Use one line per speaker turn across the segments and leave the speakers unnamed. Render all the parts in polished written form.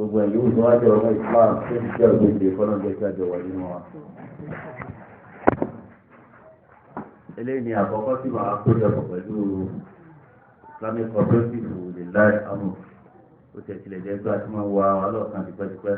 gbogbo ẹ̀yìn òun tó wájú ọmọ Islam tó ti jẹ́ ògbéǹde fọ́nàjẹ́ tí a jọ wà nínú wa. eléyìí ni àkọ́kọ́ tí màá kó jọpọ̀ pẹ̀lú Islamic Cooperative lè láì àmọ́ ó tẹ̀ tilẹ̀ jẹ́ pé a ti máa ń wa ọlọ́ọ̀kan tipẹ́tipẹ́.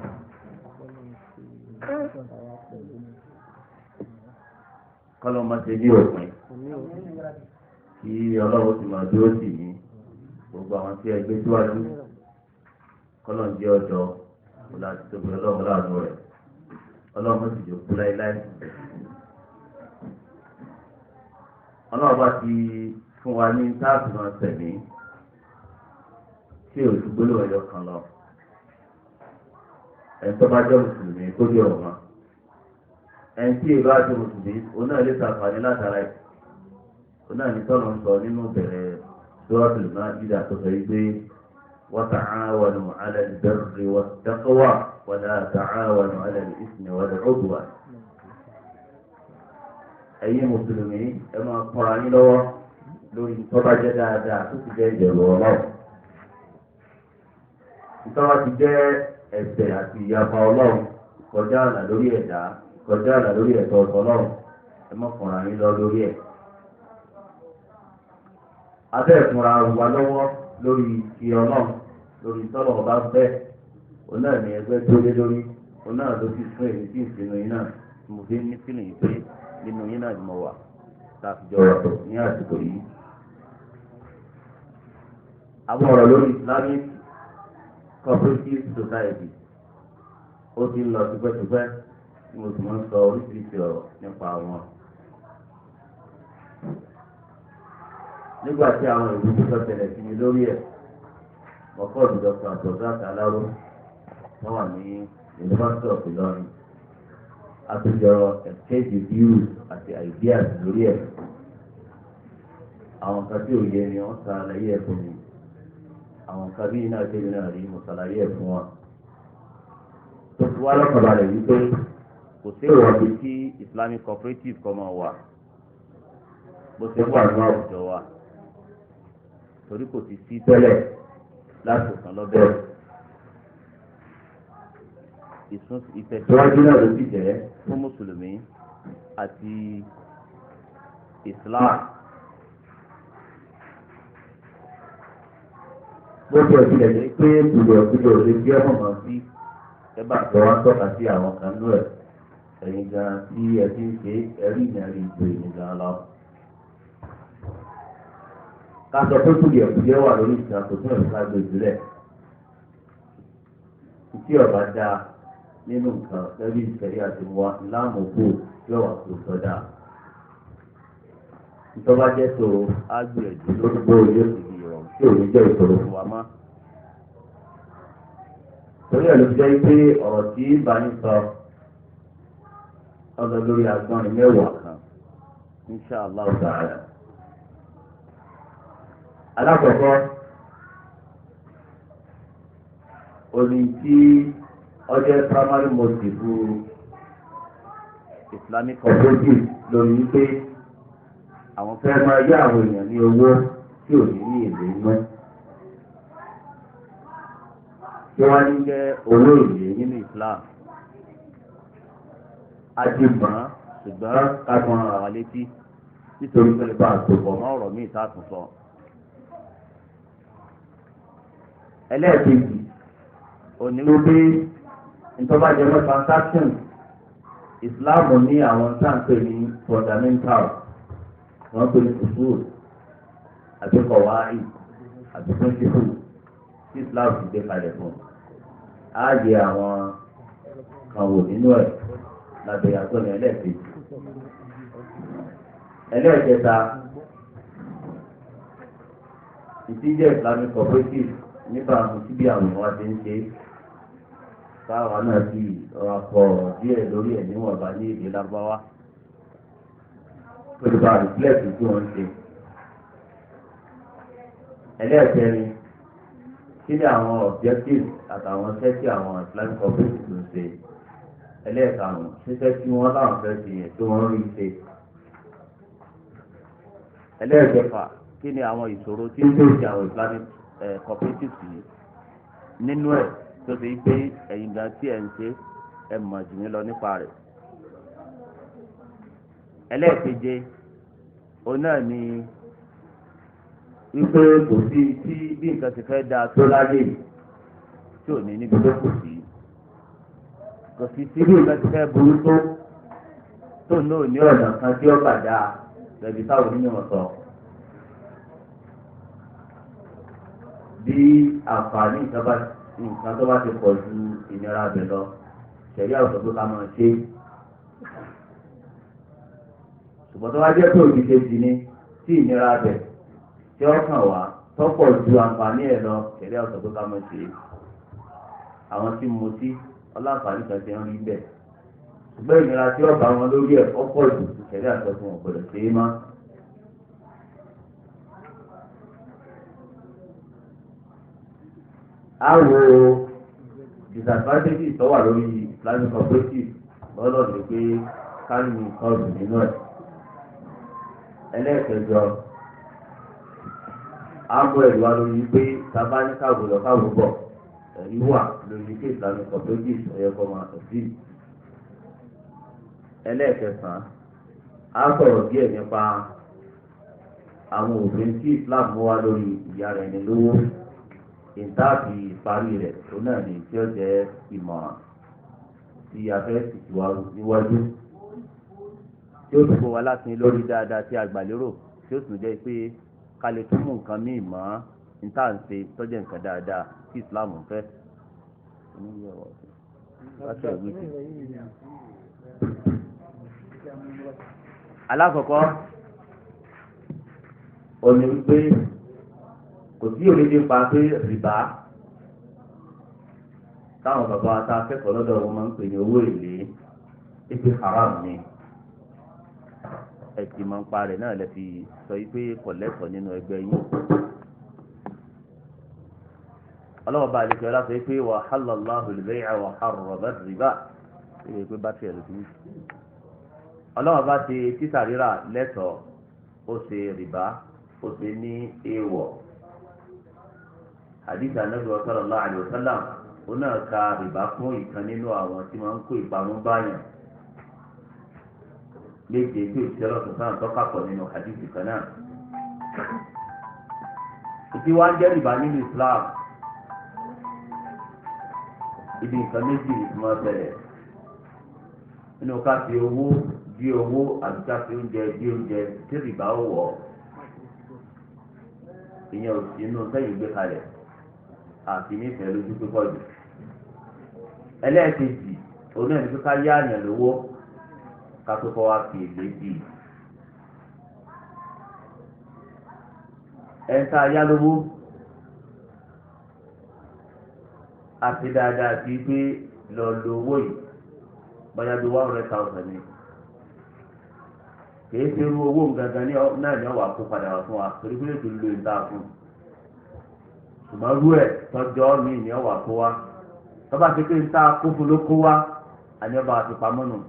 kọ́lọ́ máa ṣe ní òpin kí ọlọ́run ti máa dúró sí ní gbogbo àwọn tí ẹgbẹ́ síwájú kọ́lọ́ ń jẹ́ ọjọ́ ọ̀la àti tóbi ọlọ́run láàánú rẹ̀ ọlọ́run sì jòkó láéláé. ọlọ́run bá ti fún wa ní táàbù náà tẹ̀lé tí òtún gbólóhùn ẹ̀yọ kan lọ ẹni tó bá jẹ́ mùsùlùmí tó bí ọ̀wọ́n ẹni tí èèbá jẹ́ mùsùlùmí òun náà lè ṣàǹfààní látara ẹ̀ òun náà ní tọ́lọ̀ ń sọ nínú bẹ̀rẹ̀ Suratul Maida tó sọ yìí pé wa ta'awanu 'ala al-birri wat-taqwa wa la ta'awanu 'ala al-ithmi wal-'udwan. ẹ̀yin mùsùlùmí ẹ máa kọ́ra yín lọ́wọ́ lórí tọ́ba jẹ́ dáadáa tó ti jẹ́ ìbẹ̀rù ọlọ́run. ìtọ́ba ti jẹ́ ẹ̀ṣẹ̀ àti ìyapa ọlọ́run kọjá àlà lórí ẹ̀dá kọjá àlà lórí ẹ̀tọ́ ọlọ́run ẹ má kọ́ra yín lọ lórí ẹ̀. abẹ́ ìfúnra wa lọ́wọ́ lórí ti ọlọ́run lórí tọ́lọ̀ ọba bẹ́ẹ̀ òun náà ní ẹgbẹ́ tó lé lórí òun náà ló fi fún èmi tí ì sínú yín náà mo fi ní sílẹ̀ yìí pé nínú yín náà ni mo wà láti jọ ọ̀rọ̀ ní àsìkò yìí. àwọn ọ̀rọ̀ lórí Islamic Cooperative Society ó ti ń lọ tipẹ́tipẹ́ tí mo sì máa ń sọ oríṣiríṣi ọ̀rọ̀ nípa wọn. nígbà tí àwọn ìlú tó tẹ̀lé sí mi lórí ẹ̀ mọ̀kọ́ọ̀dù Dr. Abdulrasaq Aláró wọ́n wà ní University of Ilorin àtúnjọ exchange views àti ideas lórí ẹ̀. àwọn kan tí ò yé ni wọ́n ṣàlàyé ẹ̀ fún mi àwọn kan bí iná ìṣèlú náà rí mo ṣàlàyé ẹ̀ fún wọn. tó fi wá lọ́kàn balẹ̀ wípé kò sí ìwọ́de tí Islamic Cooperative kọ́ máa wà bó ṣe wà ní àwùjọ wa torí kò ti sí tẹ́lẹ̀ láti ọ̀sán lọ́bẹ̀. ìtẹ̀síwájú náà ló sì jẹ́ fún mùsùlùmí àti Islam. gbogbo ìpìlẹ̀ ní pé kùdìẹ̀kùdìẹ̀ ò lè jẹ́ ọmọ sí ẹ̀bà tó wá tọ́ka sí àwọn kan ló ẹ̀ ẹ̀yìn gan tí ẹ ti ń ṣe ẹ̀rí ìrìn ìjọ ìrìn gan lọ. ká sọ pé kùdìẹ̀kùdìẹ̀ wà lórí ìsìn àtòtún ẹ̀rọ ká gbé ìbílẹ̀ tí ọba dá nínú nǹkan lórí ìṣẹ̀lẹ̀ àti wa láàmúkú yóò wà tó sọ́dá. ìtọ́ba jẹ́ tó ágbìyànjú lórí bóyá yóò sì di ìrọ̀rùn tí ò ní jẹ́ ìṣòro fún wa mọ́. torí ẹ̀ ló jẹ́ pé ọ̀rọ̀ tí bani sọ ọ̀dọ̀ lórí agbọ́nrin mẹ́wàá kan insha Allah ta'ala. alákọ̀ọ́kọ́ òní tí ọjọ́ primary motive Islamic Cooperative lórí wípé àwọn fẹ́ máa yá àwọn èèyàn ní owó tí ò ní ní èlé inú. tí wọ́n ní jẹ́ owó èlé nínú Islam. a ti mọ̀ ṣùgbọ́n ká gbọ́n ara wa létí nítorí pé bá a tó bọ̀ mọ́ ọ̀rọ̀ míì tá a tún sọ. ẹlẹ́ẹ̀kejì òní wípé ìtọ́bàjẹ́mọ́ transaction Islam ní àwọn táǹpẹ̀ ní fundamental wọ́n pè ní usul àti kọ̀wáì àti principle tí Islam ti gbé kalẹ̀ fún. á yẹ àwọn kan wò nínú ẹ̀ lábẹ́ yàtọ̀ ní ẹlẹ́ẹ̀kejì. ẹlẹ́ẹ̀kẹta ìtìjẹ́ Islamic Cooperative nípa àwọn tí bí àwọn wa ti ń ṣe káwa náà sì ọ̀rọ̀ akọ díẹ̀ lórí ẹ̀ níwọ̀nba ní èdè Lárúbáwá pẹ̀lú bá rìflẹ́ẹ̀tì tí wọ́n ń ṣe. ẹlẹ́ẹ̀kẹrin kí ni àwọn objectives àtàwọn iṣẹ́ tí àwọn Islamic Cooperative ń ṣe. ẹlẹ́ẹ̀karùn-ún ṣíṣẹ́ tí wọ́n láwọn fẹ́ ṣe yẹn tí wọ́n rí ṣe. ẹlẹ́ẹ̀kẹfà kí ni àwọn ìṣòro tí ń pèsè àwọn Islamic Cooperative yìí nínú ẹ̀ tó fi pé ẹ̀yin gan tí ẹ̀ ń ṣe ẹ̀ mọ̀ jù mí lọ nípa rẹ̀. ẹlẹ́ẹ̀keje òun náà ni wípé kò sí tí bí nǹkan ti fẹ́ dáa tó láyé tí ò ní níbi tó kù sí kò sí tí bí nǹkan ti fẹ́ burú tó náà ní ọ̀nà kan tí ó gbà dáa lẹ́bi táwọn onímọ̀ sọ. bí àǹfààní nǹkan tó bá ti pọ̀ ju ìnira bẹ̀ lọ ṣẹ̀rí àwùjọ tó ká máa ṣe. ṣùgbọ́n tó bá jẹ́ pé òjijì ti ní tí ìnira bẹ̀ tí ó kàn wá tó pọ̀ ju àǹfààní ẹ̀ lọ ṣẹ̀rí àwùjọ tó ká máa ṣe. àwọn tí mo ti ọlọ́àǹfààní kan ti ń rí bẹ́ẹ̀. ṣùgbọ́n ìnira tí ó bá wọn lórí ẹ̀ ọ̀pọ̀ jù ṣẹ̀rí àwùjọ tó wọn gbọ́dọ̀ ṣe é má. Àwo disadvantages tó wà lórí Islamic cooperative lọ́dọ̀ ní pé kárí mi kọ́ọ̀dù nínú ẹ̀. ẹlẹ́ẹ̀kẹjọ àbọ̀ ẹ̀rí wa lórí pé sábà ní káàbọ̀ lọ káàbọ̀ bọ̀ ẹ̀rí wà lórí pé Islamic cooperative ọ̀yẹ́kọ́ máa tọ̀ sí. ẹlẹ́ẹ̀kẹsàn-án á sọ̀rọ̀ díẹ̀ nípa àwọn òfin tí Islam mú wá lórí ìyá rẹ̀ ní lówó. ìtàbí ìparí rẹ̀ tó náà ní tí ó jẹ́ ìmọ̀ràn tí a fẹ́ sì ti wá níwájú tí ó tún kó wa láti ní lórí dáadáa tí a gbà lérò tí ó tún jẹ́ pé ká lè tún mú nǹkan míì mọ́ níta ń ṣe tọ́jú nǹkan dáadáa tí Islam ń fẹ́. alákọ̀ọ́kọ́ òní wípé kò sí òrèlè pa pé rìbá táwọn bàbá wa tá a kẹ́kọ̀ọ́ lọ́dọ̀ wọn máa ń pè ní owó èlé pé haram ni ẹ̀sìn máa ń pa rẹ̀ náà lè fi sọ pé kò lẹ́tọ̀ọ́ nínú ẹgbẹ́ yìí. ọlọ́wọ́ bá a lè fi ọlá sọ pé wa halallahu al-bay'a wa harrama ar-riba ìwé pé bá tiẹ̀ lè fi. ọlọ́wọ́ bá ti títà rírà lẹ́tọ̀ọ́ ó ṣe rìbá ó ṣe ní èèwọ̀. hadith anabi sallallahu alayhi wa sallam ó náà ka rìbá fún ìkan nínú àwọn tí wọ́n ń kó ìpamọ́ báyàn léde tí òṣìṣẹ́ lọ́sọ̀ sáà tọ́ka pọ̀ nínú hadith kan náà. ìdí wá ń jẹ́ rìbá nínú Islam ibi nǹkan méjì ní ìtumọ̀ bẹ̀rẹ̀ nínú ká fi owó bí owó àti ká fi oúnjẹ bí oúnjẹ tí rìbá ó wọ̀ ìyẹn ò sí inú sẹ́yìn gbé kalẹ̀ àti nífẹ̀ẹ́ lójú pípọ̀ jù. ẹlẹ́ẹ̀kejì òun náà ní pé ká yá àyàn lówó ká tó kọ́ wá fi èlé bì í. ẹ̀ka ayálówó àti dáadáa bíi pé lọ lo owó yìí bóyá bí 100,000 ni kìí ṣe irú owó gangan náà ní ọwọ́ àkó padà wá fún wa torí pé ètò ìlú ìta fún ṣùgbọ́n rú ẹ̀ tọ́jọ́ mi ní ọwọ́ àkó wa tọ́ba ti pé ìta kó fún ló kó wa àní ọba àti pamọ́ nù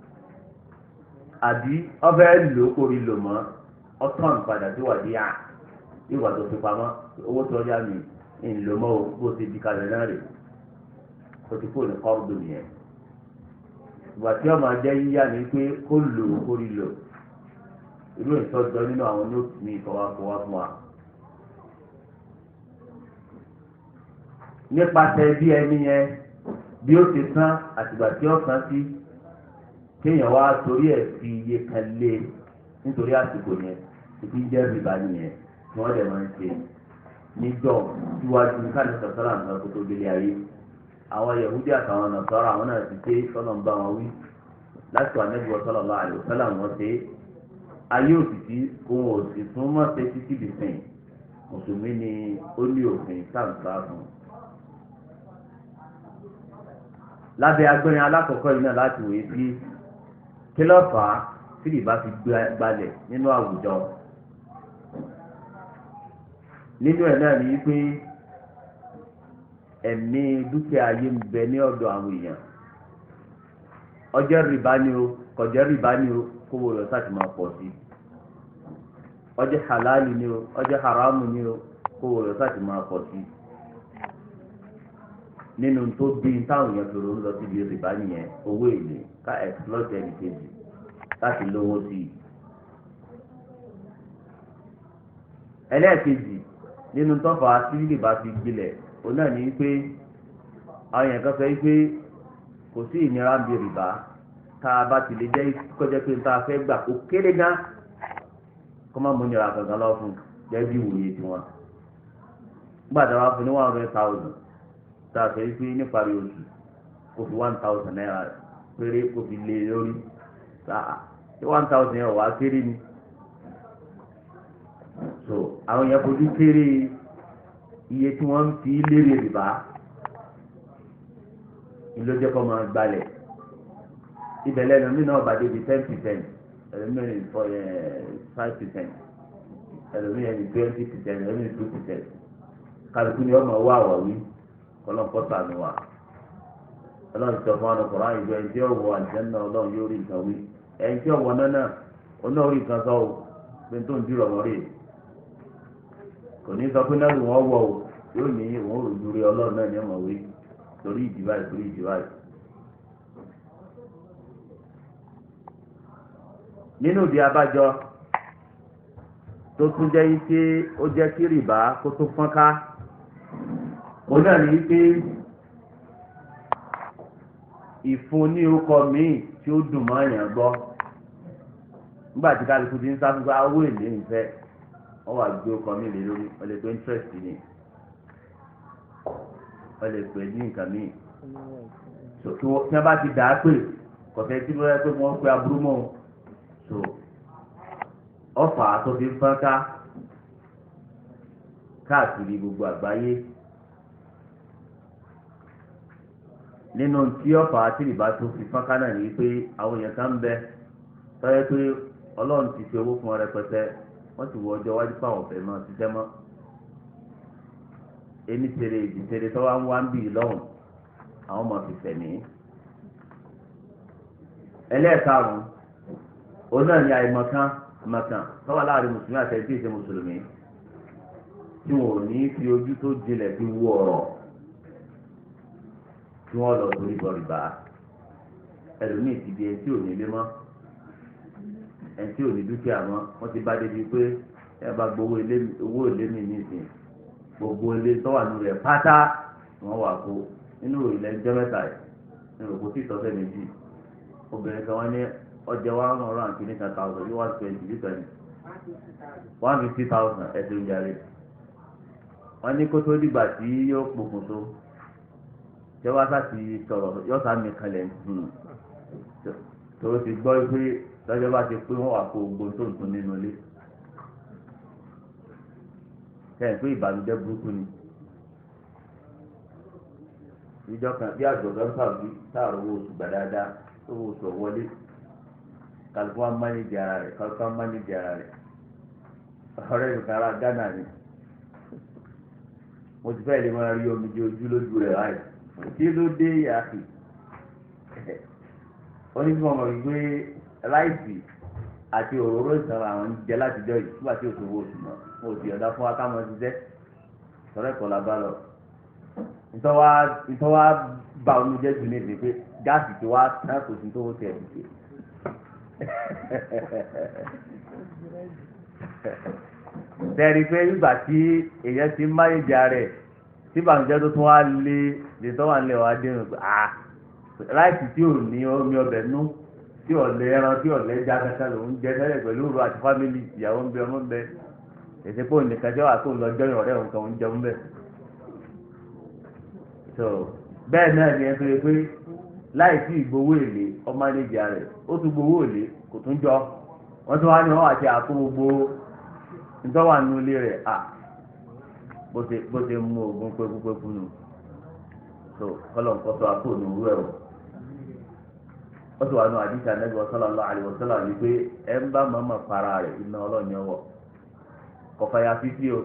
àbí ọbẹ̀ lò kórì lò mọ́ ọtún padà sí wàdíyà ìwà tó fi pamọ́ owó tó yá mi ńlò mọ́ bó ti di kalẹ̀ náà rè kó ti kó ní kọ́ọ̀dù nìyẹn ìwà tí ọmọ ajẹ́ yíyá ni pé kó lò kórì lò irú ìtọ́jọ́ nínú àwọn nóòtù ní ìfọwọ́fọwọ́ fún wa. nípasẹ̀ bí ẹni yẹn bí ó ti san àtìgbà tí ó san sí kéèyàn wá torí ẹ̀ fi iye kan lé nítorí àsìkò yẹn ìdí jẹ́ rìbá nìyẹn tí wọ́n dẹ̀ máa ń ṣe níjọ́ síwájú káàdì sọ̀tọ́lá nǹkan tó tó délé ayé. àwọn Yahudi àtàwọn Nasara àwọn náà ti ṣe sọ́nà ń bá wọn wí láti wà Ànábì sallallahu alaihi wasallam wọn ṣe ayé òtítí ohun òsì tún mọ́ ṣe títí bìsìn mùsùlùmí ni ó ní òfin sáǹtà fún. lábẹ́ agbẹ́rin alákọ̀ọ́kọ́ yìí náà láti wòye sí kí ló fà á tí rìbá fi gbalẹ̀ nínú àwùjọ. nínú ẹ̀ náà ní pé ẹ̀mí dúkìá ayé ń bẹ ní ọ̀dọ̀ àwọn èèyàn ọjọ́ rìbá ni o kọjọ́ rìbá ni o kówó lọ sáà ti máa pọ̀ sí ọjọ́ halali ni o ọjọ́ haramu ni o kówó lọ sáà ti máa pọ̀ sí. nínú tó bí táwọn èèyàn tó lọ síbi rìbá nìyẹn owó èlé ká exploit ẹnì kejì láti lówó sí i. ẹlẹ́ẹ̀kejì nínú tọ́fà tí rìbá fi gbilẹ̀ òun náà ní pé àwọn èèyàn kan sọ pé kò sí ìnira ń bi rìbá tá a bá ti lè jẹ́ kọjá pé tá a fẹ́ gbà kó kéré gan kó má mú ìnira kankan lọ fún jẹ́ bí ìwòye tiwọn. nígbà tí a bá fún ní 100,000 tá a sọ pé níparí oṣù kò fi 1,000 naira péré kò fi lé lórí ṣé 1,000 yẹn wà kéré ni. so àwọn yẹn fojú kéré iye tí wọ́n ń fi lérè rìbá ìlú jẹ́ kọ́ máa gbalẹ̀ ibẹ̀ lẹ́nu mi náà bàdé di 10%, ẹlòmíràn 5%, ẹlòmíràn 20%, ẹlòmíràn 2%. kálukú ni ọmọ wà wọ̀wí kọlọ́nkọ́sà ni wà. ọlọ́run sọ fún àwọn ọkùnrin àyùjọ ẹni tí ó wọ àlùjánnà ọlọ́run yóò rí nǹkan wí ẹni tí ó wọ náà oná orí nǹkan sọ o pé tó ń dìrọ̀ wọ́n rè kò ní sọ pé náà ló wọ́n wọ̀ o yóò ní ìwọ̀n òrùlé ọlọ́run náà ní ọmọ wí torí ìdíbàyè torí ìdíbàyè. nínú ìdí abájọ tó tún jẹ́ yí pé ó jẹ́ kí rìbá kó tó fọ́n ká òun náà ní pé ìfún ní orúkọ míì tí ó dùn mọ́ èèyàn gbọ́ nígbà tí kálukú ti ń sáfúgbá owó èlé ìfẹ́ wọ́n wà gbé orúkọ míì lé lórí wọ́n lè pé interest ni wọ́n lè pè ní nǹkan míì tí wọ́n bá ti dà á pè kọ̀fẹ́ tí wọ́n yẹ pé wọ́n pe aburú mọ́ so ọfà tó fi ń fọ́n káàkiri gbogbo àgbáyé nínú tí ọfà àtìrìbá tó fi fọ́n ká náà ní pé àwọn èèyàn kan ń bẹ tọ́yẹ pé ọlọ́run ti fi owó fún ọ rẹpẹtẹ wọ́n ti wọ ọjọ́ wájú fún àwọn ọ̀fẹ́ náà ṣiṣẹ́ mọ́ ẹni tèrè ìdìtèrè tó wá ń wá ń bì lọ́hùn àwọn ọmọ fi fẹ̀mí. ẹlẹ́ẹ̀karùn-ún òun náà ní àìmọ̀kan tọ́wọ́ láàrin mùsùlùmí àti ẹbí ìṣe mùsùlùmí tí wọn ò ní fi ojú tó jinlẹ̀ fi wú ọ̀rọ̀ tí wọ́n lọ torí bọ̀ rìbá ẹlòmíì ti di ẹni tí ò ní ilé mọ́ ẹni tí ò ní dúkìá mọ́ wọ́n ti bá débi pé ẹ bá gbowó owó ilé mi nísìnyí gbogbo ilé tọ́wà nù rẹ̀ pátá wọ́n wà kó nínú ilẹ̀ ẹjọ́ mẹ́ta yìí nínú kò tí ì tọ́sẹ̀ méjì obìnrin kan wọ́n ní ọjà 100,000 yóò 120 lítọ́ni 150,000 ẹ̀sìn ìjàre wọ́n ní kó tó dìgbà tí yóò pokùnso jọba sáti sọ̀rọ̀ yóò sá mi kalẹ̀ tó ti gbọ́ pé lọ́jọ́ bá ti pé wọ́n wà kó gbogbo tó ń tún nínú ilé kẹ́hìn pé ìbànújẹ́ burúkú ni ìjọ kan bí àgbọ̀dọ̀ sàbí sáàrò owó oṣù gbà dáadáa owó oṣù ọ̀wọ́lé kálukú wa mánéjì ara rẹ̀ kálukú wa mánéjì ara rẹ̀ ọ̀rẹ́ mi kan ara Ghana ni mo ti fẹ́ lè máa rí omi jẹ ojú lójú rẹ̀ láì kí ló dé yàtì wọ́n ní kí wọ́n mọ̀ wípé láìsí àti òróró ìsanra àwọn ń jẹ látijọ́ yìí nígbà tí òṣòwò oṣù náà mo ti ọ̀dà fún wa ká mọ̀ ṣiṣẹ́ sọ̀rọ̀ ẹ̀kọ́ la bá lọ ìtọ́wá bá omi jẹ́ jù ní ìdí pé gáàsì ti wá tán kò sí tó wọ́n ti ẹ̀ ti ṣe. tẹ́rí pé nígbà tí èèyàn ti ń máyéjà rẹ̀ tí bàmíjẹ́ tó tún wá lé lè tọ́wà ńlẹ̀ wá dé rìn pé láìsí tí ò ní omi ọbẹ̀ nú tí ọ̀lẹ́ ẹran tí ọ̀lẹ́ já kankan lòún jẹ tẹ́lẹ̀ pẹ̀lú òru àti fámìlì ìyàwó ń bẹ ọmọ ń bẹ èsì pé òǹdè jẹ́ wà tó ń lọ jọyìn ọ̀rẹ́ òun kan ń jẹun bẹ́ẹ̀. so bẹ́ẹ̀ náà ni ẹ fi pé láìsí ìgbowó èlé ọmọ ẹnìjà rẹ̀ ó tún gbowó èlé kò tún jọ wọ́n tún wá ní wọ́n àti àpò gbogbo ntọ́wà nínú ilé rẹ̀ bó ṣe mú ogun pẹ́kúpẹ́kú nù so kọ́lọ̀ nǹkan tó àpò ní òwúrọ̀ ẹ̀rọ ó sì wà nù àdìsí Ànábì sallallahu alaihi wasallam ní pé ẹ ń bá màmá para rẹ̀ iná ọlọ́ọ̀ni ọwọ́ kọfàyà fífi o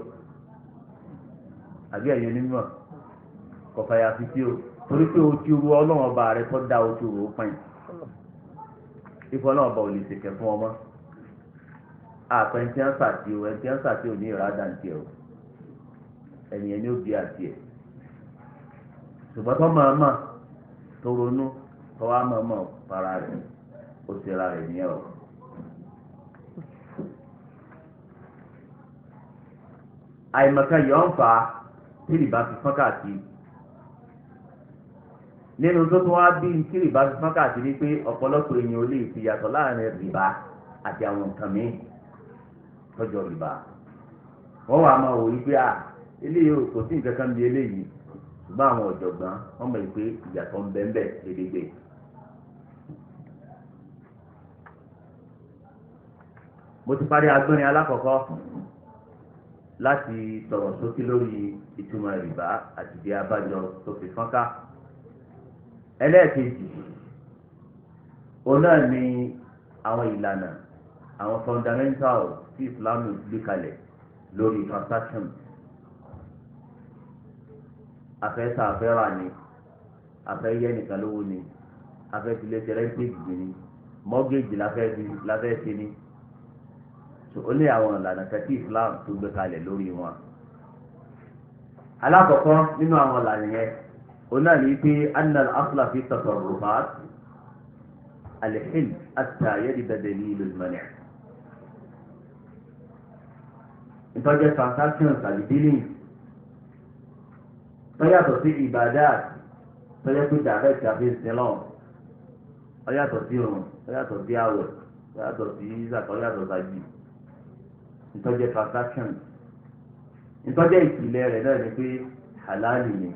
àbí ẹ̀yẹ onímọ̀ kọfàyà fífi o torí pé o ti ru ọlọ́run ọba rẹ tó dá o ti rò ó pẹ́yìn ìfọ̀ náà ọba ò lè ṣèkẹ́ fún ọmọ àpẹntì ẹnsà tí o ẹntì ẹnsà tí o ní ìrádà ntì o ẹnìyẹn ní òbí àti ẹ ṣùgbọ́n tó máa mọ̀ tó ronú tó wá máa mọ̀ para rẹ̀ ó ti ra rẹ̀ ní ọ̀. àìmọ̀kan yọ̀ ń fà á tí rìbá fi fọ́n káàkiri nínú tó tún wá bí tí rìbá fi fọ́n káàkiri pé ọ̀pọ̀lọpọ̀ èèyàn ò lè fi yàtọ̀ láàrin rìbá àti àwọn nǹkan míì tọ́jọ́ rìbá wọ́n wà máa wò yí pé eléyìí kò sí nǹkan kan bí eléyìí ṣùgbọ́n àwọn ọ̀jọ̀gbọ́n wọ́n mọ̀ pé ìyàtọ̀ ń bẹ ń bẹ dédégbé. mo ti parí agbẹ́rin alákọ̀ọ́kọ́ láti sọ̀rọ̀ sókè lórí ìtumọ̀ rìbá àti bí abájọ tó fi fọ́nká. ẹlẹ́ẹ̀kejì òun náà ni àwọn ìlànà àwọn fundamental tí Islam gbé kalẹ̀ lórí transaction. afẹ́sà afẹ́rà ni afẹ́yẹ́ nìkan lówó ni afẹ́filẹ́sẹ̀ rẹ́ńtẹ́jì ni mọ́gẹ́jì láfẹ́ ṣe ni ó ní àwọn ìlànà kẹtí Islam tó gbé kalẹ̀ lórí wọn. alákọ̀ọ́kọ́ nínú àwọn ìlànà yẹn ó náà ní pé anna al-asla fi tasarrufat al-hilm hatta yarida dalil al-mani'. ìtọ́jẹ́ transactions àti dealings tọ́yàtọ̀ sí ibadat tọ́jẹ́ pé direct àfihàn sílọ̀ tọ́yàtọ̀ sí òrùn tọ́yàtọ̀ sí àwẹ̀ tọ́yàtọ̀ sí ìzàtọ́yàtọ̀ sájì ìtọ́jẹ́ transaction ìtọ́jẹ́ ìpìlẹ̀ rẹ̀ náà ni pé halali ni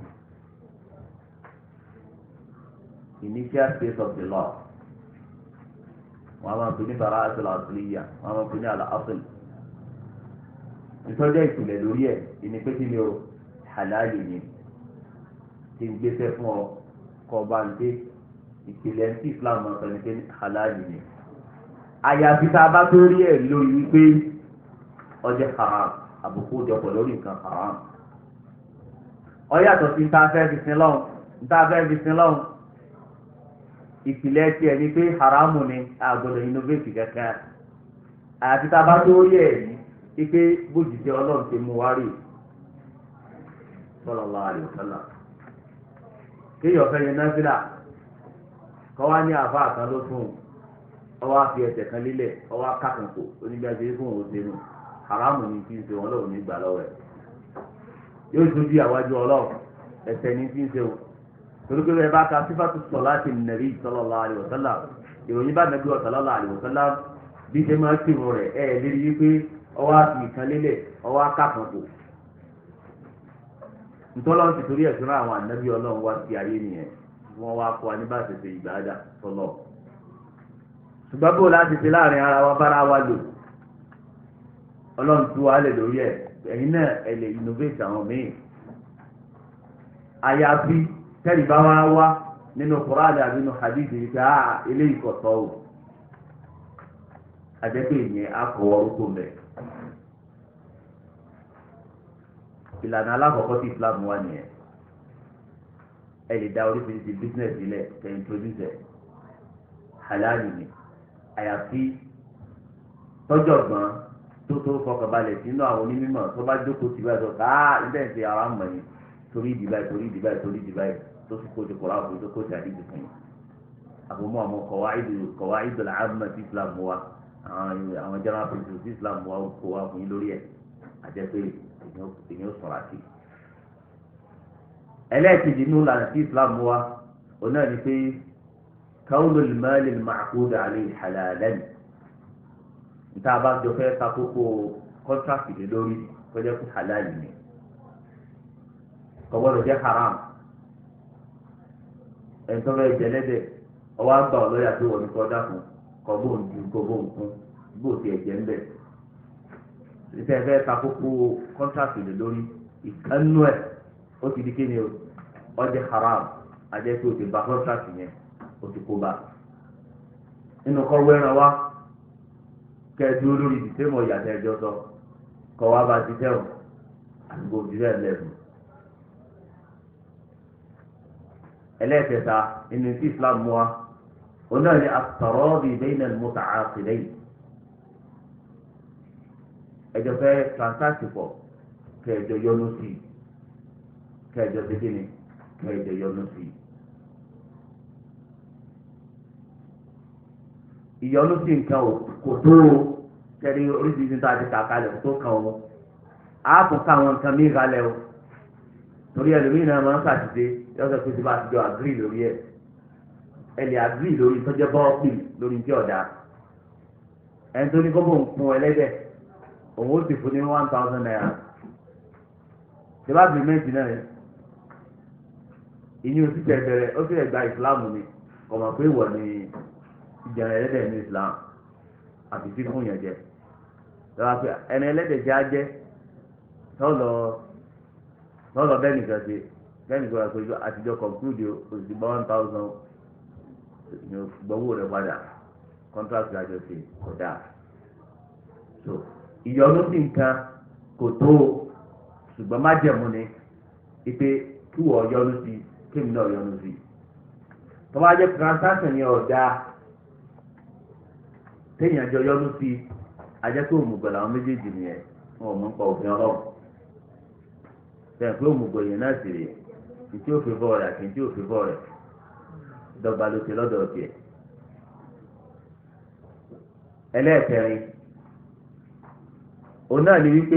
initial state of the law wọ́n máa pè ní bara'at al-asliya wọ́n máa pè ní al-asl ìtọ́jẹ́ ìpìlẹ̀ lórí ẹ̀ ìní pé kí ni o halali ni tí ń gbéṣẹ́ fún ọ kọ́ bá ń dé ìpìlẹ̀ tí Islam máa sọ ní pé halali ni àyàfi tá a bá tó rí ẹ̀ lórí wípé ọjọ́ haram àbùkù jọpọ̀ lórí nǹkan haram. ó yàtọ̀ sí nta fẹ́ fi sin lọ́hùn ìpìlẹ̀ tiẹ̀ ni pé haramu ni àgbọ̀dọ̀ innovate kankan àyàfi tá a bá tó rí ẹ̀ yìí pé bójútì Ọlọ́run ti mú wá rí sallallahu alaihi wasallam. kéèyàn fẹ́ yẹn náfìlà kọ́ wá ní àfa kan ló fún un ọwọ́ àfi ẹsẹ̀ kan lílẹ̀ ọwọ́ akákòókò onígbàgbé fún òun sínú haramu ni tí ń ṣe wọn lọ́wọ́ ní gbà lọ́wọ́ ẹ̀ yóò tún di àwájú Ọlọ́run ẹsẹ̀ ní tí ń ṣe wọn torí pé bá ka sífàtú sọ̀láàtì nàbí sallallahu alaihi wasallam ìròyìn bá nàbí sallallahu alaihi wasallam bí ṣe máa ń kírun rẹ̀ ẹ̀ lérí wípé ọwọ́ àfi ìkan lílẹ̀ ọwọ́ akákòókò ntọ́lọ́run ti torí ẹ̀sùn àwọn ànábì Ọlọ́run wá sí ayé nìyẹn wọ́n wá kọ́ aníbà tètè ìgbàdà tọ́lọ̀ ṣùgbọ́n bó láti ṣe láàrin ara wa bára wa lò Ọlọ́run tú wa lè lórí ẹ̀ ẹ̀yin náà ẹ̀ lè innovate àwọn míì àyàfi tẹ́lẹ̀ bá wá nínú Kùránì àbí nínú hadith yìí ká eléyìí kọ̀ tọ́ o àjẹpẹ́ ìyẹn á kọ́ orúkọ mẹ́. ìlànà alákọ̀ọ́kọ́ tí Islam wà nìyẹn ẹ lè da oríṣiríṣi business ilẹ̀ kẹ́ introduce ẹ̀ halali ni àyàfi tọ́jọ̀gbọ́n tó fọkànbalẹ̀ sínú àwọn onímọ̀ tó bá jókòó tì báyìí tó ká ilé ìṣe ara mọ̀ ni torí ìdìbàyì tó sì kó ti kọ́ra àbò tó kó ti àdìgbò fún yín àbòmọ́ àwọn kọ̀wá ìdọ̀là àmọ́ tí Islam wa àwọn general principles tí Islam wa kó wa fún yín lórí ẹ̀ àjẹpẹ́ èèyàn sọ̀rọ̀ àti. ẹlẹ́ẹ̀kejì nínú ìlànà tí Islam wa òun náà ni pé kawnul mal al-ma'qud alayhi halalan níta bá jọ fẹ́ kakókó kọ́ńtrákì lé lórí kọjá kó halal ni kò gbọ́dọ̀ jẹ́ haram ẹ̀ńtọ́ bẹ́ẹ̀ jẹ́lẹ́dẹ̀ ọwọ́ àgbà ọlọ́yà tó wọ̀ ní kọ́ dákun kọ́ bóun ju kọ́ bóun kún bó ti ẹ̀jẹ̀ ń bẹ̀. ìfẹ́ fẹ́ kakókó kọ́ńtrákì lé lórí ìkànnú ẹ̀ ó ti di kéde ọjẹ́ haram ajẹ́ pé o ti ba kọ́ńtrákì yẹn o ti kó ba. nínú kọ́ wẹ́ran wá kẹ́ẹ̀dúró lórí ìdìtẹ́mọ̀ ìyàtọ̀ ẹjọ́ sọ kọ́ wá bá ti tẹ̀wọ̀n àdúgbò òbílẹ̀ lẹ́bùn. ẹlẹ́ẹ̀kẹta inú tí Islam mú wa òun náà ní at-taradi bayna al-muta'aqidayn ẹjọ́ fẹ́ transact pọ̀ kẹjọ yọnu sí kẹjọ tètè ní kẹ́ẹ̀jẹ̀ yọnu sí i. ìyọnu sí nǹkan kò tó o kẹ́ni oríṣiríṣi tó a ti kà kalẹ̀ tó kàn o á tún ká àwọn nǹkan mí kalẹ̀ o torí ẹlòmíì náà máa ń ṣàtìdé yọ̀ọ́sẹ̀ pé tí bá ti jọ àgírí lórí ẹ̀ ẹ lè àgírí lórí tọ́jọ́ bọ́ọ̀pì lórí tí ọ̀dà ẹni tó ní kó bò ń fún ẹlẹ́dẹ̀ òun ó sì fún ní 1,000 naira tí bá agreement náà ìyẹn òsì tẹ̀ bẹ̀rẹ̀ ó sì rẹ̀ gba ìsìláàmù ni ọmọ pé ìwọ ni ìjẹun ẹlẹ́dẹ̀ ní islam àti fífún yẹn jẹ lọ́wọ́ pé ẹni ẹlẹ́dẹ̀ jẹ́ ajẹ́ tọ́lọ̀ bẹ́ẹ̀ nìkan ṣe bẹ́ẹ̀ nìkan ṣe àtijọ́ conclude oṣù gba 1,000 ní gbọ́wọ́ rẹ̀ padà contract àjọ ṣe kò dáa so ìyọnu sí nǹkan kò tó ṣùgbọ́n má jẹ̀mú ni ipe kí wọ́n yọnu sí kémi náà yọnu sí tọ́wọ́ ajẹ́ transaction yẹn ọ̀dà téèyàn jọ yọnu sí ajẹ́ pé òmùgọ̀ làwọn méjèèjì nìyẹn wọn ò mú pa òfin ọlọ́run bẹ́ẹ̀ pé òmùgọ̀ yẹn náà sì rè ní tí ó fi bọ́ rẹ̀ àti ní tí ó fi bọ́ rẹ̀ dọ́gba ló ti lọ́dọ̀ tiẹ̀. ẹlẹ́ẹ̀kẹrin òun náà ni wípé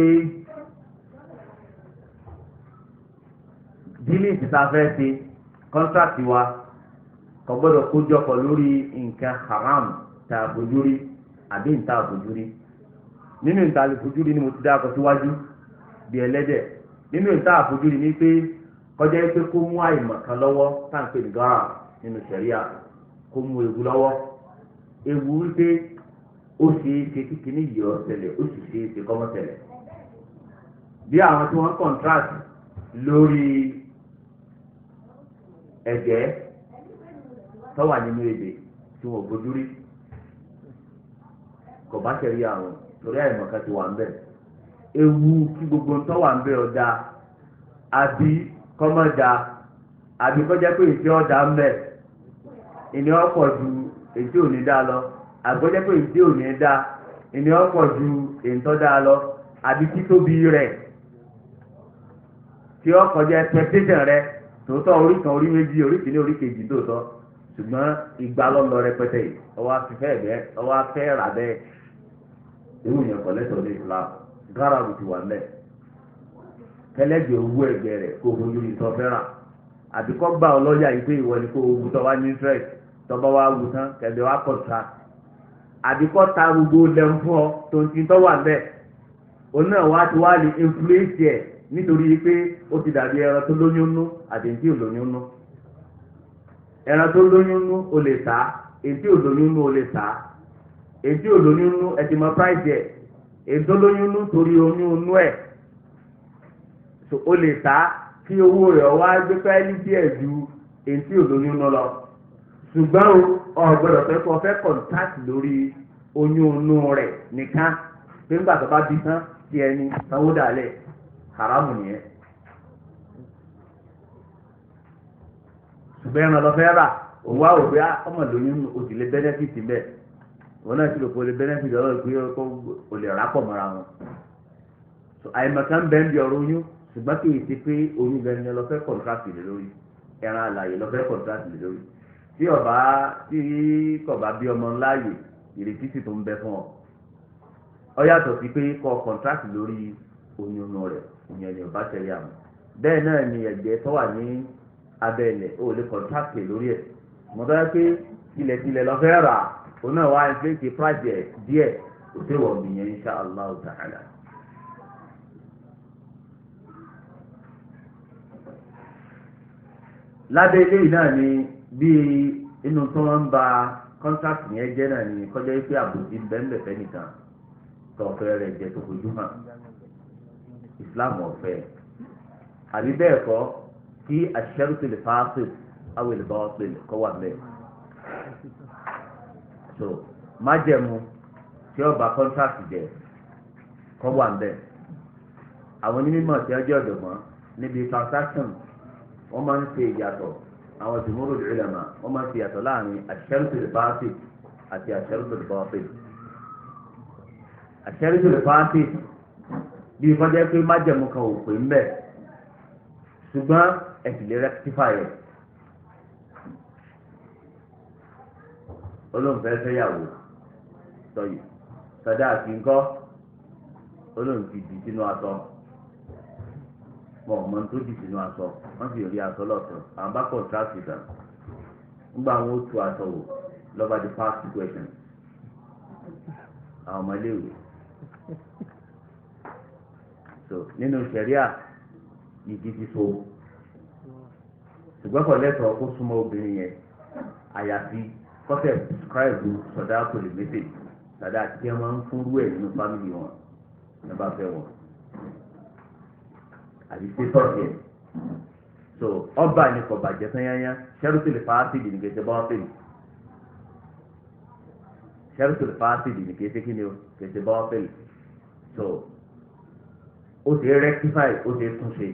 dílìtì tá a fẹ́ ṣe kọ́ńtrákì wa kò gbọ́dọ̀ kójọpọ̀ lórí nǹkan haram tá a fojú rí àbí nta àfojúrí nínú nta àfojúrí ni mo ti dáko síwájú bí ẹlẹ́dẹ̀ nínú nta àfojúrí ni pé kọjá pé kó mú àìmọ̀ kan lọ́wọ́ táǹpé gàrà nínú sẹ̀ríà kó mú ewu lọ́wọ́ ewu wípé ó ṣe é ṣe kíkiní yìí ó ṣẹlẹ̀ ó sì ṣe é ṣe kọ́mọ́ ṣẹlẹ̀ bí àwọn tí wọ́n contract lórí ẹ̀jẹ̀ tó wà nínú èdè tí wọ́n fojú rí kò bá ṣe rí àwọn torí àìmọ̀ká ti wà ń bẹ̀ ewu kí gbogbo ńtọ́ wà ń bẹ̀ ọ̀dà àbí kọ́mọ̀dà àbí kọjá pé èsì ọ̀dà ń bẹ̀ ìní ọ̀pọ̀ ju èsì òní dá lọ àgbọ́já pé èsì òní dá ìní ọ̀pọ̀ ju èntọ́ dá lọ àbí títóbi rẹ̀ tí ọkọ̀ jẹ́ expectation rẹ̀ tòótọ́ orí kan orí méjì orí kìíní orí kejì tòótọ́ ṣùgbọ́n ìgbà lọ́lọ́ rẹpẹtẹ yìí ọwọ́ afẹ́fẹ́ bẹ́ẹ̀ ọwọ́ afẹ́ rà bẹ́ẹ̀ ewu yẹn kọ́ lẹ́tọ̀ọ́ ní Islam gáràbù ti wà mẹ́ kẹlẹ́gbẹ̀ẹ́ owó ẹgbẹ́ rẹ̀ kó o lórí ìtọ́ fẹ́ràn àbí kọ́ gbà ọlọ́yà yìí pé ìwọ ni kó o wù tọ́ wá ní interest tọ́ bá wá wù tán kẹ̀lẹ́ wá contract àbí kọ́ ta gbogbo lẹ́nu fún ọ tó ń ti tọ́ wà mẹ́ òun náà wá ti wá lè influence ẹ̀ nítorí pé ó ti dàbí ẹran tó lóyún nú àdéhùn ò lóyún nú ẹran tó lóyún nú o lè tà èyí ò lóyún nú o lè tà èyí ò lóyún nú ẹ ti mọ price ẹ èyí tó lóyún nú torí oyún nú ẹ so o lè tà kí owó rẹ̀ wá gbé pẹ́ẹ́lí díẹ̀ ju èyí ò lóyún nú lọ ṣùgbọ́n o gbọ́dọ̀ fẹ́ kọ́ fẹ́ contact lórí oyún nú rẹ̀ nìkan pé nígbà tó bá bí tán tí ẹni sanwó dàlẹ̀ haramu nìyẹn. ṣùgbọ́n ẹran lọ fẹ́ rà òun wá òwe ọmọ lóyún oṣù lè bẹ́nẹ́fìtì bẹ́ẹ̀ wọn náà sì lò pé o lè bẹ́nẹ́fìtì ọlọ́run pé o lè rà pọ̀ mọ́ra wọn. àìmọ̀kan bẹ́ẹ̀ ń bí ọ̀rọ̀ oyún ṣùgbọ́n kì í ṣe pé oyún bẹ́ẹ̀ ni lọ fẹ́ kọ̀ǹtrátì lé lórí ẹran àlàyé lọ fẹ́ kọ̀ǹtrátì lé lórí tí kò bá bí ọmọ ńláyè ìrètí sì tó ń bẹ fún ọ. ọ yàtọ̀ sí pé kọ kọ̀ǹtrátì lórí oyún rẹ̀ ìyẹn ni ọba tẹ̀lé àwọn bẹ́ẹ̀ náà ni ẹ̀jẹ̀ tó wà ní abẹ́lẹ̀ o lè kọ̀ntrátì lórí ẹ̀ mo bá yẹ pé tilẹ̀ lọ fẹ́ rà ó náà wá inflate price ẹ̀ díẹ̀ kò sí wọ̀ gbìyànjú insha Allah ta'ala. lábẹ́ eléyìí náà ni bí inú tó wọ́n ń ba contract yẹn jẹ́ náà ni kọjá pé àbòsí bẹ́ẹ̀ fẹ́ nìkan tó fẹ́ rẹ̀ jẹ́ tó fojú hàn Islam ọ̀fẹ́ àbí bẹ́ẹ̀ kọ́ kí aṣẹ́rùtì lè fàásì àwọn èlùbọ́ ọ̀pẹ kọ́ wà mẹ́. so májẹ̀mú tí ó bá contract jẹ́ kọ́ wà mẹ́. àwọn onímọ̀ tí wọ́n jẹ́ ọ̀dọ̀gbọ́n níbi transaction wọ́n máa ń ṣe ìyàtọ̀ àwọn jumhurul ulama wọ́n máa ń ṣe ìyàtọ̀ láàrin aṣẹ́rùtì lè fàásì àti aṣẹ́rùtì lè fàásì. aṣẹ́rùtì lè fàásì bí kọjá pé májẹ̀mú kan ò pè ń bẹ̀ ṣùgbọ́n ẹ sì lè rectify ẹ̀. olóńfẹ́ fẹ́yàwó sọyì sọdá àti ńkọ́ olóńfẹ́ di sínú aṣọ mọ̀ ọ̀mọ́ tó di sínú aṣọ wọ́n sì rí aṣọ lọ́sọ̀ àwọn bá contract ìdá ńgbà wọn ó tu aṣọ wò lọ́ba di past question àwọn ọmọléèwé so nínú sẹ̀ríà ìdí ti so ṣùgbọ́n kò lẹ́tọ̀ọ́ kó súnmọ́ obìnrin yẹn àyàfi kọ́tẹ̀ prescribe sọ̀dá kò lè mẹ́sẹ̀ sọ̀dá àti ẹ̀ máa ń fúnrú ẹ̀ nínú fámìlì wọn ní bá fẹ́ wọn àti status yẹn so ọba ní kò bàjẹ́ sanyanya ṣẹ́rùtù lè fàásìdì ní kẹsẹ̀ bọ́ọ̀fẹ̀lì ṣẹ́rùtù lè fàásìdì ní kẹsẹ̀ kí ni o kẹsẹ̀ bọ́ọ̀fẹ̀lì so ó ṣe rectify ó ṣe túnṣe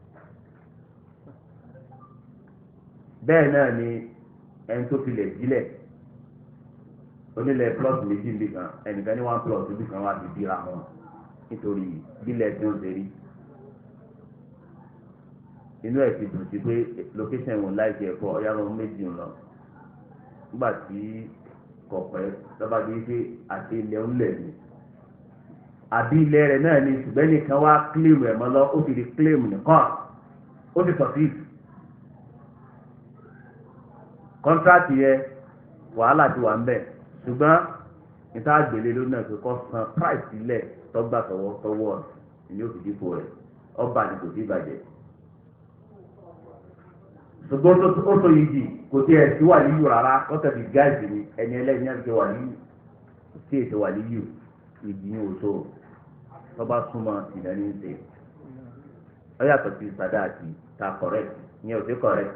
bẹ́ẹ̀ náà ni ẹni tó filẹ̀ sílẹ̀ onílẹ̀ plus méjì níbi kan ẹnìkan ní 1 plus níbi kan wà ti dira wọn nítorí bílẹ̀ tí ó ń ṣe rí inú ẹ̀ ti dùn sí pé location wọn láì jẹ́ ẹ̀kọ́ ọ̀yá wọn méjì ń lọ nígbà tí kọ̀pẹ́ lọ́ba bíi pé àti ilẹ̀ ń lẹ̀ ní àbí ilẹ̀ rẹ̀ náà ni ṣùgbọ́n nìkan wá claim rẹ̀ mọ́ lọ ó ti di claim nìkan ó ti sọ sí contract yẹ wàhálà ti wà ń bẹ̀ ṣùgbọ́n níta àgbélé ló náà fi kọ́ san price sílẹ̀ tọ́gbà tọwọ́ ní òfin dípò rẹ̀ ọba ni kò sí ìbàjẹ́ ṣùgbọ́n ó tó yìí jì kò tí ẹ̀ sí wà níyù rárá kọ́tà bí gáàsì ni ẹni ẹlẹ́yìn náà ti wà níyù tí èsì wà níyù ìdí ní oṣù tọ́ba súnmọ́ ìdání ń ṣe ọ yàtọ̀ sí sàdá àti ta correct ìyẹn ò sí correct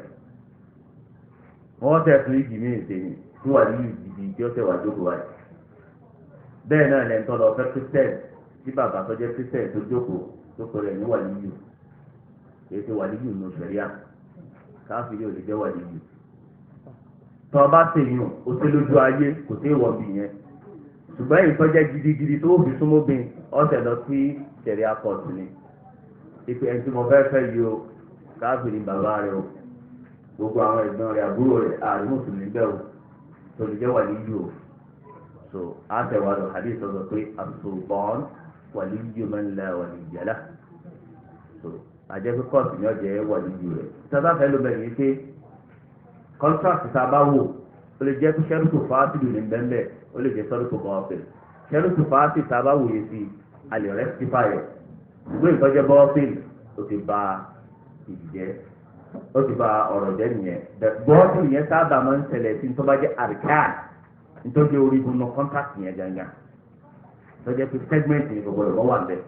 wọ́n tẹ̀ fún ìdí mí ìṣe ni tí wà níyù ìdí tí ó tẹ̀ wà jókòó wáyé bẹ́ẹ̀ náà lẹ́yìn tó lọ fẹ́ christian tí bàbá tó jẹ́ christian tó jókòó rẹ̀ ní wà níyù èsì wà níyù ní òṣèré káfí yóò lè jẹ́ wà níyù tọ́ bá ṣèyàn ó ṣe lójú ayé kò sí ìwọ̀n bì yẹn ṣùgbọ́n èyí tó jẹ́ gidigidi tó fi súnmọ́ bin ọ̀sẹ̀ lọ sí ṣẹ̀rí akọ̀tù ni ìpè ẹni tí mo fẹ́ fẹ́ yìí o káfí ni bàbá rẹ o gbogbo àwọn ẹ̀gbọ́n rẹ àbúrò rẹ àrùn mùsùlùmí bẹ́ẹ̀ o tó lè jẹ́ wà níyù o so àtẹ̀wà lọ hadith sọ̀rọ̀ pé as-sultan waliyyu man la waliyya lahu so àjẹpẹ́ kọ́ọ̀tù ni ọ̀jẹ̀ wà níyù rẹ̀ sábà fẹ́ ló bẹ̀rẹ̀ yìí pé contract tá a bá wò ó lè jẹ́ pé ṣẹ́rùtù fàásìlì ní bẹ́ẹ̀ ó lè jẹ́ ṣẹ́rùtù bọ́ọ̀fìlì ṣẹ́rùtù fàásìlì tá a bá wòye sí a lè rectify ẹ̀ ìwé ìtọ́jẹ́ bọ́ọ̀fìlì ó ti ba ìjẹ́ ó ti ba ọ̀rọ̀ jẹ́ nìyẹn bọ́ọ̀fìlì yẹn sábà máa ń tẹ̀lé sí tó bá jẹ́ àríkà nítorí orígun náà contract yẹn gangan tó jẹ́ pé segment ní gbogbo ọ̀rọ̀ wà bẹ́ẹ̀.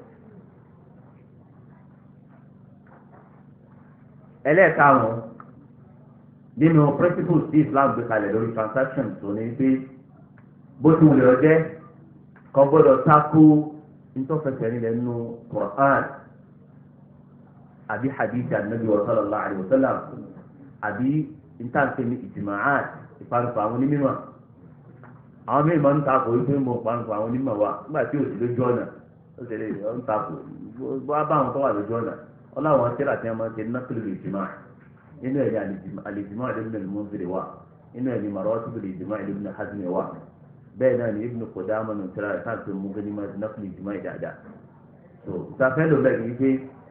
ẹlẹ́ẹ̀karùn-ún nínú principles tí Islam gbé kalẹ̀ lórí transaction tó ní pé bó ti wùlẹ̀ ọjẹ́ kò gbọ́dọ̀ tako ntọ́fẹsẹ̀ nílẹ̀ nínú Quran àbí hadith anabi wa sallallahu alayhi wa sallam àbí intanṣẹ́ ní ìtìmáàt ìpanupọ̀ àwọn onímọ̀ àwọn mẹ́rin máa ń takò wípé mo ìpanupọ̀ àwọn onímọ̀ wa nígbà tí òsì lójú ọ̀nà ó ṣe lè ń takò bá bá àwọn tó wà lójú ọ̀nà ọlọ́wọ́n tíra tí wọ́n máa ń ṣe nákìlì ìjìmá inú ẹ̀ ní alìjìmá ibn al-Munzir wà inú ẹ̀ ní maratib al-ijma ibn Hazm wà bẹ́ẹ̀ náà ní ibn Qudamah nù tíra ẹ̀ káàkiri mú gẹ́ni máa nákìlì ìjìmá ìdáadáa so ìtafẹ́ ló bẹ́ẹ̀ ní pé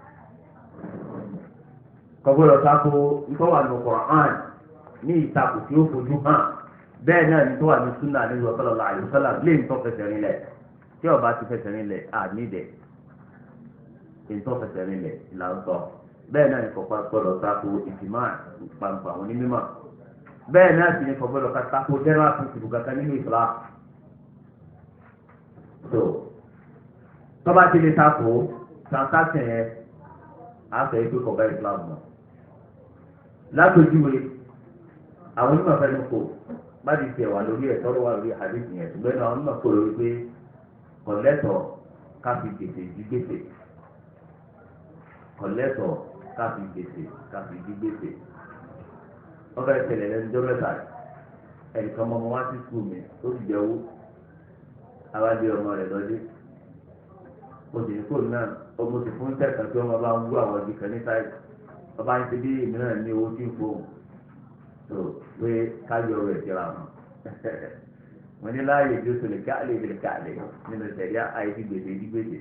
kọ́gbọ́dọ̀ tako ikọ́ wà ní Qur'an ní ìtakò tí ó fojú hàn bẹ́ẹ̀ náà ní tó wà ní sunnah ní sallallahu alaihi wasallam lè ń tọ́ fẹsẹ̀ rinlẹ̀ tí ó bá ti fẹsẹ̀ rinlẹ̀ àníìdẹ̀ ìtọ́fẹsẹ̀ rinlẹ̀ ìlànà bẹ́ẹ̀ náà ní kọ̀ọ̀kan gbọ́dọ̀ tako ìjìmá ìpàǹpà àwọn onímọ̀ bẹ́ẹ̀ náà sì ní kọ̀ọ̀kan tako general principle kankan nínú Islam so tọ́ba ti lè tako transaction yẹn á sọ pé kọ̀ọ̀kan Islam mọ̀ látòjúwe àwọn onímọ̀ fẹ́ ló kó bá ti tẹ̀ wà lórí ẹ̀ tọ́rọ wà lórí hadith yẹn ṣùgbọ́n àwọn onímọ̀ kó lórí pé kọ̀lẹ́tọ̀ ká fi gbèsè di gbèsè kọ̀lẹ́tọ̀ káfí gbèsè káfí gbígbèsè ọbẹ̀ ìṣẹ̀lẹ̀ lẹ́nu jọ́ mẹ́ta ẹnìkan ọmọ wá sí skul mi ó sì jẹ́ owó awádìí ọmọ rẹ̀ lọ́dẹ mo sì ní fóònù náà mo sì fún tẹ̀sán tí ọmọ bá ń wú àwọn ibi kan ní sáìtì ọba ń ṣe bí ìmíràn ní owó tí ń fò tó pé káyọ̀ rẹ̀ síra wọn wọ́n ní láàyè tí ó sọ lè káàlè nínú ìṣẹ̀lẹ̀ àìsí gbèsè ìdígbèsè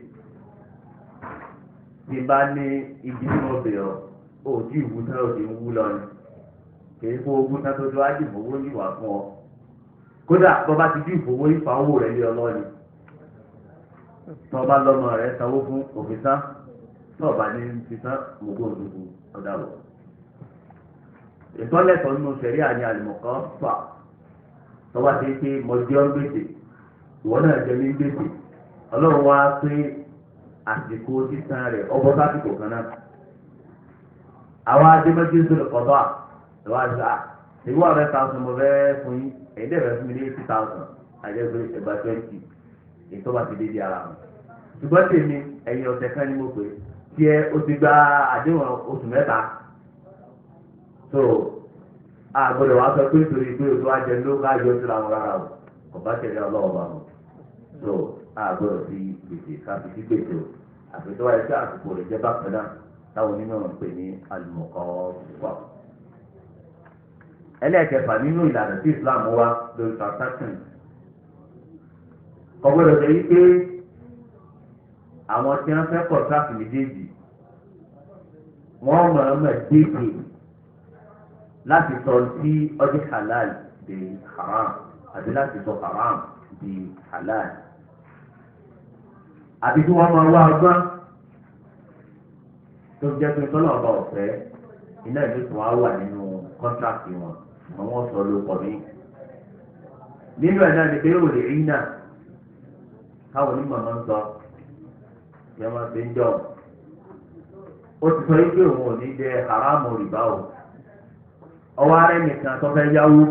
tí bá ní ibi tí wọ́n bẹ̀ ọ́ ò tí ìwú tán ò tí ń wú lọ ni kìí fún ogún tán tó tó á dì fowó yìwà fún ọ kódà bọ́ bá ti dì fowó ìfà owó rẹ̀ lé ọlọ́ọ̀ni tí wọ́n bá lọ́mọ rẹ̀ sanwó fún òfin tán tí wọ́n bá ní ti tán mọ̀gbọ́n òdòdó ọ̀dà wọ̀ ìtọ́lẹ̀tọ̀ nínú sẹ̀ríà ní àlùmọ̀kọ́ fà tọ́wọ́ ti pé mọ̀jọ́ gbèsè ìwọ náà jẹ́ ní gbèsè ọlọ́run wá pé àsìkò sísan rẹ̀ ọgbọ́n sásìkò kan náà àwọn adémọ́jú sọ̀rọ̀ kọ́tọ́ ìwọ àṣà ìwọ rẹ̀ 1,000 mo fẹ́ fún yín èyí dẹ̀ fẹ́ fún mi ní 80,000 àjẹgbẹ́ ẹgbà 20 èyí tó bá ti dédé ara wọn ṣùgbọ́n tèmi ẹ̀yìn ọ̀sẹ̀ kan ni mo pè tí ẹ o ti gba àdéhùn oṣù mẹ́ta so àgbọ̀dọ̀ wa sọ pé nítorí pé o tó wá jẹ ló ká yọ síra wọn rárá o kò bá tẹ̀lé ọlọ́wọ́ bá wọn so àgbọ̀dọ̀ fi gbèsè ká fi sí gbèsè o àfi tó wáyé sí àsìkò rẹ̀ jẹ́ bákan náà táwọn onímọ̀ ń pè ní àlùmọ̀kọ́ wà. ẹlẹ́ẹ̀kẹfà nínú ìlànà tí Islam wá lórí transaction ọgbọ́dọ̀ sọ yí pé àwọn tí wọ́n fẹ́ kọ̀ọ̀tàkì méjèèjì wọ́n mọ̀ọ́mọ̀ déèdè láti sọ sí ọdún halal di haram àti láti sọ haram di halal àti tí wọ́n máa wá ọgbọ́n tó jẹ́ pé tọ́lọ̀ ọba ọ̀fẹ́ iná ìlú tí wọ́n wà nínú kọ́ńtàkì wọn àwọn sọ ló pọ̀ mí nínú ẹ̀ náà ni pé ó lè rí náà káwọn onímọ̀ náà ń sọ yẹn máa fi ń jọ ó ti sọ yìí pé òun ò ní jẹ haramu rìbá o ọwọ́ ara ẹnìkan tó fẹ́ yáwó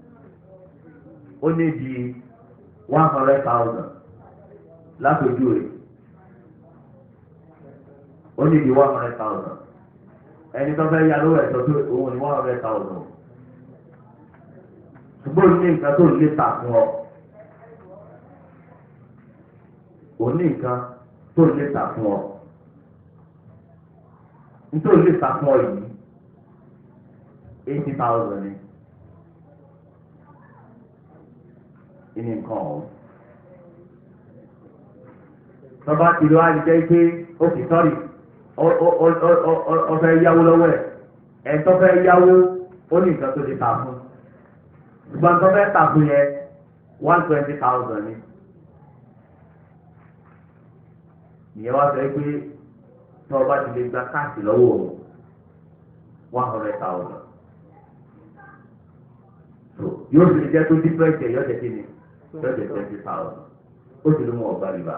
ó ní di 100,000 látòjú rẹ̀ ó ní di 100,000 ẹni tó fẹ́ yá lówó ẹ̀tọ́ tó òun ní 100,000 ṣùgbọ́n ní nǹkan tó lè tà fún ọ òní nǹkan tó lè tà fún ọ nítorí lè tà fún ọ yìí 80,000 ni ìní nǹkan ọ̀hún tọ́ba ti lọ àdìjẹ́ pé ó ti sọ́ọ̀rì ọ̀fẹ́ yáwó lọ́wọ́ ẹ̀ tó fẹ́ yáwó ó ní nǹkan tó lè tà fún ṣùgbọ́n tó fẹ́ tà fún yẹ 120,000 ni. ìyẹn wá sọ pé tí wọ́n bá ti lè gba káàsì lọ́wọ́ 100,000 so yóò fi jẹ́ tó dípẹ́ǹtì ẹ̀yọ́ jẹ́ kíni yóò jẹ́ 20,000 ó sì ló mú ọgbà rìbá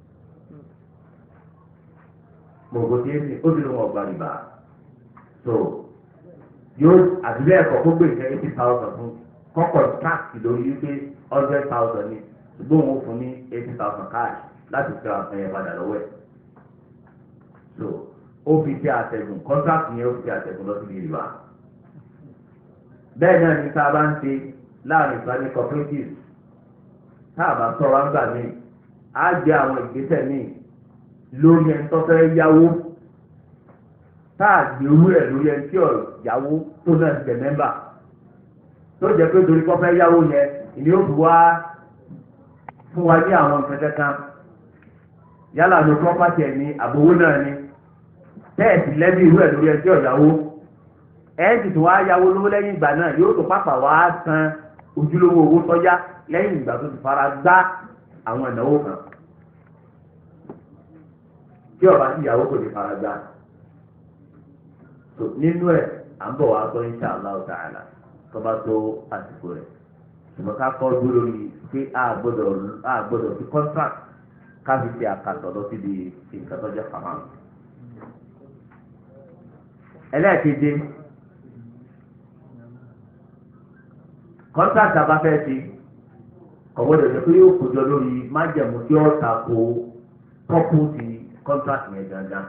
mọ̀gbó tí ó sì ló mú ọgbà rìbá so yóò àdúrà ẹ̀kọ́ kó gbé ìfẹ́ 80,000 fún kọ́kọ́ káàsì lórí wípé 100,000 ni ṣùgbọ́n òun fún ní 80,000 káàsì láti fi àwọn ẹ̀yẹ padà lọ́wọ́ ẹ̀. so ó fi ṣe àtẹ̀gùn kọ́ńtàkì yẹn ó fi ṣe àtẹ̀gùn lọ sí ìrìbà. bẹ́ẹ̀ náà ni tá a bá ń ṣe láàrin Islamic cooperative tá a bá sọ̀rọ̀ àgbà mi á jẹ́ àwọn ìgbésẹ̀ míì lórí ẹni tó fẹ́ yáwó tá a gbé owó ẹ̀ lórí ẹni tí ò yáwó tó náà ti tẹ̀ mẹ́mbà tó jẹ́ pé torí kọ́ fẹ́ yáwó yẹn ìní ó fi wá fún wa ní àwọn nǹkan kankan yálà ló pọ́pátì ẹ̀ ní àbówó náà ni tẹ́ẹ̀sì lẹ́bí irú ẹ̀ lórí ẹjọ́ ìyàwó ẹ̀ẹ́dì tó wá yáwó lówó lẹ́yìn ìgbà náà yóò tó pápá wá san ojúlówó owó tọ́já lẹ́yìn ìgbà tó ti fara gbá àwọn ìnáwó kan tí ọba sí ìyàwó kò ti fara gbá nínú ẹ̀ à ń bọ̀ wá sọ insha Allah ta'ala tọ́ba tó àsìkò rẹ̀ ṣùgbọ́n ká kọ́ dúró lórí pé a gbọ́dọ̀ fi contract káfí ti àkàtọ̀ lọ síbi nǹkan tó jẹ́ fàmán. ẹlẹ́ẹ̀keje contract abáfẹ́ ti ọ̀gbọ́dọ̀ jẹ́ pé yóò kójọ lórí májẹ̀mú tí ó tako pọ́pù ti contract yẹn gangan.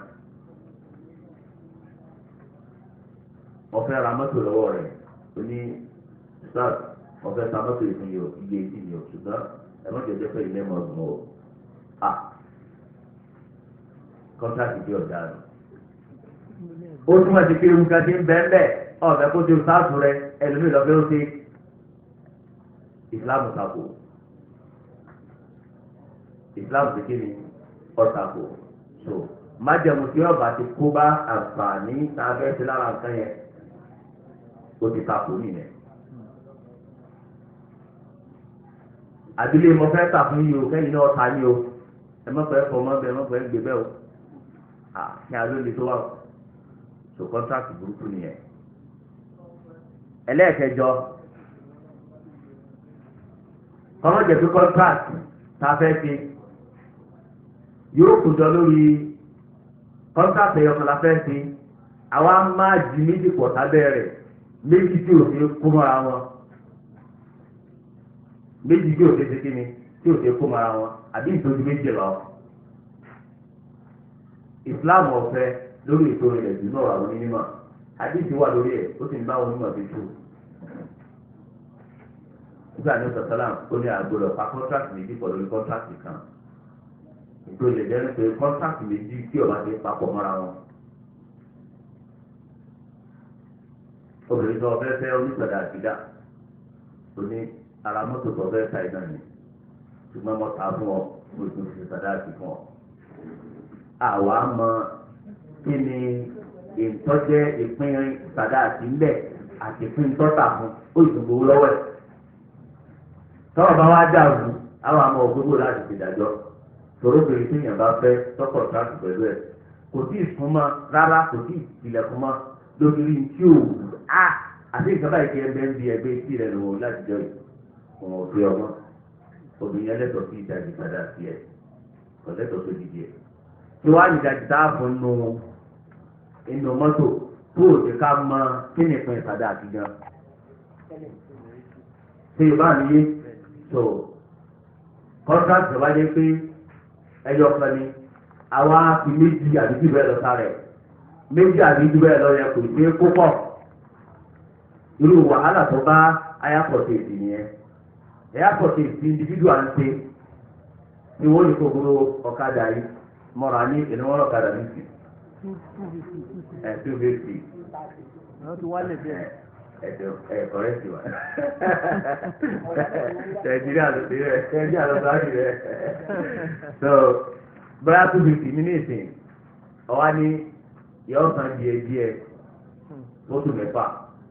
ọ̀fẹ́ ra mọ́tò lọ́wọ́ rẹ̀ ó ní start ọ̀fẹ́ ta mọ́tò ìfún yìí iye ìdí ni o ṣùgbọ́n ẹ̀mọ́ jẹ́jẹ́ pé ilé mọ̀ ọ̀gbọ́n o kọ́ńtàkì bí ọ̀dà rẹ̀ ó túmọ̀ sí pé nǹkan ti ń bẹ́ẹ̀ bẹ́ẹ̀ ọ̀fẹ́ kó ti sáàtù rẹ ẹlòmíì lọ́fẹ́ ó ti ìsìláàmù tako ìsìláàmù ti kéde ọ̀tako so májẹ̀mú tí ọba ti kó bá àǹfààní tàbẹ́ ti lára nǹkan yẹn ó ti tako nìyẹn. àdúlé mo fẹ́ tà fún yìí o kẹ́yìn náà ta ní o ẹ má fẹ́ fọmọ bẹ́ẹ̀ má fẹ́ gbé bẹ́ẹ̀ o kí a ló le tó wà o so kọ́ńtrákì burúkú nìyẹn. ẹlẹ́ẹ̀kẹjọ kọ́mọ́jẹ̀ pé kọ́ńtrákì tá a fẹ́ ṣe yóò kójọ lórí kọ́ńtrákì ẹ̀yọ̀kan la fẹ́ ṣe àwa máa di méjì pọ̀ sábẹ́ rẹ̀ méjì tí ò ṣe kó mọ́ra wọn méjì tí ò ṣe ṣe kí ni tí ò ṣe kó mọ́ra wọn àbí ìtọ́jú méjì lọ. ìsìláàmù ọ̀fẹ́ lórí ètò ilẹ̀ jù náà àwọn onímọ̀ àdìsí wà lórí ẹ̀ ó sì ń bá àwọn onímọ̀ fi tú. nígbà ní sọ̀tọ́lá ó ní àgbọ̀dọ̀ pa kọ́ńtrákì méjì pọ̀ lórí kọ́ńtrákì kan ètò ilẹ̀ jẹ́ pé kọ́ńtrákì méjì tí ọba ti papọ̀ mọ́ra wọn. obìnrin tó ọbẹ̀ fẹ́ onígbàdà àtìdá ó ní ara mọ́tò tó ọbẹ̀ ta iná ni ṣùgbọ́n mo ta fún ọ mo tún fi sàdá àti fún ọ. àwa mọ kí ni ìtọ́jẹ́ ìpín sàdá àti ńlẹ̀ àti ìpín tọ́ta fún ó ìdùnnú lọ́wọ́ ẹ̀. tọ́wọ́ bá wá dàrú àwọn àmọ́ ògbógbó láti fi dájọ́ tòró bèrè tí èèyàn bá fẹ́ tọ́kọ̀ sáàtì pẹ̀lú ẹ̀ kò tí ì súnmọ́ rárá kò tí ì tilẹ̀kùn mọ́ lórí tí ò wù á àti ìjọba ìkẹ́ ẹgbẹ́ ń bi ẹgbẹ́ tí rẹ̀ lò láti jọ ìwọ̀n òfin ọmọ obìnrin ẹlẹ́tọ̀ọ́ sí ìdájí padà sí ẹ̀ kò lẹ́tọ̀ọ́ tó dìde ẹ̀ tí wàá nìdájí tá a fún inú mọ́tò tó o ti ká mọ kí ni ìpín ìpàdé àti gan ṣé ìbá nìyí tó kọ́ńtàkì ìjọba jẹ́ pé ẹyọ kan ni àwa fi méjì àdúgbò bẹ́ẹ̀ lọ sáré méjì àdúgbò bẹ́ẹ̀ lọ yẹ kò ní kó pọ̀ irú wàhálà tó bá ayapọ̀tì èsì nìyẹn ayapọ̀tì èsì individual ń ṣe ni wọ́n ní kòkòrò ọ̀kadà yìí mọ̀ra ní ìnáwó ọ̀kadà ní sí ẹ̀ 250 kọ̀rẹ́tì wa nàìjíríà ló ti rẹ̀ nàìjíríà ló bá rí rẹ̀ so bóyá 250 ní ìsìn ọwá ní yọ ọ̀sán díẹ̀ mọ́tò mẹ́fà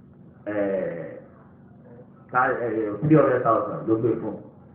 300,000 ló gbé fún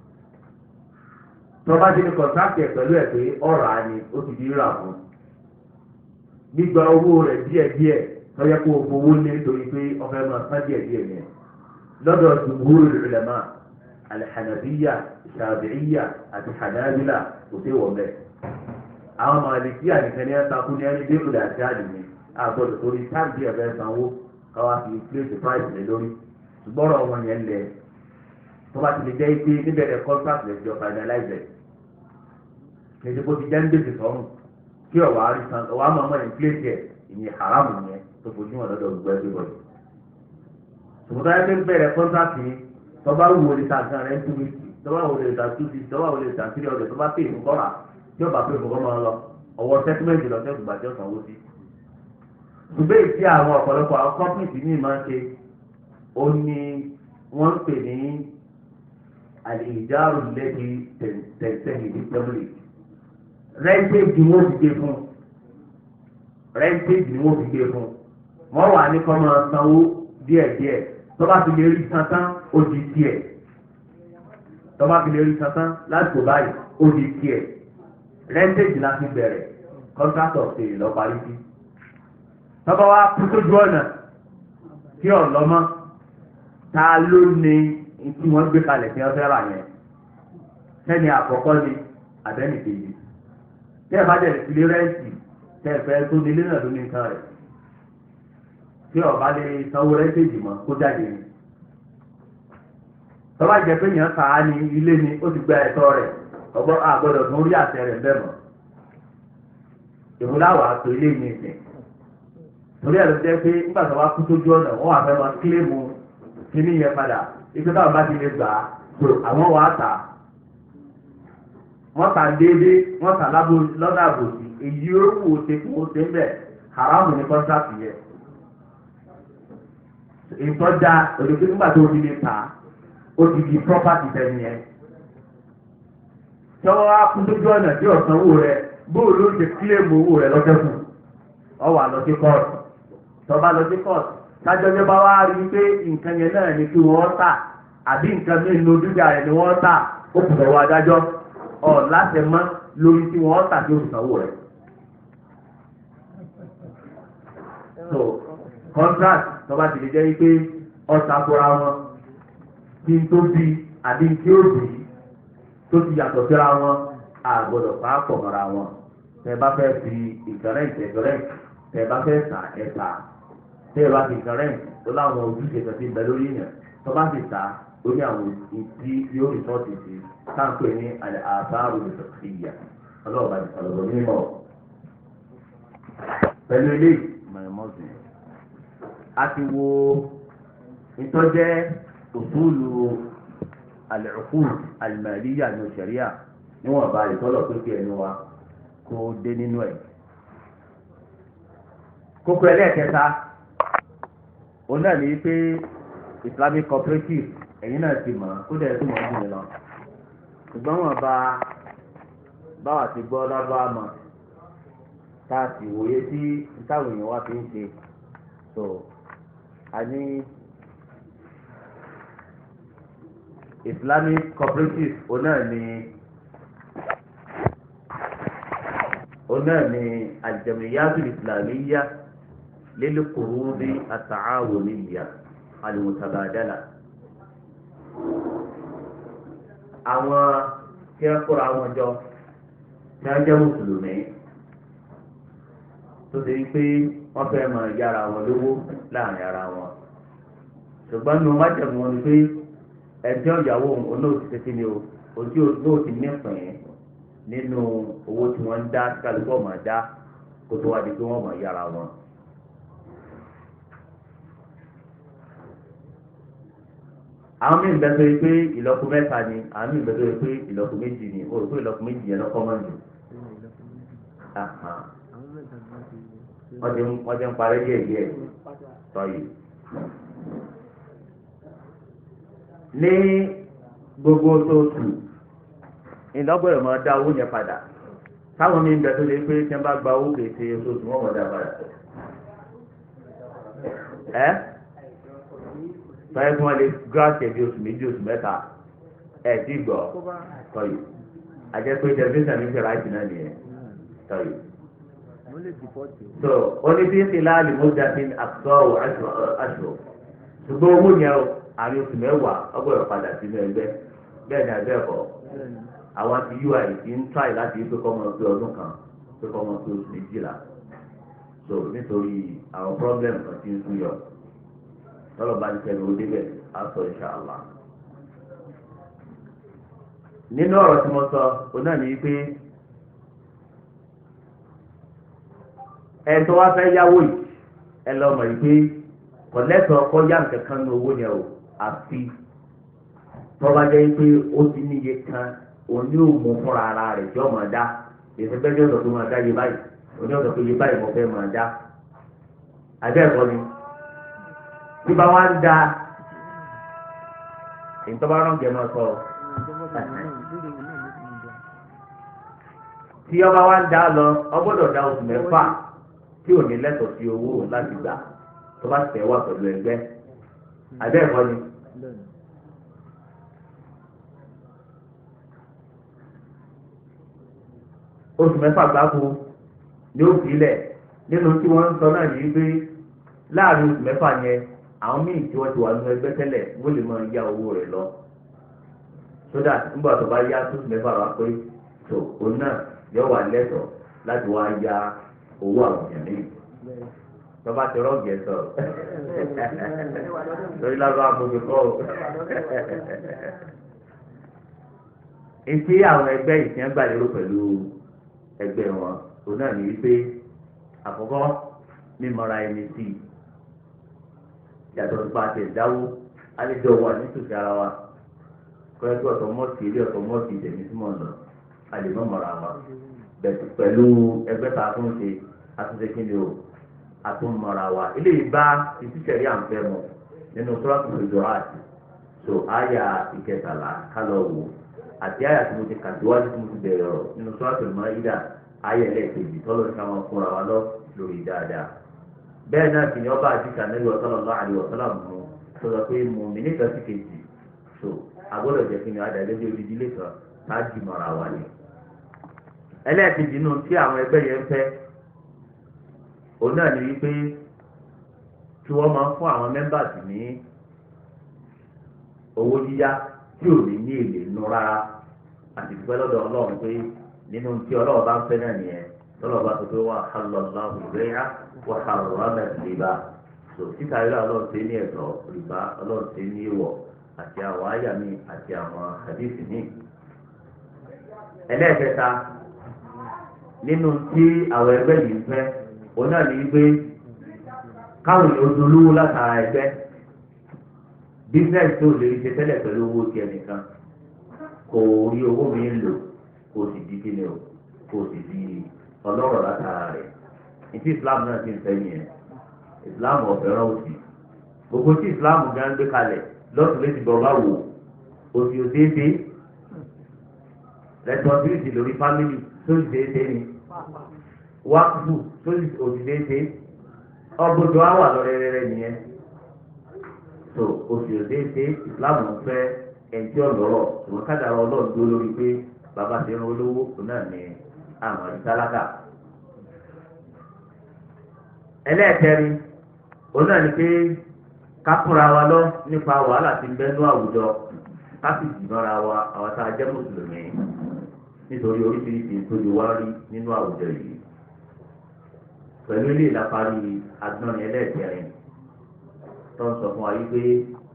tọ́ba ti ní kọ̀ǹtrákì ẹ̀ pẹ̀lú ẹ̀ pé ọ̀rọ̀ á ní ó ti di rírà fún gbígba owó rẹ̀ díẹ̀díẹ̀ lọ́yẹ́ kó o fowó lé nítorí pé ọ̀fẹ́ máa sá díẹ̀díẹ̀ yẹn lọ́dọ̀ jumhur ulama alhanabiya shafi'iya àti hanabila kò sí wọ̀ bẹ́ẹ̀ àwọn malikiya nìkan ní ẹ̀ta kú ní ẹni dé ìlú àti àdìmí àgbọ̀dọ̀ torí táàbì ẹ̀fẹ́ sanwó káwá fi place price lé lórí ṣùgbọ́n ọ̀rọ̀ wọn yẹn lẹ̀ tó bá ti lè jẹ́ pé níbẹ̀rẹ̀ contract lè jọ finalize kejì kó ti jẹ́ ń gbèsè sọ́run kí ọ̀wá àrísàn ọ̀wá mọ̀ọ́mọ́ in place yẹ ìyẹn haramu yẹn tó fojú wọn lọ́dọ̀ gbogbo ẹgbẹ́ bọ̀dọ̀ ṣùgbọ́n táyà pé bẹ̀rẹ̀ contract yìí tọ́ba wù ó lè ta nǹkan rẹ̀ ń túbi tọ́ba wù ó lè ta túbi tọ́ba wù ó lè ta 300 tọ́ba pè fún kọ́ra tí ọba pè fún kọ́ máa lọ ọwọ́ settlement lọ sẹ́kù gbàjọ́ sanwó sí. ṣùgbọ́n ìdí àwọn ọ̀pọ̀lọpọ̀ àwọn companies ní ìmáa ṣe ó ní wọ́n ń pè ní àlèjáàrú lẹ́bi tẹ̀sẹ̀hìn ní pẹ́mìlì rẹ́ńtéèjì ni wọ́n fi gbé fún rẹ́ńtéèjì ni wọ́n fi gbé fún wọ́n wà ní kọ́ máa sanwó díẹ̀díẹ̀ tó bá fi lè rí sántán ó di tiẹ̀ tó bá fi lè rí sántán láti kò báyìí ó di tiẹ̀ rẹ́ńtéèjì la fi bẹ̀rẹ̀ kọ́ńtátọ̀ ṣe lọ parí sí tọ́ba wa kú sójú ọ̀nà tí ọ̀lọ́mọ ta ló ní tí wọ́n gbé kalẹ̀ tí wọ́n fẹ́ rà yẹn sẹ́ni àkọ́kọ́ ni àbẹ́ni kejì tí ẹ bá jẹ́ ìdílé rẹ́ǹtì tẹ́ ẹ fẹ́ tó nílé náà ló ní nǹkan rẹ̀ tí ọba lè sanwó rẹ́ǹtì mọ́ kó jáde ni tọ́ba jẹ́ pé yẹn kà á ní ilé ni ó ti gba ẹ̀tọ́ rẹ̀ ọgbọ́n àgbọ̀dọ̀ tó ń rí àtẹ rẹ̀ bẹ́ẹ̀ mọ́ ìmúláwà tó ilé mi sìn torí ẹ̀ ló jẹ́ pé nígbà tó wá kú sójú ọ̀nà wọ́n wà fẹ́ máa kílèmù kíní yẹn padà ibi táwọn bá ti lè gbà á tó àwọn wà á tà wọ́n tà déédéé wọ́n tà lọ́dà àbòsí èyí ó wù ó ṣe fún ó ṣe ń bẹ̀ haramu ní kọ́ńtàkì yẹ ìtọ́jà òdòdó nígbà tó ti lè ta ó ti di property tẹ̀lé yẹn tọ́wọ́ á kún lójú ọ̀nà tí ọ̀sán owó rẹ bóòlù ló ṣe kílèmù owó rẹ lọ́jọ́ fún ọ wà lọ sí kóòtù tọ́ba lọ sí kóòtù tájọ́jọ́ bá wá rí i pé nǹkan yẹn náà ni kí wọ́n tà àbí nǹkan mélòó dúdà rẹ̀ ni wọ́n tà ó kù lọ́wọ́ adájọ́ ọ̀ láti mọ́ lórí tí wọ́n tà tí ó sanwó rẹ̀. so contract tọ́ba ti lè jẹ́ wípé ọ̀sà kóra wọn kí n tó bí àbí kí ó bì í tó ti yàtọ̀ síra wọn àgbọ̀dọ̀ pàápọ̀ mọ́ra wọn tẹ́ bá fẹ́ fi ìgbọ̀rẹ́ tẹ́ bá fẹ́ tà ẹ̀ tà tẹ́ bá fi ìgbọ̀rẹ́ tó láwọn ojúṣe kan ti bẹ lórí yẹn tọ́ba ti tà ó ní àwọn ìdí yóò rí sọ́ọ̀tì sí táǹpé ní àbáàrò ìsọ̀kìyà ọlọ́ọ̀bá ìsọ̀rọ̀ mímọ́ pẹ̀lú ilé ìmọ̀ọ́mọ́sìn a ti wo ìtọ́jẹ́ òṣùlù al-uqud al-maliyya ní ṣẹ̀ríà níwọ̀n bá ìtọ́lọ̀ pé kí ẹnu wa kó dé nínú ẹ̀. kókó ẹlẹ́ẹ̀kẹta òun náà ní pé Islamic cooperative ẹ̀yin náà ti mọ̀ kó dẹ̀ tó mọ̀ ọ́ jùlọ ṣùgbọ́n wọn báwa ti gbọ́ lábáwá mọ̀ tá a sì wòye sí táwọn èèyàn wá fi ń ṣe so a ní Islamic cooperative òun náà ni al-jam'iyyat al-islamiyya lil-qurud at-ta'awuniyya al-mutabadala. àwọn tí wọ́n kóra wọn jọ tí wọ́n jẹ́ mùsùlùmí tó ṣe pé wọ́n fẹ́ máa yára wọn lówó láàrin ara wọn ṣùgbọ́n ní wọ́n má jẹ̀mú wọn ni pé ẹjọ́ ìyàwó olóòtú tètè ni ojú olóòtú nípìn nínú owó tí wọ́n ń dá kálukọ́ máa dá kó tó wá di pé wọ́n máa yára wọn. àwọn míì bẹ tó yẹ pé ìlọ́kù mẹ́ta ni àwọn míì bẹ tó yẹ pé ìlọ́kù méjì ni o rò pé ìlọ́kù méjì yẹn lọ́kọ́ mọ́ jù. wọ́n ti ń parí díẹ̀ sọ́yì. ní gbogbo oṣooṣù ìlọ́gbọ̀rọ̀ máa dá owó yẹn padà táwọn míì bẹ tó yẹ pé tí wọ́n bá gba owó kèsè oṣooṣù wọ́n máa dá padà. sọ́yẹ́ fún wọn lè gíráàsì ẹ̀bí oṣù méjì oṣù mẹ́ta ẹ̀ tí gbọ́ sọ́yì àjẹ́ pé tẹlifíṣàn ní fẹ́ràn àìsàn náà nìyẹn sọ́yì. so oní bí ìlàlì mọ́jáde àtọ́wò aṣọ ṣùgbọ́n owó yẹn o àmì oṣù mẹ́wàá ọgbọ̀rọ̀ padà sínú ẹgbẹ́ bẹ́ẹ̀ ni àbẹ́ ẹ̀kọ́ àwọn ti ui ti ń try láti pé kọ́mọ pé ọdún kan pé kọ́mọ pé oṣù méjìlá so nítorí àwọn problem kan ti ń sún yọ tọ́lọ̀ bá ń tẹ̀lé ó débẹ̀ á sọ inshallah. nínú ọ̀rọ̀ tí mo sọ òun náà ní pé ẹ̀tọ́ wa fẹ́ yáwó yìí ẹ lọ mọ̀ pé kọ̀lẹ́tọ̀ ọkọ yá nǹkan kan ní owó yẹn o àfi tọ́ba jẹ́ pé ó ti níye kan òní òmù fúnra ara rẹ̀ tí ó máa dá èsì pé ní ọ̀dọ̀ tó máa dá yé báyìí òní ọ̀dọ̀ tó yé báyìí mo fẹ́ máa dá àbẹ́ẹ̀kọ́ ni tí bá wá ń da ìtọ́ba ránṣẹ́ máa sọ tí ọba wá ń dá lọ ọgbọ́dọ̀ dá oṣù mẹ́fà tí ò ní lẹ́tọ̀ọ́ sí owó láti gbà tó bá tẹ̀ wá pẹ̀lú ẹgbẹ́ àbẹ́ẹ̀kọ́ ni. oṣù mẹ́fà gbáko ni ó filẹ̀ nínú tí wọ́n ń sọ náà yìí pé láàrin oṣù mẹ́fà yẹn àwọn míì tí wọ́n ti wà nínú ẹgbẹ́ tẹ́lẹ̀ wọ́n lè máa yá owó rẹ̀ lọ sódà nígbà tó bá yá oṣù mẹ́fà wá pé tó òun náà yóò wà lẹ́tọ̀ọ́ láti wá yá owó àwọn èèyàn míì tọ́ba ti rọ́ọ̀gì ẹ̀ sọ̀rọ̀ lórí lábẹ́ àbòbí kọ́ ọ́ etí àwọn ẹgbẹ́ ìsìn gbàlérò pẹ̀lú ẹgbẹ́ wọn òun náà ní wípé àkọ́kọ́ mímọ́ra ẹni sí i yàtọ̀ nípa àti ìdáwó àlejò wà nítòsí ara wa kọ́lẹ́tì ọ̀tọ̀ mọ́ọ̀tì ilé ọ̀tọ̀ mọ́ọ̀tì ìdẹ̀mí sí mọ̀ọ́nà àlèmọ́ mọ́ra wa pẹ̀lú ẹgbẹ́ tá a tún ṣe àtúnṣe kí ni o àtúmọ̀ra wa eléyìí bá ìtúsẹ̀rí à ń fẹ́ mọ̀ nínú Suratul Hujurat so àyà ìkẹtàlá kálọ̀ wò àti àyà tí mo ti kàdúwájú tí mo ti bẹ̀rẹ̀ ọ̀rọ̀ nínú Suratul Maida àyà ẹlẹ́ẹ̀kejì tọ́lọ́ ní ká máa fúnra wa lọ lórí dáadáa bẹ́ẹ̀ náà sì ni ọba àti sànẹ́lì sallallahu alaihi wasallam mú sọ̀rọ̀ pé mùmínì kan sí kejì so agbọ́dọ̀ jẹ́ kí ni adàlẹ́ bí odidi ilé kan sáájì mọ́ra wa ni. ẹlẹ́ẹ̀kejì nù tí àwọn ẹgbẹ́ yẹn fẹ́ òun náà ni wípé kí wọ́n máa ń fún àwọn mẹ́mbàsì ní owó yíyá tí ò ní ní èlé nù rárá àti ìdúpẹ́ lọ́dọ̀ ọlọ́run pé nínú tí ọlọ́run bá ń fẹ́ náà nìyẹn tọ́lọ́run bá sọ pé wa halallahu al-bay'a wa harrama ar-riba so títa ilé ọlọ́run ṣe ní ẹ̀tọ́ rìbá ọlọ́run ṣe ní ìwọ̀ àti àwọn àyà mi àti àwọn àdéhùn mi. ẹlẹ́ẹ̀kẹta nínú tí àwọn ẹgbẹ́ yìí ń fẹ́ òun náà ní pé káwọn èèyàn dolówó látara ẹgbẹ́ bísíǹsì tó lè ṣe tẹ́lẹ̀ pẹ̀lú owó tiẹ̀ nìkan kò rí owó mi ń lò kò sì di kíni o kò sì di ọlọ́rọ̀ látara rẹ̀ ìtí Islam náà ti ń fẹ́ yẹn Islam ọ̀fẹ́ràn òsì gbogbo tí Islam gan gbé kalẹ̀ lọ́sùn létí bọ̀ bá wò òsì òṣèṣe responsibility lórí family tó sì ṣeéṣe ni wákùtù tó sì òsì ṣeéṣe ọgbọ́dọ̀ á wà lọ́rẹ́rẹ́rẹ́ nìyẹn so òsì òṣèṣe Islam fẹ́ ẹ̀ǹtí ọ̀lọ́rọ̀ ṣùgbọ́n kádàrá ọlọ́run tó lórí pé bàbá ti rán olówó náà ní àwọn ìsálákà. ẹlẹ́ẹ̀kẹrin òun náà ni pé kápúra wa lọ nípa wàhálà tí ń bẹ ní àwùjọ ká sì jìnnàra wa àwọn tá a jẹ́ mùsùlùmí nítorí oríṣiríṣi tó lè wá rí nínú àwùjọ yìí pẹ̀lú ilé ìláparí agbọ́nrin ẹlẹ́ẹ̀kẹrin tó ń sọ fún wa yìí pé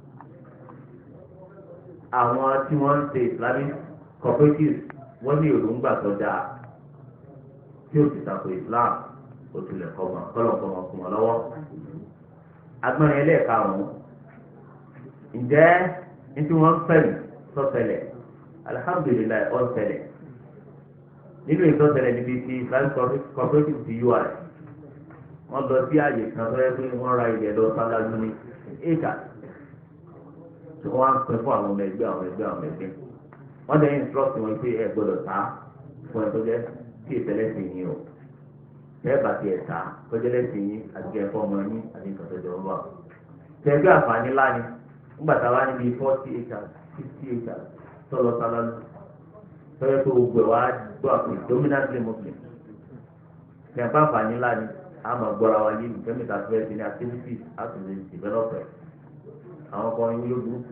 àwọn tí wọ́n ń ṣe Islamic cooperatives wọ́n ní èròǹgbà tó dáa tí ó ti tako Islam ó tilẹ̀ kọ́ wọn kọ́lọ́kọ́ wọn fún wọn lọ́wọ́. agbọ́nrin ẹlẹ́ẹ̀karùn-ún ǹjẹ́ ní tí wọ́n ń fẹ̀lú sọ́sẹ̀lẹ̀ alihamudulilayi ọ̀sẹ̀lẹ̀ nínú ìsọ̀sẹ̀lẹ̀ níbi tí Islamic cooperative ti UI wọ́n lọ sí àyè kan tó yẹ pé wọ́n ra ilẹ̀ lọ sálájú ní éka tí wọ́n á ń pẹ́ fún àwọn ọmọ ẹgbẹ́ wọ́n dẹ̀ instruct wọn pé ẹ gbọ́dọ̀ ta fún ẹ tó jẹ́ tí ìfẹ́lẹ́ sí yín o tẹ́ẹ̀bà tí ẹ̀ ta kọjọ́lẹ́ sí yín àti ẹ̀fọ́ ọmọ yín àti ìtọ́jọ́ ọmọ wa. tẹ̀gbẹ́ àǹfààní ńlá ni nígbà tá a wá níbi 40 acres 60 acres tọ́lọ sálálu tọ́yẹ tó gbẹ̀ wá gbọ́ àpò dominantly muslim. tẹ̀gbẹ́ àǹfààní ńlá ni a máa gbọ́ra wa yé ìfẹ́mìtà fẹ́ẹ́ sí ní activities láti lè develop àwọn kan yín yóò burúkú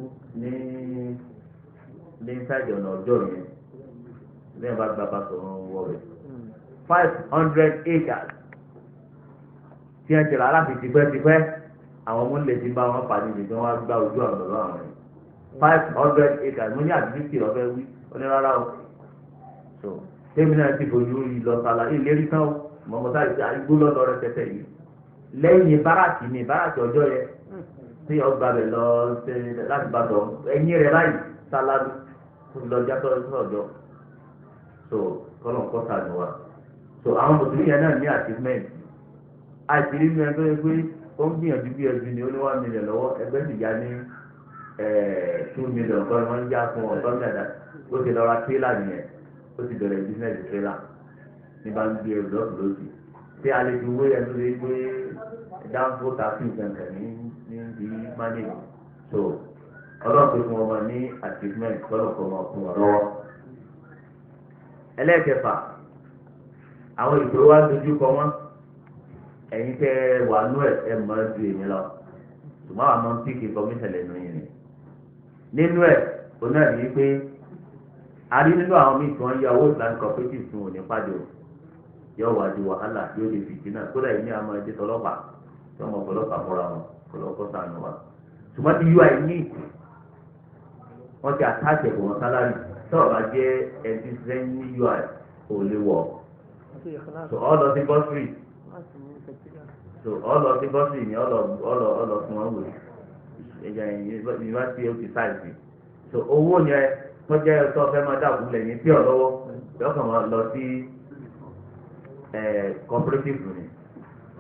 ní sáìdì ọ̀nà ọjọ́ yẹn lẹ́yìn bá gba bàtọ̀ wọ rẹ̀ 500 acres tí wọ́n ti rà láti tipẹ́tipẹ́ àwọn ọmọ ilé ti bá wọn pàdé ní kí wọ́n gbá ojú àwọn ọ̀dọ́ àwọn rẹ̀ 500 acres mo ní àdúgbò lọ́fẹ́ wí onírárá o so tèmi náà ti fojú lọ sàlà ìlérí tán o mọ̀mọ́tà ìṣe àìgbó lọ́dọ̀ rẹ̀ tẹ́tẹ́ yìí lẹ́yìn báràkì ní báràkì ọjọ́ yẹn tí ọgbà rẹ̀ lọ láti bàtọ̀ ẹ̀yìn rẹ̀ láyìí sálárì lọ́jà tó ọjọ́ so kọ́nà kọ́ta ni wa so àwọn mùsùlùmí yẹn náà ní achievement àìsírí mi ẹgbẹ́ pé ó ń gbìyànjú bí ẹbí ni ó ní 1 million lọ́wọ́ ẹgbẹ́ sì yá ní 2 million kọ́ ni wọ́n ń yá fún ọ̀tọ́ mẹ́ta ó ti lọ́ra tírélà nìyẹn ó ti bẹ̀rẹ̀ business tírélà ní bá ń gbé ẹrù lọ́sùn lóṣù tí a lè fi wé ẹnu lé pé dáńfó tàbí nǹkan kan ní bí manage so ọlọ́pẹ́ fún ọmọ ní achievement kọ́lọ́pẹ́ ọmọ fún ọ lọ́wọ́. ẹlẹ́ẹ̀kẹfà àwọn ìṣòro wa dojú kọ wọ́n ẹ̀yin tẹ́ wà nú ẹ̀ mọ́ ju èmi lọ ṣùgbọ́n àwọn máa ń píkì kọ́míṣẹ̀ lẹ́nu yìí ni. nínú ẹ̀ o náà ní pé a rí nínú àwọn míì tí wọ́n yá owó Islamic cooperative fún òní pàdé o yóò wá di wàhálà yóò di fìtínà kódà ìní àmọ́ ẹ̀jẹ̀ tọlọ́pàá tí wọ́n mọ̀ ọ̀pọ̀lọpàá fúnra wọn ọ̀pọ̀lọpọ̀ sànù wa ṣùgbọ́n ti UI ní wọ́n ti àtàkì ẹ̀bùn wọn sálárì sọ̀rọ̀ bá jẹ́ ẹtí sẹ́yìn ní UI ò lè wọ̀ so ọ lọ sí bọ́sìrì so ọ lọ sí bọ́sìrì ni ọ lọ fún wọn wò yunifásitì ó ti sáìsì so owó yẹn tó jẹ́ ẹ̀tọ́ fẹ́ máa dàbò lẹ́yìn tí ọ̀ lọ́wọ́ yọkàn máa lọ sí cooperative ni so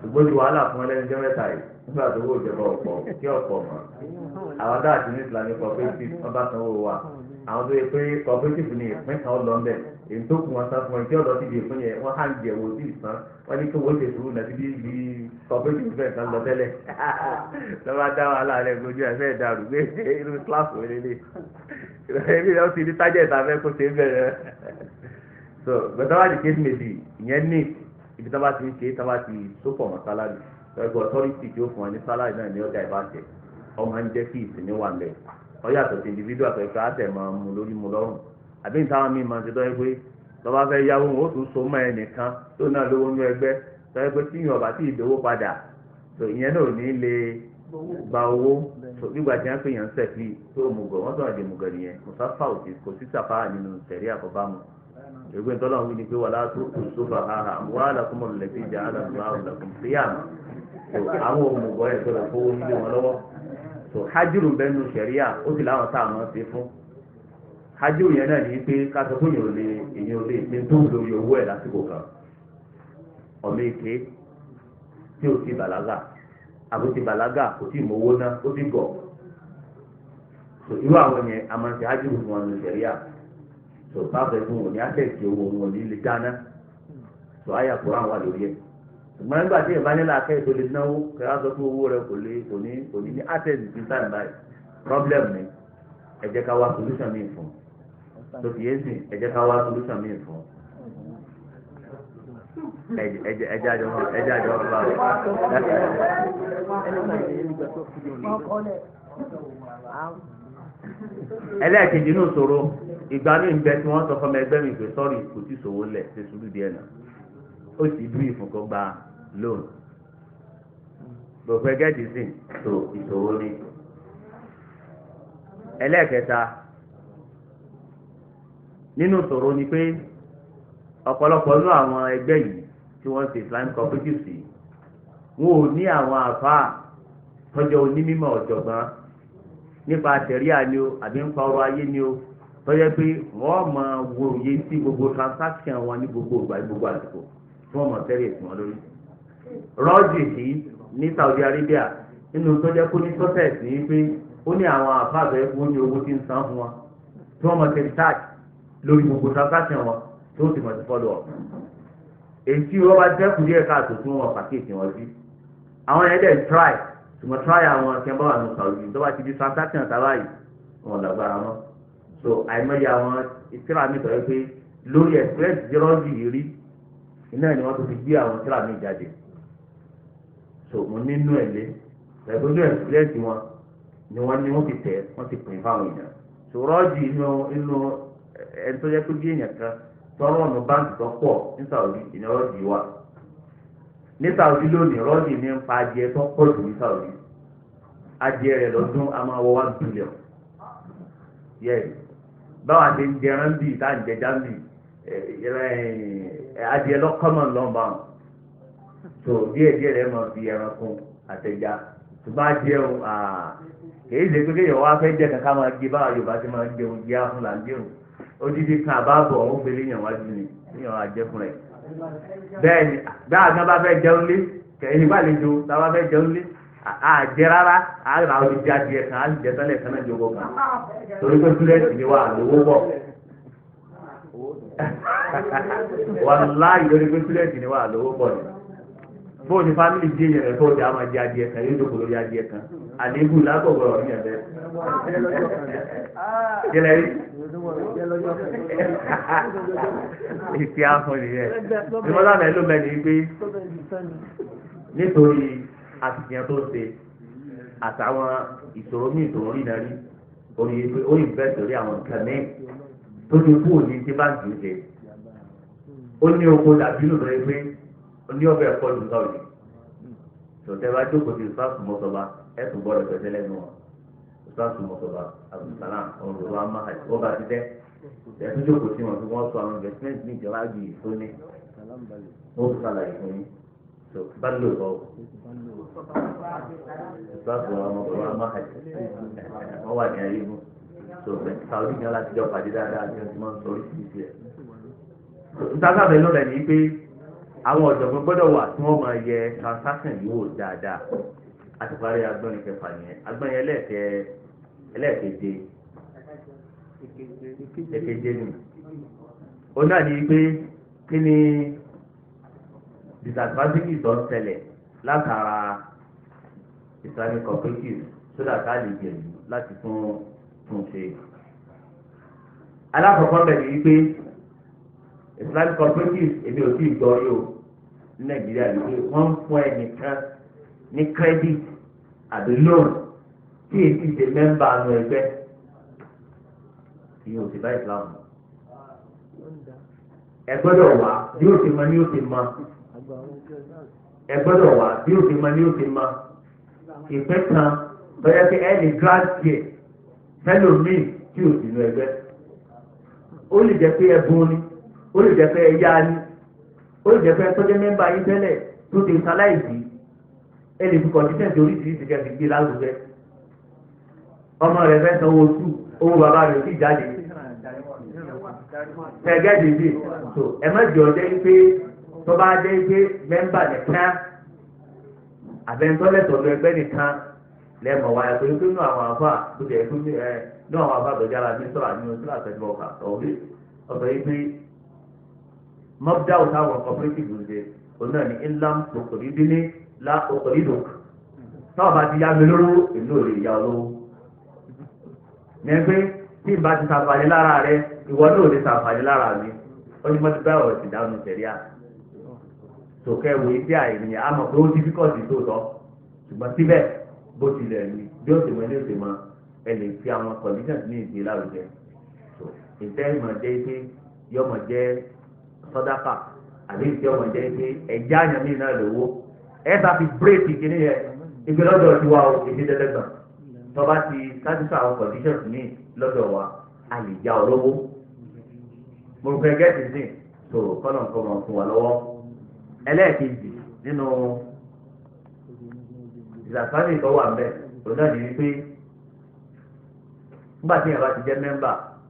ṣùgbọ́n ju wàhálà fún ẹlẹ́nìjọ́ mẹ́ta yìí nígbà tó wò jẹba ọ̀pọ̀ kí ọ̀pọ̀ mọ́ àwọn dáàtì ní Islamic cooperative wọ́n bá sanwó wa àwọn tó yẹ pé cooperative ní ìpín kan lọ mbẹ èyí tó kù wọn san fún ẹ tí ọ̀dọ́ ti di ìpín yẹn wọ́n hàn jẹ wo sí ìsan wọ́n ní kí wọ́n ṣe sùúrù náà síbi ibi cooperative fẹ́ẹ̀ kan lọ tẹ́lẹ̀ lọ́wọ́ dá wàhálà rẹ̀ gbójú ẹ̀ fẹ́ẹ̀ dàrú gbé irú class wọlé lé ebi náà ti di target abẹ́ kó ṣe bẹ̀rẹ̀ so gbẹ̀tọ́ wá di case méjì ìyẹn ní ibi tí wọ́n bá ti ń ṣe tí wọ́n bá ti sópọ̀ mọ́ sálárì ẹgbẹ́ authority tí ó fún ọ ní sálárì náà ní ọjà ìbáṣẹ ọmọ ń jẹ́ kí ìsinmi wà lẹ̀ ọ yàtọ̀ sí individual tó ẹ̀ka àtẹ̀ máa mú lórí mu lọ́rùn àbí nítawọn míì máa ń ṣe tọ́ ẹ pé lọ́ba fẹ́ yáwó wọn ó tún so mọ́ ẹnìkan tó náà lówó nú ẹgbẹ́ tọ́ ẹ pé tí ìyàn ọ̀bà tí ìdówó padà tó ìyẹn náà ò ní lè gba owó tó nígbà tí wọ́n pè yàn ń sẹ̀fì tó mùgọ̀ wọ́n sọ̀rọ̀ di mùgọ̀ nìyẹn mùsáfà òsì kò sí sàfà nínú tẹ̀rí àkọ́bámu ègbé ntọ́lá wí ni pé wàlá tó kù sófà áhà wà lákùmọ̀ lẹ́tí ìjà àlàmúláwò làkùn síyàmù tó àwọn òmùgọ̀ ẹ̀ sọ̀rọ̀ fowó nílé wọn lọ́wọ́ tó hajiru bẹ́nu sẹ̀ríà ó sì láwọn tá a mọ̀ ṣe fún hajiru yẹn náà ní pé kátó fún èèyàn ò lè ṣe tó lórí owó ẹ̀ lásìkò kan ọ̀mọ èké tí ò ti bàlágà àbò ti bàlágà kò tí ì mówó ná ó ti gọ̀ tó irú àwọn yẹn a máa ń ṣe hajiru fún wọn ní sẹ̀ríà tó báfẹ́ fún wọn ní àtẹ̀sí owó wọn ní ilé dáná tó àyà kúrò àwọn àlórí ẹ̀ ṣùgbọ́n nígbà tí ìbánilá akẹ́yìn tó lè náwó kẹ́rẹ́ sọ fún owó rẹ kò ní ní àtẹ̀sí sí sáà báyìí problem ni ẹ jẹ́ ká wá solution míì fún tó fi yéésì ẹ jẹ́ ká wá solution míì fún ẹjẹ́ àjọ bá rẹ̀. ẹlẹ́ẹ̀kejì inú ìṣòro ìgbà ní ìgbẹ́ tí wọ́n sọ fọmọ ẹgbẹ́ mi pé sọ́ọ̀rì kò tí ìṣòwò lẹ̀ ṣe sùúrù díẹ̀ náà ó sì dú ìfúnkọ́ gba loan gbogbo ẹgẹ́ ti sìn tó ìṣòro ni. ẹlẹ́ẹ̀kẹta nínú ìṣòro ni pé ọ̀pọ̀lọpọ̀ nínú àwọn ẹgbẹ́ yìí tí wọ́n ṣe Islamic cooperative sí wọn ò ní àwọn àfáà tọ́jọ́ onímọ̀ ọ̀jọ̀gbọ́n nípa tẹ̀ríà ni o àbí nípa ọrọ̀ ayé ni o tọ́jọ́ pé wọ́n máa wo òye sí gbogbo transaction wọn ní gbogbo ìgbà gbogbo àsìkò tí wọ́n mọ̀ tẹ́lẹ̀ sí wọn lórí. rọ́ọ̀jì sí ní Saudi Arabia nínú tọ́jọ́ kó ní success ní pé ó ní àwọn àfáà bẹ́ẹ̀ fún ní owó tí ń san fún wọn tí wọ́n mọ̀ tẹ́lẹ̀ charge lórí gbogbo transaction wọn tí ó sì mọ̀ sí follow up. èyí tí wọ́n bá dẹ́kun díẹ̀ káàtó tí wọ́n pàkíyèsí wọn sí àwọn yẹn dẹ̀ try ṣùgbọ́n try àwọn tí wọ́n bá wà ní Saudi tó bá ti di transaction tàbá yìí wọn lágbára wọn so àìmọye àwọn ìṣẹ́ra mi tọ́ pé lórí express jẹ́rọ́ọ̀dì yìí rí iná ni wọ́n tó fi gbé àwọn ìṣẹ́ra mi jáde so mo nínú ẹ̀ lé ẹ̀gbọ́n ní express wọn ni wọ́n ti tẹ̀ wọ́n ti pín fáwọn èèyàn so rọ́ọ̀dì inú ẹni tó jẹ́ pé bí èèyàn kan tọrọ ọ̀nà báńkì tó pọ̀ ní Saudi ìní rọ́ọ̀dì wà ní Saudi lónìí rọ́ọ̀dì ní ń pa adìẹ tó pọ̀ jù ní Saudi adìẹ rẹ̀ lọ́dún a máa wọ 1 billion yẹ́ẹ̀ báwa ti ń jẹran bíi tá à ń jẹjá bíi adìẹ lọ́kọ́mọ̀ lọ́nba tó díẹ̀ rẹ̀ máa fi ẹran fún àtẹ̀já ṣùgbọ́n adìẹ kìí ṣe pé kéèyàn wá fẹ́ jẹ́ kankan máa gé báwa Yorùbá ti máa ń jẹun jẹ́ àfúnlá ń jẹun odidi kan àbábọ̀ ọ̀hún fèrè yàn wájú ni yàn wá jẹ́ fún rẹ̀ bẹ́ẹ̀ ni dáa gan bá fẹ́ jẹun lé kẹ̀yìn bá lè jo tá a bá fẹ́ jẹun lé àjẹ rárá àrà odidi adìẹ kan á jẹ sálẹ̀ kan náà jogo kan torí pé túlẹ̀tì ni wà lówó bọ̀ wàláhì lórí pé túlẹ̀tì ni wà lówó bọ̀ ni fóònù fámìlì díẹ̀ yẹn rẹ̀ fóònù àwọn ajẹ adìẹ kan yóò jókòó lórí adìẹ kan àléébù lágbọ̀gbọ̀ ọ̀rọ̀ yẹn bẹ́ẹ̀ kílẹ̀ rí ìfi ahọ́n nìyẹn ìmọ̀lá rẹ̀ ló mẹ́ni pé nítorí àtìyàn tó ṣe àtàwọn ìṣòro ní ìṣòro rí náà rí orí ìfẹ́ sórí àwọn nǹkan ní tó ti kú òní tí báńkì ń ṣe ó ní oko dàbí lò lórí pé ó ní ọbẹ̀ ẹ̀kọ́ lù sọ̀rọ̀ yìí tòtẹ́ bá jókòó ti ìfásù mọ́sọ̀bá ẹ̀sùn gbọ́dọ̀ tẹ̀sẹ̀ lẹ́nu wọn ìfásù mọ́sọ̀bá àbùsàlà ọ̀rọ̀ amáhàjì ó bá ti tẹ́ ẹ̀sùn jókòó sí wọn tí wọ́n sọ àwọn investment ní ìjọba yìí tó ní ó sàlàyé fún yín tó bá lò sọ ìfásù ọ̀rọ̀ amáhàjì wọ́n wà ní ayé mú tó Saudi ní aláti jọ pàdé dáadáa tí wọ́n ti máa ń sọ oríṣiríṣi ẹ̀. ìtàkàbẹ̀ ló rẹ̀ ní pé àwọn ọ̀jọ̀gbọ́n gbọ́dọ̀ wà tí wọ́n máa yẹ transaction yìí wò dáadáa àti parí agbọ́nrin kẹfà nìyẹn agbọ́nrin ẹlẹ́ẹ̀keje ni òun náà ní pé kí ni disadvantages tó ń ṣẹlẹ̀ látara Islamic cooperative sódà ká lè gbìyànjú láti tún ṣe. alákọ̀ọ́kọ́ bẹ̀rẹ̀ yìí pé Islamic cooperative èmi ò tíì gbọ́ yóò ní Nàìjíríà yìí pé wọ́n ń fún ẹnìkan ní credit àbí loan tí èsì ṣe mẹ́mbà nu ẹgbẹ́ ìyẹn ò sì bá Islam. ẹ gbọ́dọ̀ wá bí ó ti mọ ní ó ti mọ ẹ gbọ́dọ̀ wá bí ó ti mọ ní ó ti mọ ìpín kan bẹ́ẹ̀ pé ẹnì gíláàsì ẹ̀ fẹ́lòmíì tí ò sí nu ẹgbẹ́ ó lè jẹ́ pé ẹbùn ni ó lè jẹ́ pé ẹyá ni ó lè jẹ́ pé tọ́jú mẹ́mbà yín tẹ́lẹ̀ tó ti sáláìsì ẹ lè fi kọ̀ǹtíṣẹ̀ǹtì oríṣiríṣi kẹ́sì gbé lárugẹ ọmọ rẹ̀ fẹ́ sanwó oṣù owó bàbá rẹ̀ sì jáde ẹgẹ́ dèdè tó ẹ má jọ jẹ́ pé tó bá jẹ́ pé mẹ́mbà nìkan àbẹ̀ntọ́lẹ̀tọ̀ lọ ẹgbẹ́ nìkan lẹ́mọ̀ wáyé pé nínú àwọn àfà tó jẹ́ pé nínú àwọn àfà tó jára ní sọ́ra nínú sọ́ra tẹ̀síwọ̀ ọ̀kà ọ̀sọ̀ yìí pé mọ́bdá òtá àwọn cooperative ló dé òun náà ní inlam òkòrí délé lá òkòrí lòk náà bá ti yá mi lóró èmi ò lè yá ọ lówó nẹ́gbẹ́ tí ìbá ti sàǹfààní lára rẹ ìwọ náà ò lè sàǹfààní lára mi ó ní mọ́tò báyọ̀ ti dáhùn sẹ̀ríà tòkẹ́ wo ibi àìrìn àmọ́ pé ó dífíkọ̀tì tó tọ́ ṣùgbọ́n síbẹ̀ bó tilẹ̀ ní bí ó ti mọ ilé ìgbìmọ̀ ẹ lè fi àwọn conditions ní ìgbé lárugẹ tó ìtẹ́ ìmọ̀ jẹ́ pé yọmọ jẹ́ sọ́dáfà àbí ìtẹ́ ọmọ jẹ́ pé ẹ̀já àyàn mí náà lówó ẹ bá fi bírèkì kìíní yẹn ìgbé lọ́dọ̀ ti wá o èdè dẹ́dẹ́gbọ̀n tó bá ti satisfy àwọn conditions ní lọ́dọ̀ wa a lè já olówó mo rò pé gẹ́gẹ́ ti sìn tó kọ́nà nǹkan mọ̀ fún wa lọ́wọ́ ẹlẹ́ẹ̀kejì nínú ìlàsánì tó wà mbẹ òun náà ní wípé nígbà tí yàrá ti jẹ́ mẹ́mbà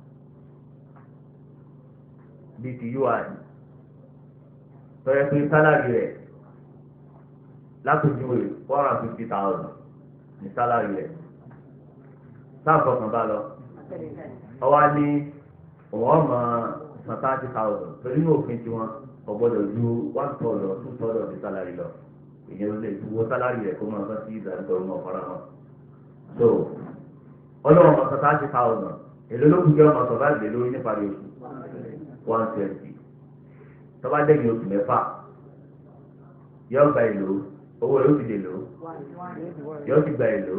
bíi ti UI tọ́yẹ pé sálárì rẹ̀ látòjúwe 450,000 ní sálárì rẹ̀ sáàfọ̀ kan bá lọ ọwọ́ ní òun ọmọ 30,000 torí ní òfin tiwọn ọgbọ́dọ̀ ju 1/3 or 2/3 ní sálárì lọ èyàn lè wo sálárì rẹ̀ kó máa bá sí ìdájọ́ ọmọ ọ̀fọ́ra wọn. so ọlọ́run ọmọ 30,000 èlò ló kù jẹ́ ọmọ sọ̀rọ̀ àgbè lórí nípa oṣù 120 tọ́ba dẹ́gbẹ̀ẹ́ oṣù mẹ́fà yọ gba èlò owó rẹ̀ ó ti dè lò yọ ti gba èlò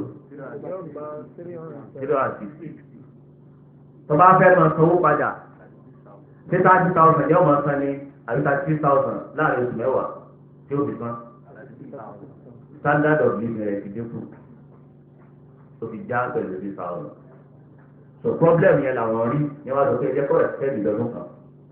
360 tọ́ba fẹ́ máa sanwó padà 30,000 yọ máa san ní àbí 33,000 láàrin oṣù mẹ́wàá tí ó fi san standard of living rẹ̀ ti dínkù ó fi já pẹ̀lú 3,000 so problem yẹn làwọn rí ní wàá sọ pé ẹjẹ́ kọ́ ẹ̀sẹ̀ ìdọ́dún kan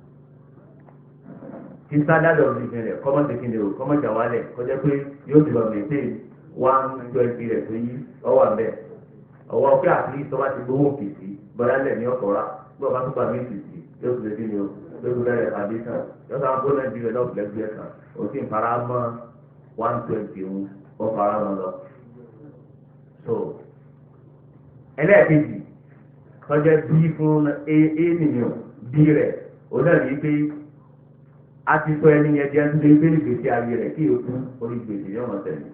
tí standard of living rẹ̀ kọ́mọ̀ tẹ̀kí ni o kọ́mọ̀ jà wálẹ̀ kọjá pé yóò ti lọ maintain 120 rẹ̀ tó yí ọwọ́ àbẹ̀ ọwọ́ pé àti ìtọ́wá ti gbówó kìsì bọ́dá lẹ̀ ní ọkọ̀ rà gbọ́ bá tún gbà mí kìsì yóò ti lè kí ni o lórí bẹ̀rẹ̀ foundation yóò sọ àwọn nàìjíríà náà lẹ́gbẹ̀ẹ́ kan ó sì ń fara mọ́ 120 ń ó fara mọ́ lọ. so ẹlẹ́ẹ̀kejì kọjá bí fún ènìyàn bí rẹ̀ ó náà ní pé a ti sọ ẹni yẹn jẹ́ nítorí pé ìgbésí ayé rẹ̀ kí o kú orí gbèsè yóò mọ̀ tẹ̀lé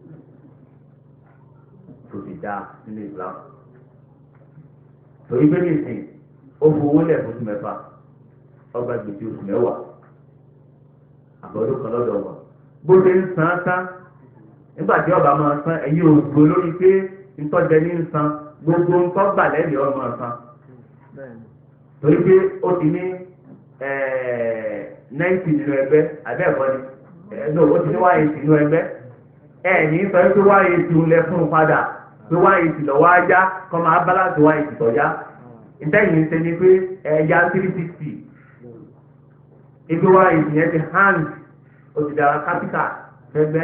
tó ti dá nínú Islam. torí pé nìsín ó fowó lẹ̀ fún oṣù mẹ́fà ọgbà gbèsè oṣù mẹ́wàá àbọ̀dún kan lọ́dọ̀ wọn bó ṣe ń san tán nígbà tí ọba máa san ẹ̀yin ògbó lórí pé ntọ́jẹ ní ń san gbogbo ntọ́gbà lẹ́yìn ọmọ san torí pé ó ti ní 90 nínú ẹgbẹ́ abẹ́ ẹ̀kọ́ ni ó ti ní 180 nínú ẹgbẹ́ ní sọ pé 180 ń lẹ fún un padà pé 180 lọ́wọ́ ajá kọ́ máa balance 180 tọ́já ìtẹ́yìn ń ṣe ni pé ẹ̀yà 360 ibi wa ìyẹn ti hand òtìdára capital fẹgbẹ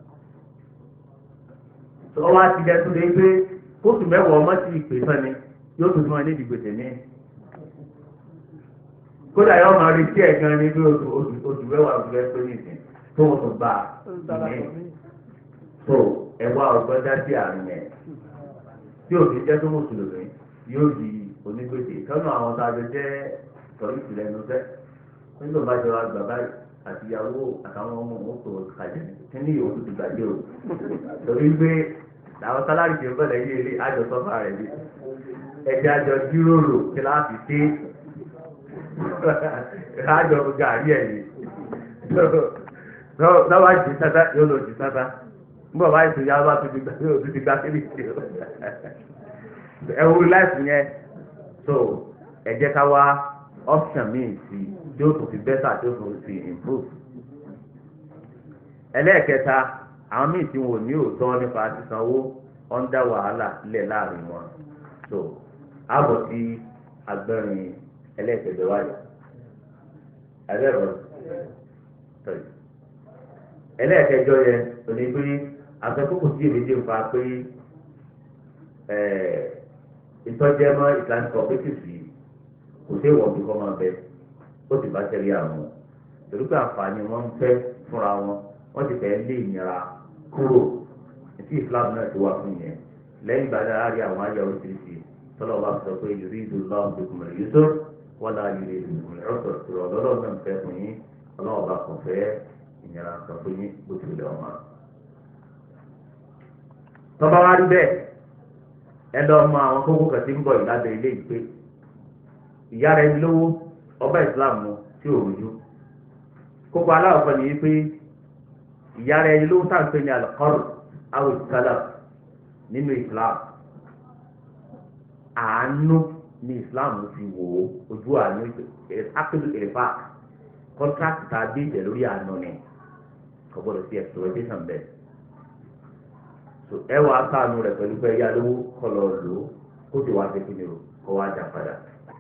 ọwọ́ àti jẹ tó lé pé kóòtù mẹ́wàá ọmọ sí ìpè sani yóò tún fún ẹ ní ìdìbò tẹ̀lé kódà yóò máa retí ẹ̀ gan ní bí oṣù mẹ́wàá oṣù ẹ̀ pé nìsín tó wọ́n tún bá ìmí tó ẹwà ọgbọ́n dá sí àárín yẹn tí òfin jẹ́ tó mùsùlùmí yóò di onígbèsè kánú àwọn tá a jọ jẹ́ sọ̀rọ̀ ìsìlẹ̀ ẹnu fẹ́ nígbà bá jọ àgbà báyìí àti ìyàwó àtàwọn ọmọ wọn kò kàjẹ́ kí ní ìyòwò tó ti gbàgbé o torí pé àwọn sálárì tí ó bẹ̀rẹ̀ yé ilé àjọ sọ́fà rẹ̀ bí ẹ̀jẹ̀ àjọ jíròrò kíláàsì dé àjọ gàrí ẹ̀ yìí lọ́wọ́ jì sáta yóò lọ jì sáta nígbà bá ètò ìyá bá tó ti gbá kébì sí o ẹ̀wù láìpù yẹn so ẹ jẹ́ ká wá option míì sí tí ó tún fi better tí ó tún fi improve. ẹlẹ́ẹ̀kẹta àwọn míì tí wọn ò ní òótọ́ nípa sísanwó wọ́n ń dá wàhálà lẹ̀ láàrin wọn so àbọ̀ sí agbẹ́rin ẹlẹ́ẹ̀kẹjọ wáyé àbẹ̀rọ̀ sọ̀rọ̀ ẹlẹ́ẹ̀kẹjọ yẹn ò ní pé àtọ́kùkù sí èméjì ń fa pé ìtọ́jẹ́mọ́ Islamic cooperative yìí kò sí ìwọ̀n bí kò máa bẹ ó sì bá tẹ̀lé àwọn torí pé àǹfààní wọn ń fẹ́ fúnra wọn wọ́n ti fẹ́ lé ìnira kúrò tí Islam náà ti wà fún yẹn lẹ́yìn ìgbà náà rí àwọn ayé oríṣiríṣi tọ́lọ́ wa sọ pé yuridu Allahu bikumul yusra wala yuridu bikumul usra ìrọ̀ lọ́lọ́ náà ń fẹ́ fún yín ọlọ́wọ́ bá kàn fẹ́ ìnira kan fún yín bó ti lè ọmọ. tọ́ba wa rí bẹ́ẹ̀ ẹ lọ mọ àwọn kókó kan tí ń bọ̀ ìlànà ilé ìpè ìyá rẹ̀ lówó ọba Islam tí ò rújú kókó aláwọ̀ kan nìyí pé ìyá rẹ̀ lówó tá à ń pè ní al-qard aw al-salaf nínú Islam àánú ní Islam fi wò ó ojú àánú akílù ìrìfà kọ́ńtrákì tá a dé ìjẹ́ lórí àánú ni kò gbọ́dọ̀ sí exploitation bẹ́ẹ̀ ẹ wàá sànù rẹ̀ pẹ̀lú pé ẹ̀yà lówó kọ́ lọ lò ó kó sì wá sékì ni o kọ́ wá jà padà.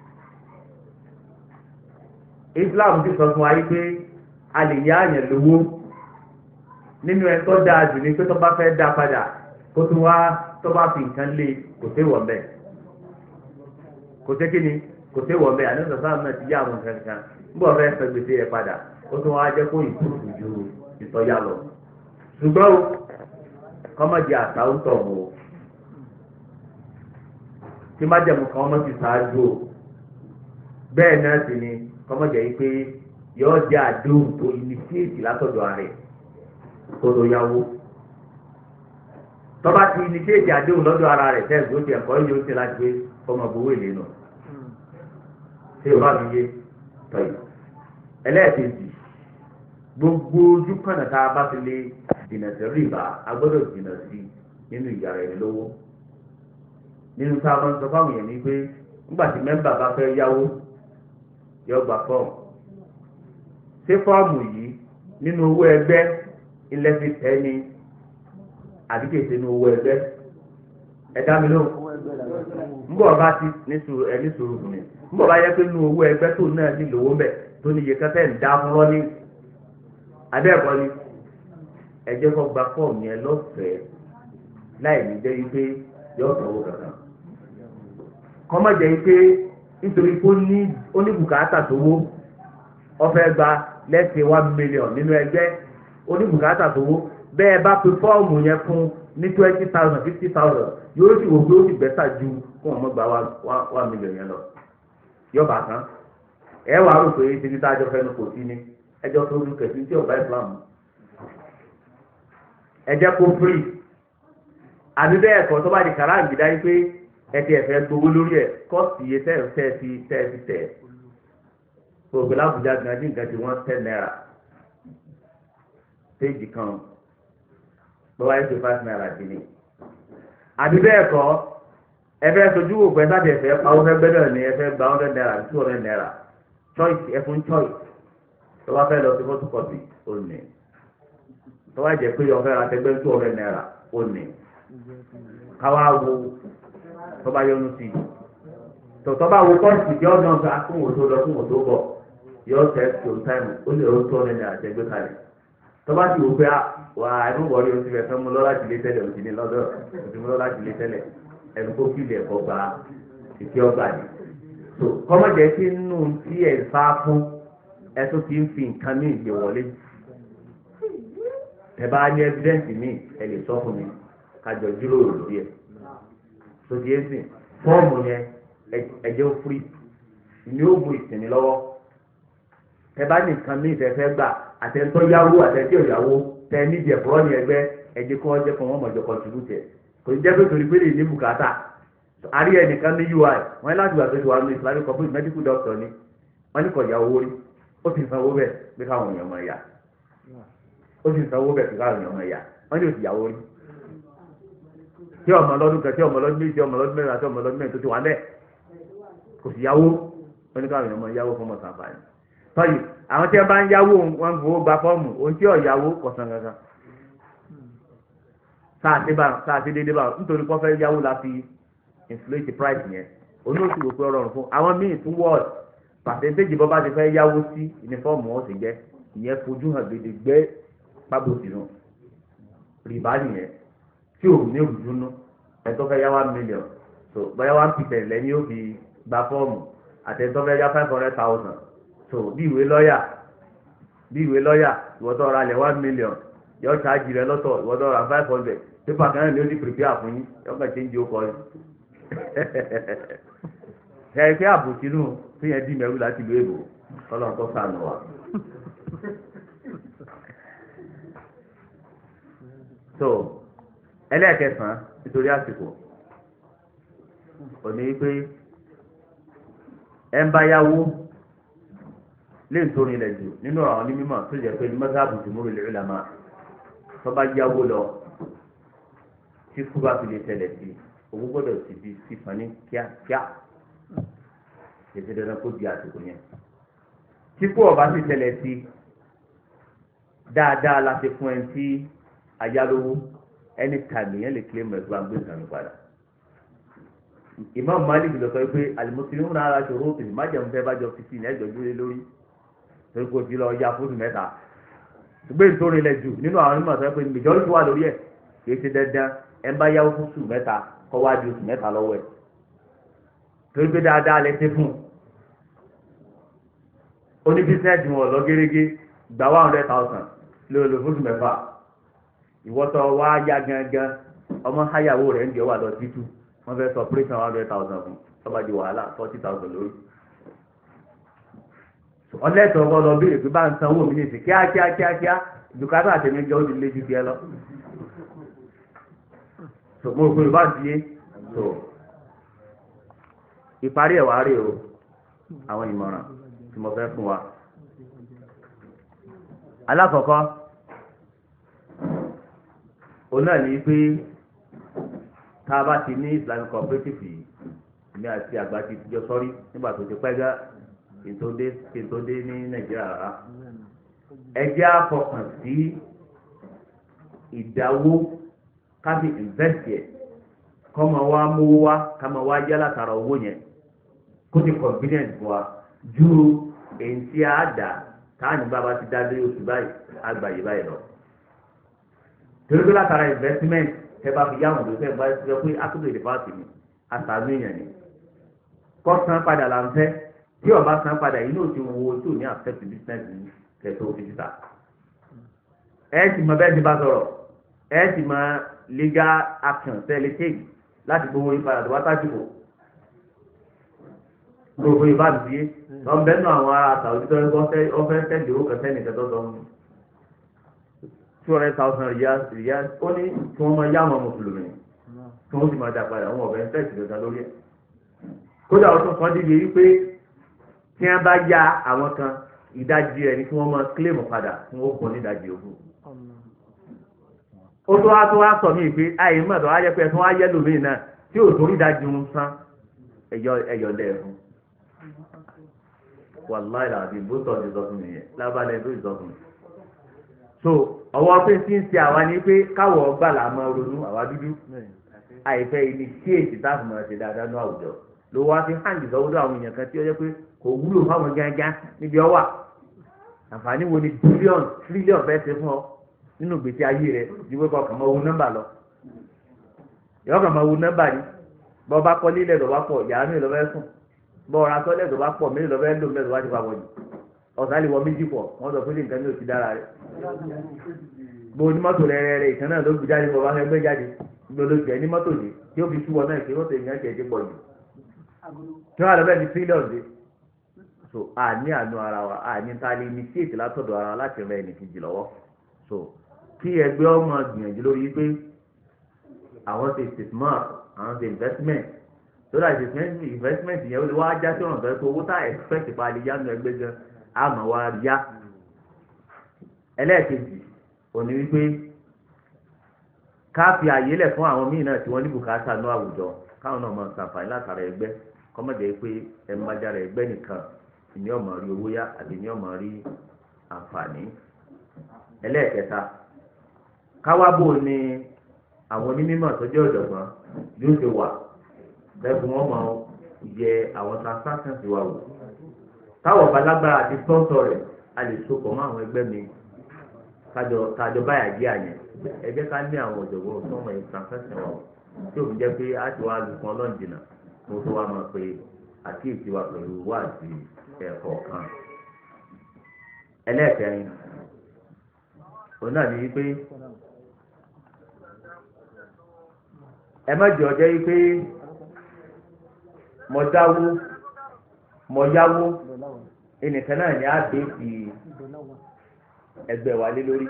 Islam ti sọ fún wa yìí pé a lè yá àyàn lówó nínú ẹ tó dáa jù ní pé tó bá fẹ́ dá padà kó tún wá tó bá fi nǹkan lé kò sí wọ̀ bẹ́ẹ̀ kò sí kíni kò sí wọ̀ bẹ́ẹ̀ àní sọ̀tàn náà ti yá àwọn nǹkan kan nígbà wọ́n fẹ́ sọ gbèsè rẹ̀ padà ó tún wá jẹ́ kó ìkúrú ju ìtọ́já lọ. ṣùgbọ́n kọ́mọ̀jì àtàwùtọ̀ o tí májẹ̀mú kan ọmọ ti ṣáájú o bẹ́ẹ̀ náà sì ni kọ́mọ̀jì yìí pé yóò jẹ́ àdéhùn tó initiate látọ̀dọ̀ ààrẹ tó tó yáwó tọ́ba ti initiate àdéhùn lọ́dọ̀ ara rẹ̀ tẹ́sí ó ti ẹ̀kọ́ yóò ṣe láti pé ọmọ gbowó èlé nù ṣé o bá mi yé tọ́yì ẹlẹ́ẹ̀kejì gbogbo ojú kànnà tá a bá fi lé jìnnà sí rìbá a gbọ́dọ̀ jìnnà sí nínú ìyára ẹni lówó nínú tá a máa ń sọ fáwọn èèyàn ní pé nígbà tí mẹ́mbà bá fẹ́ yáwó yọ gba fọ́ọ̀mù ṣé fọ́ọ̀mù yìí nínú owó ẹgbẹ́ ilẹ̀ fi tẹ́ ni àbí kìí ṣe nínú owó ẹgbẹ́ ẹ dá mi lóhùn nbọ̀ bá ti ní sùúrù fún mi nbọ̀ bá yẹ pé nínú owó ẹgbẹ́ tó náà ní lówó mbẹ̀ tó ní iye kẹfẹ́ ń dá fún lọ́ní adẹ́ẹ̀kọ́ ni ẹ jẹ́ kó gba fọ́ọ̀mù yẹn lọ́fẹ̀ẹ́ láì ní jẹ́ wípé yóò sanwó kankan kọ́mọ̀ jẹ́ wípé nítorí pé ó ní bùkátà tó wó ọ̀fẹ́ gba lẹ́sẹ̀ 1 million nínú ẹgbẹ́ ó ní bùkátà tó wó bẹ́ẹ̀ bá pe fọ́ọ̀mù yẹn fún ní 20,000 50,000 yóò sì wò pé ó sì bẹ́tà ju fún ọmọ gba 1 million yẹn lọ yóò bá tán ẹ wàá rò pé ṣe ní tájọ fẹnu kò sí ni ẹjọ́ tó lù kẹsí tí ọba ìsìlámù ẹjẹ́ kó free àbí bẹ́ẹ̀ kọ́ tó bá di kàrá ìgbìdá yìí pé ẹtì ẹ̀fẹ́ gbowó lórí ẹ̀ kọ́ọ̀sì iye tẹ́ gbogbo l'Abuja gan ní nǹkan tí wọ́n 10 naira péjì kan lọ́wọ́ ẹ̀ ṣe 5 naira dì ní. àbí bẹ́ẹ̀ kọ́ ẹfẹ́ sojú wò pẹ́ sáà ẹ̀fẹ́ pawó fẹ́ gbẹ́dọ̀ ní ẹfẹ́ gba 100 naira 200 naira choice ẹfun choice tó bá fẹ́ lọ sí photocopy ó ní tó bá jẹ́ pé ọ̀fẹ́ ra tẹgbẹ́ 200 naira ó ní káwá wo tó bá yọnu sí i tọ̀tọ̀ bá wo kọ́ọ̀sì tí ọ̀nà ọ̀gá fún òtó lọ fún òtó bọ̀ yọ tẹ̀ tó táìmù ó lè ó tó ọ̀nà ní àtẹ̀gbẹ́ kalẹ̀ tó bá ti wò pé wà ẹnu wọlé oṣù rẹ̀ fẹ́ mú lọ́la jìlé tẹ́lẹ̀ òsì ní lọ́dọ̀ òsì mú lọ́la jìlé tẹ́lẹ̀ ẹnu kó kílẹ̀ ẹ̀kọ́ gba ìfi ọgbà ni. tó kọ́mọ̀jẹ́ tí nù tí ẹ̀ fá fún ẹ tó ti ń fi nǹkan ní ìgbé wọlé ẹ bá ní evidence mi ẹ lè sọ fún mi kájọ jíròrò lórí ẹ̀ tó di ẹ̀sìn fọ́ọ̀mù yẹn ẹ̀jẹ̀ ó firi ni ó mú ìsinmi lọ́wọ́ ẹ bá ní nǹkan míì fẹ́fẹ́ gbà àtẹ̀ntọ́ yáwó àtẹ̀ntí òyàwó tẹ nídìí ẹ̀fọ́ ní ẹgbẹ́ ẹ̀jẹ̀ kọ́ ọjọ́ kan wọ́n mọ̀jọ contribute kò ní jẹ́ pé torí pé lè ní bùkátà àrí ẹnìkan ní UI wọ́n láti gbà tó ti wà ní Islamic corporate medical doctor ni wọ́n ní kọ̀ ya owó rí ó sì sanwó bẹ́ẹ̀ pé káwọn èèyàn mọ̀ ẹ̀yà ó sì sanwó bẹ́ẹ̀ pé káwọn èèyàn mọ̀ ẹ̀yà wọ́n ní òsì yàwó rí tí ọmọ lọ́dún kan tí ọmọ lọ́dún méjì ọmọ lọ́dún mẹ́rin àti ọmọ lọ́dún mẹ́rin tó ti wà lẹ̀ kò sì yàwó wọ́n ní káwọn èèyàn mọ̀ yàwó fún ọmọ sàǹfààní tọ́yì àwọn tí wọ́n bá ń yáwó wọn fowó gba fọ́ọ̀mù ohun tí ọ̀yàwó kọ̀sán gangan sáàtì dédé bá nítorí kọ́ fẹ́ yáwó la fi inflate price yẹn olóòtú rò pé ọrọ̀rùn fún àwọn míì tún wọ́ọ̀d pàṣẹ́ntéèjì bọ́ bá ti fẹ́ yáwó sí ìnífọ́ọ̀mù wọn sì jẹ́ ìyẹn fojú hàn gbèdégbé pábòsì nù rìbá nìyẹn tí ò ní òrùdúnú ẹ̀tọ́ fẹ́ yá 1 million so bóyá 1% lẹ́ni yóò fi gba fọ́ọ̀mù àtẹ̀tọ́ fẹ́ yá 500,000 so bí ìwé lọ́ọ̀yà ìwọ́tọ̀ ra lẹ̀ 1 million yọ ṣáàjì rẹ lọ́tọ̀ ìwọ́tọ̀ ra 500 pépà kan náà ni ó ti prepare fún yín yọ kàn ṣe ń di okọ yín ẹ pé àbòsí nù tó yẹn dì mẹ́rù láti ìlú èbò ọlọ́run tó sànù wa. so ẹlẹ́ẹ̀kẹsàn-án nítorí àsìkò òní pé ẹ ń bá yáwó lè torí ilẹ̀ jù nínú àwọn onímọ̀ tó jẹ́ pé mọ́sáàbù jùmúrù lè rí làmà tó bá yáwó lọ tí kú bá fi lè tẹ̀lẹ̀ sí owó gbọ́dọ̀ sì di sísan ní kíákíá ètò dandan kó di àsìkò yẹn tí kú ọba sì tẹ̀lẹ̀ sí dáadáa láti fún ẹni tí ayálówó ẹni tàbí yẹn lè kílé mọ̀ ẹ̀gbọ́n àgbé ìsàmì padà. Imam Malik lọ sọ pé alimusilimu náà aṣọ òróòtù májèmú fẹ́ bá jọ fi sí ní ẹjọ́ dúró lórí torí kò sí lọ ya fóònù mẹ́ta ṣùgbọ́n ìtòrin ilẹ̀ jù nínú àwọn onímọ̀ sọ pé mìjọ́rí tó wà lórí ẹ̀ kì í ṣe dandan ẹ̀ ń bá yáwó fún oṣù mẹ́ta kọ́ wá di oṣù mẹ́ta lọ́wọ́ ẹ̀ torí pé dáadáa lẹ ṣe fún oní bísíǹsì wọn lọ gẹ́gẹ́ gba 100,000 lórí fóònù mẹ́fà ìwọ́tọ̀ wá yá gangan ọmọ háyàwó rẹ̀ ń jẹ́ wà lọ títú wọ́n fẹ́ sọ pírẹ́sì 100,000 fún ọba di wàhálà 40,000 lórí. ọlẹ́tọ̀ ọgbọ́n lọ béèrè pé bá ń sanwó mi nìsí kíákíá dùkátà àtẹnudẹ́ ó ti lé ju tiẹ̀ lọ. mo rò pé bá ti yé tó ìparí ẹ̀ wá rí o àwọn ìmọ̀ràn tí mo fẹ́ fún wa. alákọ̀ọ́kọ́ òun náà ní pé tá a bá ti ní Islamic cooperative yìí ní àti àgbà ti jọ sọ́rí nígbà tó ti pẹ́ gá kí n tó dé ní Nàìjíríà rárá ẹjẹ́ àfọkàn sí ìdáwó káfí invest yẹ kọ́mọ wa mówó wá kámọ wá jẹ́ látara owó yẹn kó ti convenient fún wa ju èyí tí a dà táàní bàbá ti dá lé oṣù báyìí àgbàyè báyìí lọ torí pé látara investment tẹ bá fi yáwọn ló fẹ́ bá yọ pé akúndé ìdìbàtì ni àtàánú èèyàn ni kọ́ san padà là ń fẹ́ tí ọba san padà yìí náà ti wo tó ní affect business ní kẹtọ́ fìdíta ẹ sì mọ bẹ́ẹ̀ ti bá sọ̀rọ̀ ẹ sì mọ legal action tẹ́lẹ̀ take láti gbowó yín padà tó wá tájúkò gbogbo ìbá mi yé ọ̀bẹ náà àwọn ará àtàwọn tó ń fẹ́ tẹ̀lé owó kẹsẹ́ nìkan tó sọ wọn 200,000 riyal ó ní tí wọ́n máa yá àwọn mùsùlùmí tí wọ́n sì máa dá padà wọn ọ̀bẹ ń tẹ̀sí lọ́dà lórí ẹ̀. kódà ó tún kàn dìde wípé tí wọ́n bá yá àwọn kan ìdajì rẹ̀ ni kí wọ́n máa kílèmù padà tí wọ́n kún ní ìdajì ògùn. ó tó wá sọ mí pé àyè mọ̀tò wá yẹ pé ẹ̀sùn wá yẹ lómi náà tí ò torí ìdajì ń san ẹ̀yọ̀ lẹ́ẹ̀fún. wàláì làbí bótọ̀ ti sọ fún mi yẹn lábàlẹ̀ tó ti sọ fún mi. so ọwọ́ pé tí ń ṣe àwa ni pé káwọ̀ ọgbà là máa ronú àwa dúdú àìfẹ́ ilé tí èsì táàbù máa ṣe dáadáa ní àwùjọ ló wá fi hàn ìsọwọ́dọ̀ àwọn èèyàn kan tí ó yẹ pé kò wúlò fáwọn gángan níbi ọwà àǹfààní wo ni bílíọ̀nù tírílíọ̀nù fẹ́ ṣe fún ọ nínú ìgbésí ayé rẹ ju pé kọkàn máa wo nọ́mbà lọ ìyọ́kàn máa wo nọ́mbà ni bọ́ bá kọ́ lílẹ̀ lọ́ bá pọ̀ yàrá mi lọ́ fẹ́ sùn bọ́ ọ̀rá sọ́lẹ̀ tó bá pọ̀ mí lọ́ fẹ́ lò mẹ́rin wá ti pa wọ̀nyí ọ̀sán lè wọ méjì pọ̀ wọ́n sọ pé nǹkan ní òsì dára rẹ̀ gbogbo onímọ́tò rẹ̀ ìkan náà ló gbé jáde bọ̀ wá fẹ́ gbé jáde gbogbo olóṣèlú ní mọ́tò dé tí ó fi ṣúwọ́ náà ìpè mọ́tò ìyẹn ṣe pọ̀ jù tí wọ́n á lọ bẹ́ẹ̀ ní tírílíọ̀nù dé so àní àánú ara wa àní ta lè ní síètì látọ̀dọ̀ ara láti rẹ ẹnìkejì lọ́wọ́ so kí ẹgbẹ́ ọmọ gbìyànjú lórí pé àwọn ṣe statement àwọn ṣe investment so that investment yẹn ó lè wá já sí ọ̀nà tó yẹ kó owó tá expect pa lè yá nu ẹgbẹ́ gan àmọ́ wa yá ẹlẹ́ẹ̀kejì òní wípé ká fi àyè lẹ̀ fún àwọn míì náà tí wọ́n ní bùkátà ní àwùjọ káwọn náà máa ṣàǹfààní látara ẹgbẹ́ kọ́mọ̀jẹ́ pé ẹ ń bájára ẹgbẹ́ nìkan ìní ọmọ rí owó yá àti ìní ọmọ rí àǹfààní. ẹlẹ́ẹ̀kẹta káwábò ni àwọn onímọ̀ tó jẹ́ ọ̀jọ̀gbọ́n yóò ṣe wà lẹ́kùn wọn máa yẹ àwọn transactions wa wò táwọn balágbára àti sponsor rẹ̀ a lè so pọ̀ mọ́ àwọn ẹgbẹ́ mi kájọ báyà jẹ́ àyẹ̀ ẹ jẹ́ ká ní àwọn ọ̀jọ̀gbọ́n tó mọ̀ ẹ́ transaction wa tí òun jẹ́ pé a ti wá lu kan lọ́njìnà tó tó wá máa pe àkíyèsí wa pẹ̀lú wá àti ẹ̀kọ́ kan. ẹlẹ́ẹ̀kẹrin òun náà ní wípé ẹ má jẹ́ ọjọ́ wípé mo dáwó mo yáwó ẹnìkan náà ní àdé fi ẹgbẹ́ wa lé lórí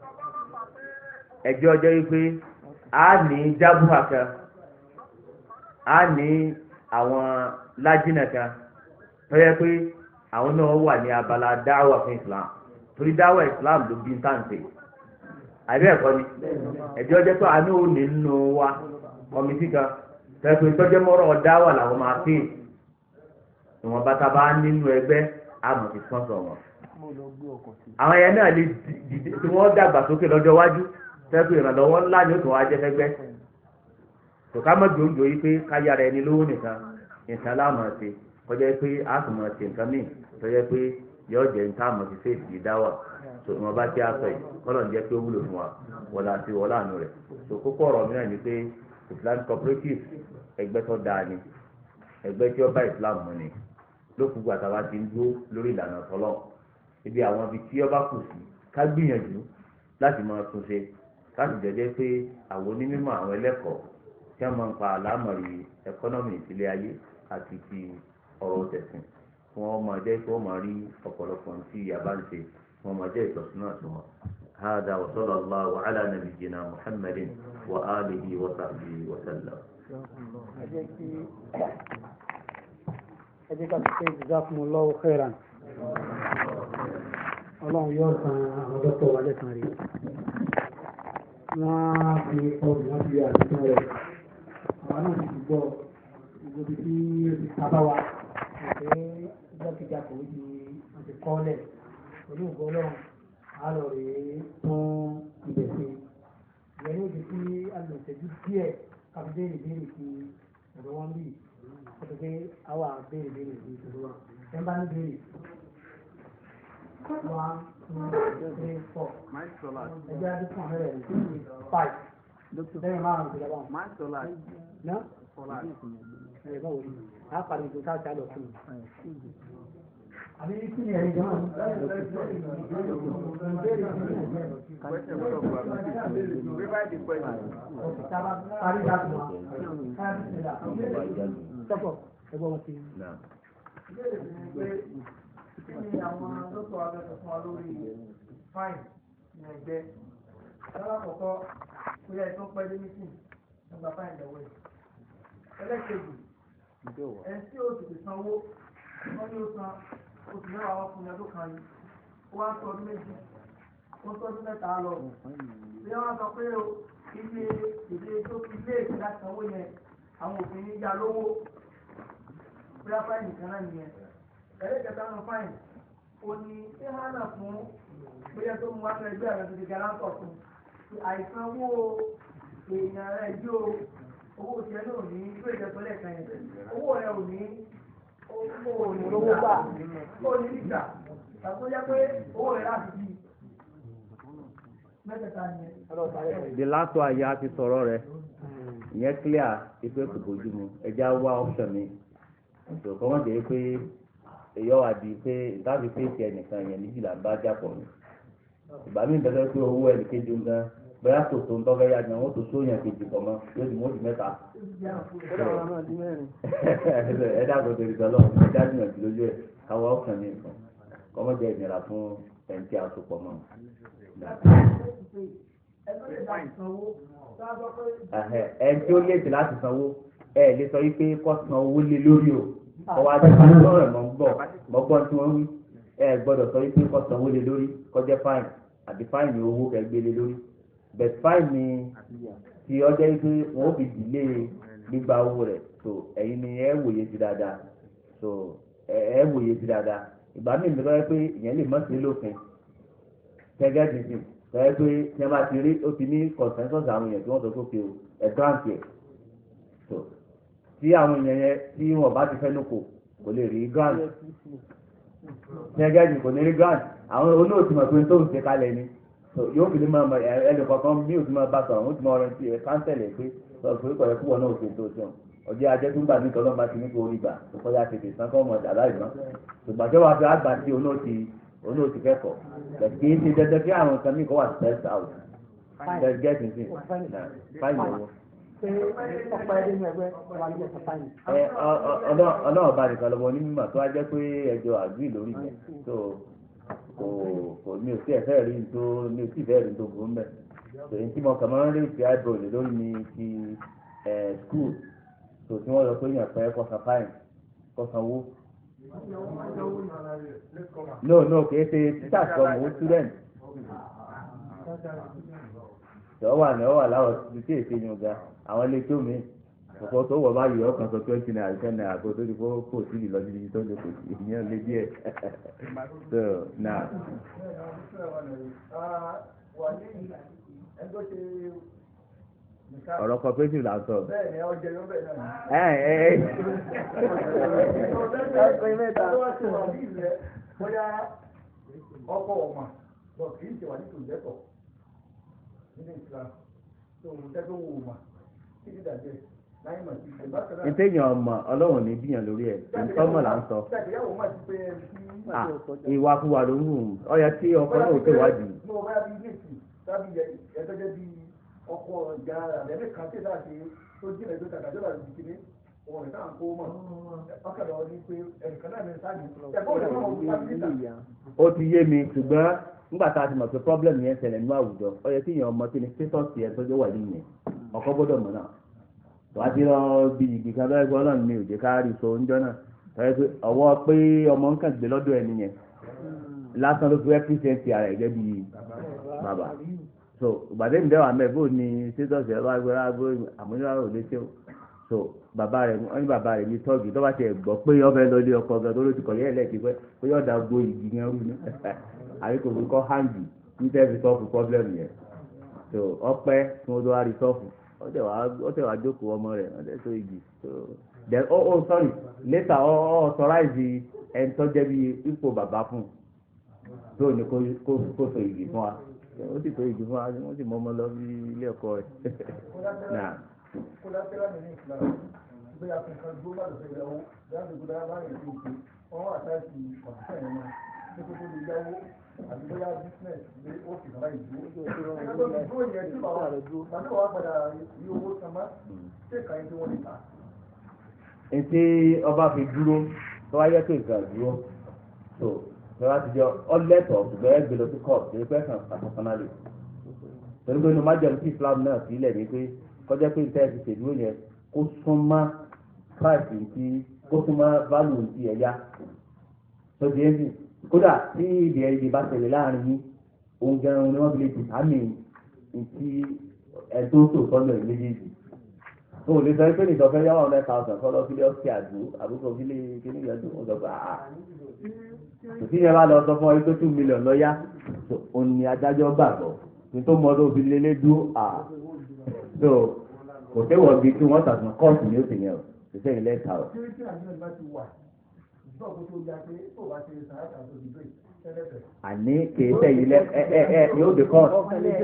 ẹjọ́ ọjọ́ wípé a ní jábùhà kan a ní àwọn lájínà kan tó yẹ pé àwọn náà wà ní abala dáwà fún Islam torí dáwà Islam ló bí táǹtì àbí ẹ̀kọ́ ni ẹjọ́ ọjọ́ pé a ní òní nínú wa kọ́mítì kan tẹ́lifí tọ́jọ́ mọ́rọ̀ dáwà làwọn máa fi ìwọ̀n bàtà bá nínú ẹgbẹ́ àmọ̀ ti sponsor wọn. àwọn ẹ̀yẹ náà lè dìde tí wọ́n dàgbà sókè lọ́jọ́ iwájú tẹ́lifí ìrànlọ́wọ́ ńlá ni ó tún wá jẹ́ fẹ́gbẹ́. tòká mọ́ gbòǹgbò yìí pé káyára ẹni lówó nìkan láàmú ṣe kọjá pé a sì mọ̀ ṣe nǹkan míì tọ́jọ́ pé yóò jẹ́ nǹkan àmọ̀ ti fèsì dáwà ìwọ̀n bá tí a sọ yìí kọ́lọ̀ ń jẹ́ pé ó wúlò fún wa wọlé àti wọlé àánú rẹ̀ tó kókó ọ̀rọ̀ mìíràn ni pé Islamic cooperative ẹgbẹ́ tó dáa ni ẹgbẹ́ tí ó bá Islam mu ni lókùgbà táwa ti ń dúró lórí ìlànà tọ́lọ̀ ibi àwọn ibi tí ó bá kù sí ká gbìyànjú láti máa tún ṣe láti jẹ́jẹ́ pé àwọn onímọ̀ àwọn ẹlẹ́kọ̀ọ́ tí wọ́n máa ń pa àlámọ̀rí ẹkọ́nọ́mì ìtìlẹ̀ ayé àti ti ọ̀rọ̀ tẹ̀sìn kí wọ́n máa jẹ́ kí wọ́n máa rí ọ̀pọ̀lọpọ̀ tí ìyá bá ń ṣe kí wọ́n máa jẹ́ ìtọ́sínà sí wọn. هذا وصلى الله على نبينا محمد وآله وصحبه وسلم.
ẹjẹ́ ká ṣe jazakumullahu khairan ọlọ́run yóò san àwọn dọ́tọ̀ wà lẹ́sàn rí wọ́n fi ọdún wọ́n fi àdúgbò rẹ̀ àwọn náà ti gbọ́ gbogbo tí àbáwá àti ìjọ́kíjà kò ní àti kọ́lẹ̀ pẹ̀lú ògbọ́lọ́run àlọ́ rèé fún ìbẹ̀sẹ̀ ìyẹn ní ìdí tí alòṣèjú díẹ̀ kábíyèrè béèrè sí ọ̀dọ̀ wọn bí ọ̀dọ̀ pé àwa béèrè sí ìṣòro wa ẹ̀ ń bá ní béèrè 1 2 3 4 ẹgbẹ́ adúgbò àmẹ́rẹ̀ 5 lẹ́yìn márùn-ún ti lọ́wọ́ náà ẹ̀ báwo ni a parí ìgbò káàkiri àlọ́ fún mi. Àbí kí ni ẹ̀rí gan-an? Kí ni àwọn dókítà wa fẹ́ fún wa lórí fáìn ní ẹgbẹ́? Alákọ̀ọ́kọ́ kó yẹ tó pẹ́ dé mítìn nígbà fáìn lọ́wọ́ ẹ̀. Ẹlẹ́kejì, ẹni tí ó ti sanwó wọ́n ní ó san oṣù mẹ́wàá wọn fún ọdún kan yìí ó wá ń sọ ọdún méjì ó ń tọ́jú mẹ́ta lọ bí wọ́n sọ pé ilé èdè láti sanwó yẹn àwọn òfin ní ya lówó bí wọ́n fáìnì kan náà nìyẹn ẹlẹ́kẹta nù fáìnì ó ní ṣé hánà fún bóyá tó mú wá fún ẹgbẹ́ rẹ̀ tó ti garantọ̀ fún àìsanwó èèyàn rẹ̀ jó owó tiẹ̀ náà ní tó ìjẹ́pẹ́lẹ̀ kan yẹn owó rẹ̀ ò ní olówó gbà ó ní nígbà tàbí jẹ́ pé owó rẹ̀ láti bí mẹ́tẹ̀ẹ̀ta ni.
the last one ya ti sọ̀rọ̀ rẹ̀ ìyẹn clear ipe kò bójú mu ẹja wá option mi ìṣòro kan jẹ́ pé èyọ́ wà di pé láti fèsì ẹnìkan yẹn méjìlá bá jápọ̀ ni ìgbà míì bẹ̀rẹ̀ pé owó ẹnì kejì ń gan bóyá kò tó ń tọ́fẹ́ yá gan wọ́n tó sóyàn kejì pọ̀ mọ́ yóò di mọ́tì mẹ́ta. ẹ dáàbò tó ìgbà lọ ẹ dájú náà ti lójú ẹ káwọ́ ọkàn ní nǹkan kọ́mọ́jẹ́ ìnira fún ẹ̀ǹtí àsopọ̀ mọ́. ẹ̀ǹtí ó léèdì láti sanwó ẹ lè sọ wípé kó san owó lé lórí o ọwọ́ ajé kan lọ́rọ̀ mọ́ gbọ́ tí wọ́n wí ẹ gbọ́dọ̀ sọ wípé kó san owó lé lórí kó jẹ́ fáìn àti fáìnì owó kẹgbẹ́ lé lórí bẹ̀t fáìnì tí ọjọ́ yìí pé wọ́n fi dìlé gbígba owó rẹ̀ so ẹ̀yin ni ẹ wòye sí dáadáa so ẹ wòye sí dáadáa ìgbà míì ní lọ́wọ́ pé ìyẹn lè mọ̀ sí lófin gẹ́gẹ́ bí sí lọ́wọ́ pé tí wọ́n bá ti rí ó ti ní consensus àwọn èèyàn tí wọ́n sọ pé kí o ẹ̀ grant yẹ so tí àwọn èèyàn yẹn tí wọ́n bá ti fẹ́ lóko kò lè rí grant gẹ́gẹ́ bí kò ní rí grant àwọn olóòtú mọ̀ pé tó ń ṣe kalẹ̀ ni yóò fi lè máa mọ ẹnì kọ̀ọ̀kan bí òtún máa bá sọ̀rọ̀ wọ́n ti máa rẹ̀ sí ẹ̀ káńtẹ̀lẹ̀ pé sọ̀rọ̀ pé kọ̀ọ̀yẹ́ fún wọn náà ṣe tó ṣeun ọjọ́ ajẹ́ tó ń gbà ní tọ́lọ́ bá ti ní kó orí gbà tó kọjá tètè sàn kọ́ ọmọ dàda ìgbọ́n ṣùgbọ́n tí wọ́n fi àgbà tí onóòtú kẹ́kọ̀ọ́ kì í ṣe dandan kí àwọn nǹkan mìíràn wà stress out get in sin fáìlì owó. ọlọ́ọ̀bá nìkan lọ́wọ́ onímọ̀ tó wá jẹ́ pé ẹjọ́ àgbì lórí yẹn tó kò ní òsì ẹ̀fẹ́ rí tó ní òsì ìfẹ́ rí tó burú mẹ́ tòun tí mo kàn máa ń rí ti eyebrow lè lórí mi ti school tó tí wọ́n lọ pé yàn pẹ́ kọ́sán fáìn kọ́sán owó. no kì í ṣe títà sọ̀rọ̀ owó student ọwà láwọ̀ tí èsì yín ga àwọn ilé tó mi ọ̀pọ̀ tó wọ̀ báyìí ọkàn sọ 20 naira 10 naira kó tó di kó sí lè lọ níbi tó lè kò sí ìyẹn lé díẹ̀ so now. ọ̀rọ̀ cooperative là ń sọ.
bẹ́ẹ̀ni ọjọ́ yóò bẹ̀ náà. bóyá ọkọ̀ ọ̀mà lọ kì í ṣe wà ní tòlẹ́tọ̀ nínú ìtura tó ń tẹ́tọ́ wò mà kí ni dàjẹ́ láyé mà sí ìṣẹ̀lẹ̀ bákan náà.
ìtẹ̀yìn ọmọ ọlọ́run ní bíyàn lórí ẹ̀ ìtọ́mọ̀ là ń sọ. ìwà fúwa ló ń wù ọ yẹ kí ọkọ náà tó wájú.
mo bá bí ilé ìsìn tábí ẹ̀ẹ́dẹ́gẹ́ bí ọkọ̀ ìjà àbẹ̀mí kan tí láti tó jìnà tó tàkà tó láti kìíní òun rẹ̀ náà kó mọ̀ ọkàdọ̀ ní pé ẹnìkan náà ní sáàjì
ó ti yé mi ṣùgbọ́n nígbà tá a ti mọ̀ pé problem yẹn ṣẹlẹ̀ nínú àwùjọ ó yẹ kí èèyàn ọmọ kí ni status yẹn tó jẹ́ wà nínú yẹn ọkọ gbọ́dọ̀ mọ̀ náà wàá ti lọ bí ìgbì kan lọ́wọ́ ẹgbẹ́ ọlọ́run ní òjò káàrí so oúnjẹ náà tọ́jú pé ọwọ́ pé ọmọ nǹkan gbé lọ́dọ̀ ẹni yẹn lásán ló fi represent ara ẹ̀ gẹ́gẹ́ bí bàbá so ìgbàdé mi dẹ́wà mẹ́ bó ni status ẹ̀ wá gbéra bó àmúyá ò lè ṣe o so bàbá rẹ̀ wọ́n ní bàbá rẹ̀ ní tọ́ọ̀gì tó bá ti ẹ̀ gbọ́ pé ọbẹ̀ lọ lé ọkọ ọ̀gá tó ló ti kọ̀ yẹ́ ẹ̀lẹ́ẹ̀kì pé ó yọ̀ọ̀dà gbo ìgbì yẹn rú ní àbí kò fi kọ́ hangi ní tẹ́ fi sọ́ọ̀fù problem yẹn so ọpẹ́ tí wọ́n tó wá rí sọ́ọ̀fù ó tẹ̀ wá jókòó ọmọ rẹ̀ ó tẹ̀ tó igi so then sorry later authorize ẹni tó jẹ́ bí ipò bàbá fún tó ní kó so igi fún wa ó sì tó igi fún wa wọ́n sì mọ ọmọ lọ bí ilé ẹ̀kọ́ rẹ̀ náà.
kólátẹ́rà mi ní ìsìlá bí a fi kan gbó bá lọ́sẹ̀ ìyàwó bí a fi gbódà bá rìn sí ìpè wọ́n wà láti ọ̀sẹ̀ yẹn náà ní kó tó lè yáwó àti bóyá business lé ó sì kàrá ìdúró. ẹgbẹ́ tó dúró yẹn tí bàbá tàbí wàá padà rí owó sanmá ṣé ìkànnì tí wọ́n lè ta.
ètè ọba fi dúró tó wáyé tó ìgbà dúró tó lọ́wọ́ ti jẹ́ ọlẹ́tọ̀ ṣùgbọ́n ẹ gbé lọ sí court ṣe fẹ́ kàn àtọ́sánálì torí pé inú májèlú sí Islam náà sílẹ̀ ní pé kọjá pé ìtẹ́ ti ṣèdúró yẹn kó súnmọ́ price ti kó súnmọ́ value ti ẹ̀yà tó di ẹ́sìn kódà tí ìdí ẹ̀yìn bá ṣẹlẹ̀ láàrin yín òun gan-an ni wọ́n fi lè ti sàmì ti ẹ̀tọ́ tó sọ́nà méjèèjì tó o lè sọ pé nìkan fẹ́ yáwó 100,000 kọ́ lọ sílé ọ̀sẹ̀ àdó àbúkọ̀ sílé kíní ìyàdó wọn sọ pé tòsí yẹn bá lọ sọ fún ọ pé 2 million lọ́yà òun ni adájọ́ gbàgbọ́ tó mọ́ tó fi lélẹ́ dúró so kò tẹ́wọ̀ bí kí wọ́n tàbí kọ́ọ̀tù ní òsè yẹn o kò sẹ́yìn lẹ́ẹ̀ta o. àní kìí sẹ́yìn yóò dé kọ́ọ̀tù.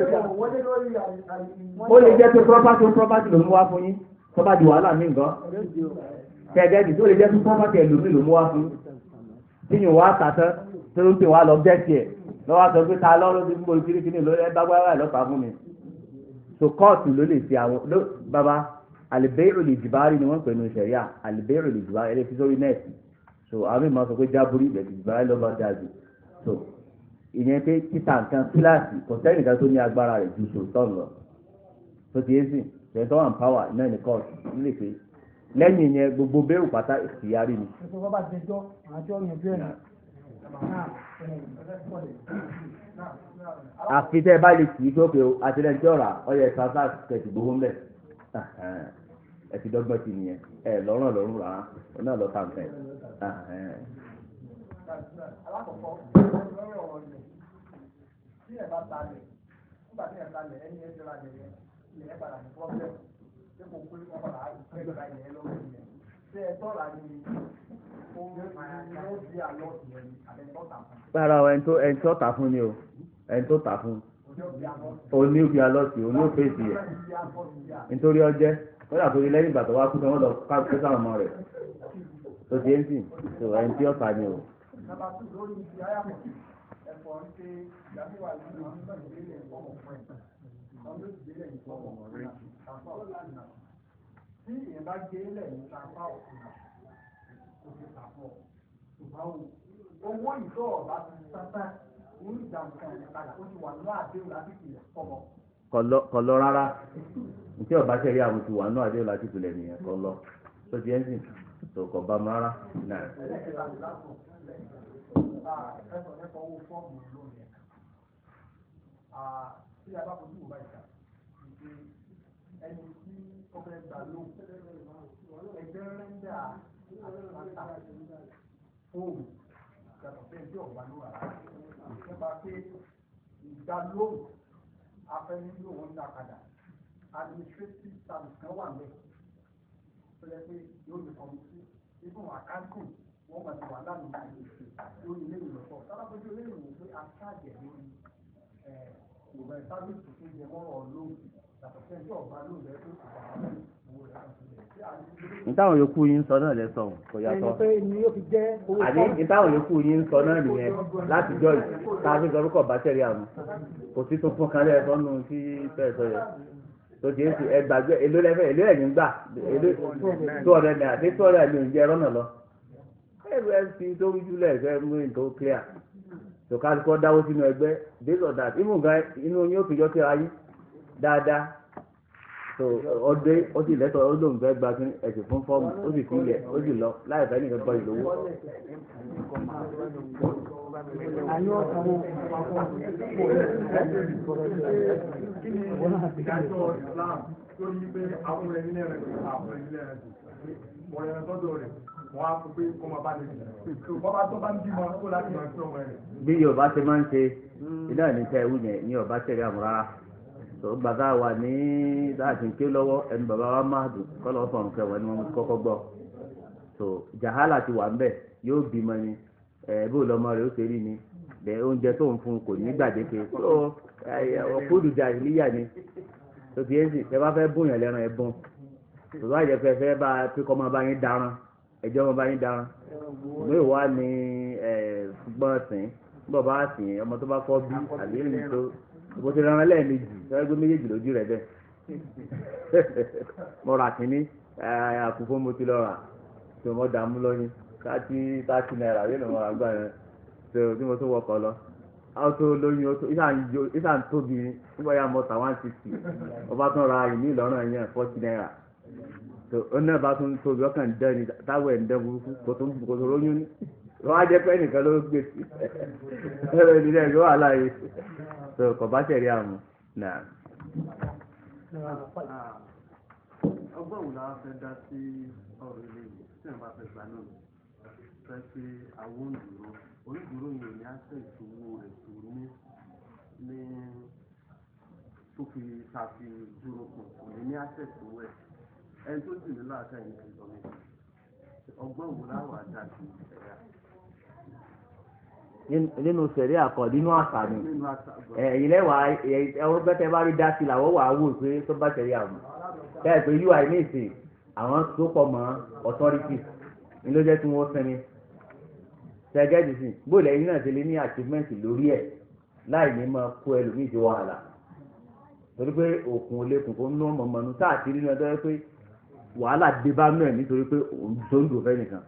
ó lè jẹ́ pé property ló mú wá fún yín tó bá di wàhálà mí nǹkan kẹ́gẹ́dì tó lè jẹ́ pé property ẹlòmíì ló mú wá fún yín tíyìn wá tàtán tó ń pè wá lọ gẹ́ẹ̀tì ẹ̀ lọ́wọ́ sọ pé ta lọ́rọ́ ti ń bọ̀ kíríkírí ló ẹ bá gbára lọ́pàá fún mi so kóòtù ló lè ṣe àwọn bàbá àlìbẹ́rù lè jìbárí ni wọ́n pè ní sẹ̀ríà àlìbẹ́rù lè jìbárí ẹ lè fi sórí nẹ́ẹ̀tì so àwọn ìmọ̀ sọ pé jábúrí ìbẹ̀tì jìbárí lọ́ba dájú so ìyẹn pé títà nǹkan kíláàsì kò sẹ́nìkan tó ní agbára rẹ̀ ju sòtọ́ lọ tó ti yé sí ṣètò one power náà ní kóòtù nílé pé lẹ́yìn yẹn gbogbo bẹ́rù pátá ìyárí ni. àfi tẹ́ ẹ bá lè kì í tó pé àtẹnudẹ́ ọ̀rà ọ̀yẹ̀ sáfà kẹ̀tì gbogbo ńbẹ̀ ẹ ti dọ́gbọ́n ti nìyẹn ẹ lọ́rùn lọ́rùn rà á náà lọ́ tà nǹkan ẹ̀.
alákọ̀ọ́kọ́ lórí ọ̀rọ̀ ilẹ̀ tí ẹ̀ bá talẹ̀ nígbà tí ẹ̀ talẹ̀ ẹni ẹ̀ ti ra ilẹ̀ ilẹ̀ ẹ̀ padà ní pọ́blẹ́mù tí kò pé wọ́n padà á ti gba ilẹ̀ lọ́wọ́ ilẹ̀ tí ẹ̀ tọ́ra ni ó di àlọ́ ìyẹn àbẹ̀tọ́ tà fún.
rárá o ẹni tó tà fún ni o ẹni tó tà fún òní òbí alọ́sì òní òfèsì ẹ̀ nítorí ọjẹ́ kódà tó rí lẹ́yìn ìgbà tó wá kú tí wọ́n lọ ká pé sáwọn ọmọ rẹ̀ tó ti ń sìn tó ẹni tí ọ̀tá ni o.
Nàbà tó lórí ti ayápọ̀ ẹ̀fọ́ ń ṣe ìdámẹ́wà nínú àwọn ìgbélé ìfọ̀mọ̀ fún ẹ̀. Àwọn ìgbélé ìfọ̀mọ̀ rẹ̀ àpá òkúta. Tí èèyàn bá gbé lẹ̀ ní apá òkúta, kò fi tàpọ̀. Ṣùgbọ́n owó ìtọ́ ọ̀bá ti sábà ní ìdààmú kan ìpadà ó ti wà ní àdéhùn láti ìpìlẹ̀ fọmọ.
Kọlọ rárá ntí ọba ṣe rí àwọn ti wà ní àdéhùn láti ìpìlẹ̀ nìyẹn kọlọ tó ti ẹ́ sìn tó kọ̀ bá mara náà.
Ẹ̀sọ̀ nípa owó fọ́ọ̀mù lónìí. Tí a bá fojú ìwà ìta, ẹni tí ó fẹ́ gbà lóhùn, ẹgbẹ́ rẹ́ńdà àtàkà fóònù yàtọ̀ sí ẹjọ́ ọ̀gbà lóhùn àrà. Nípa pé ìgbà lóhùn afẹ́nílò wọn dá padà. Administrative service kan wà mẹ́. Ó yẹ pé yóò lè kọ́ mi sí ibùn àkáǹtì wọ́n máa ti wà lánàá lórí ilé ìlọ́pọ̀ sábàbójú ilé ìwò pé aṣáàjẹ̀ lórí ìwà ìsábìsì tó jẹ mọ́rọ̀ lóhùn yàtọ̀ sẹ́jọ́ ọ̀gbá lóhùn rẹ̀ tó àbàbà owó rẹ̀ náà sílẹ̀.
ìtàwọn yòókù yín ń sọ náà lẹ́sọ̀ kò yàtọ̀ àní ìtàwọn yòókù yín ń sọ náà nìyẹn láti jọ yìí tá a fi sọ orúkọ bàtẹ́rì àmọ́ kò sí tuntun kan lẹ́ẹ̀kọ́ nù tí fẹ́ẹ̀ sọ yẹn tó ti ń sìn ẹgbàgbé èlò ẹ̀yìn gbà èlò tó ọ̀rẹ́ náà àti tó ọ̀rẹ́ mi ò jẹ́ rọ́nà lọ ẹgbẹ́ fi tó rújú lẹ́ẹ̀fẹ́ mú nǹkan clear tó ká kọ́ dáwó sínú ẹgbẹ́ based on that inú yóò fi jọ sí ayé dáadáa tó ọdẹ ó sì lẹ́tọ̀ ó lóun fẹ́ gba ẹ̀sìn fún fọ́ọ̀mù ó sì sílẹ̀ ó sì lọ láì fẹ́ nìkan gbọ́ ìlówó.
ìdájọ́ Islam tó ní pé àwọn ẹni lẹ́rẹ̀ wọ́n yẹn tọ́jú rẹ̀ wọ́n á fún pé kó máa bá lè jù bọ́bá tó bá ń bímọ kó láti máa fi ọmọ rẹ̀.
bí Yorùbá ṣe máa ń ṣe iná ní tẹ́ ewu yẹn ní Yorùbá ṣẹlẹ̀ àmọ́ rárá tó gbàgbá wà ní láti ń ké lọ́wọ́ ẹni bàbá wa máa dùn kọ́ lọ́wọ́ fọ̀rùn kẹwàá ni wọ́n kọ́kọ́ gbọ́ tó jahala ti wà ń bẹ̀ yóò bímọ ni bó lọ́mọ rẹ̀ ó ṣe rí ni bẹ́ẹ̀ oúnjẹ tó ń fún kò ní gbàdéke tó ọ̀kúdùjà ìlíyà ni tó ti yé sì tẹ́ bá fẹ́ bóyàn lẹ́ran ẹ̀ bọ́n tó bá jẹ́ fẹ́ bá pé kọ́ máa bá yín daran ẹjọ́ máa bá yín daran ìwé ìwà ni gbọ́n sìn bọ́ bá sìn ọmọ tó bá kọ́ bí àbí èyí tó bó ti rán lẹ́ẹ̀mejì fẹ́ẹ́gbẹ́ méjèèjì lójú rẹ̀ bẹ́ẹ̀ mo rà kínní àkùkọ mo ti lọ rà tó mo dààmú lọ́yìn káàtì náírà yóò lọ mọ àgbà yẹn tó tí mo tó wọkọ̀ lọ àwọn tó lóyún ìsà ń tóbi nígbà yà mọ́ta 160 ọba tó ra ìní ìlọrin yẹn 40 náírà tó ọ̀nà bá tún tóbi ọkàn dẹ́ni táwọn ẹ̀ ń dẹ́ burúkú kò tó lóyún ní wọ́n á jẹ́ pé nìkan ló gbé sí ẹ̀rọ ìdílé ẹ̀gbẹ́ wà láàyè tó kọ̀ bá ṣẹ̀rí àmú náà.
ọgbọ́n wo la fẹ́ dá sí ọ̀rọ̀ ilé yìí tí wọ́n bá fẹ́ gbà náà fẹ́ pé àwọn onídùúró yìí ní àṣẹ ìṣòwò rẹ̀ tó ní tó fi tàfi dúró kù kò ní àṣẹ ìṣòwò ẹ̀ ẹni tó sì ní láàṣẹ yìí ti sọ nípa ọgbọ́n wo láwà dá sí ẹ̀yà.
nínú sẹ̀rí àkọ́ nínú àṣà ni ẹ̀yìn lẹ́wà ẹ̀wọ́n bẹ́tẹ̀ bá rí dá sí làwọ́ wà á wò pé tó bá sẹ̀rí àmú bẹ́ẹ̀ pé UI ní ìsìn àwọn tó pọ̀ mọ́ authority ní ló jẹ́ tí wọ́n sẹ́ni ṣẹ́gẹ́dì sí bóòlù ẹ̀yìn náà ti lé ní achievement lórí ẹ̀ láì ní máa kó ẹlòmíì sí wàhálà torí pé òkun olókun kò ń ná ọmọ mọ̀nù táàtì nínú ẹjọ́ pé wàhálà dé bá mẹ́rin nítorí pé òun tó ń dùn fẹ́ nìkan.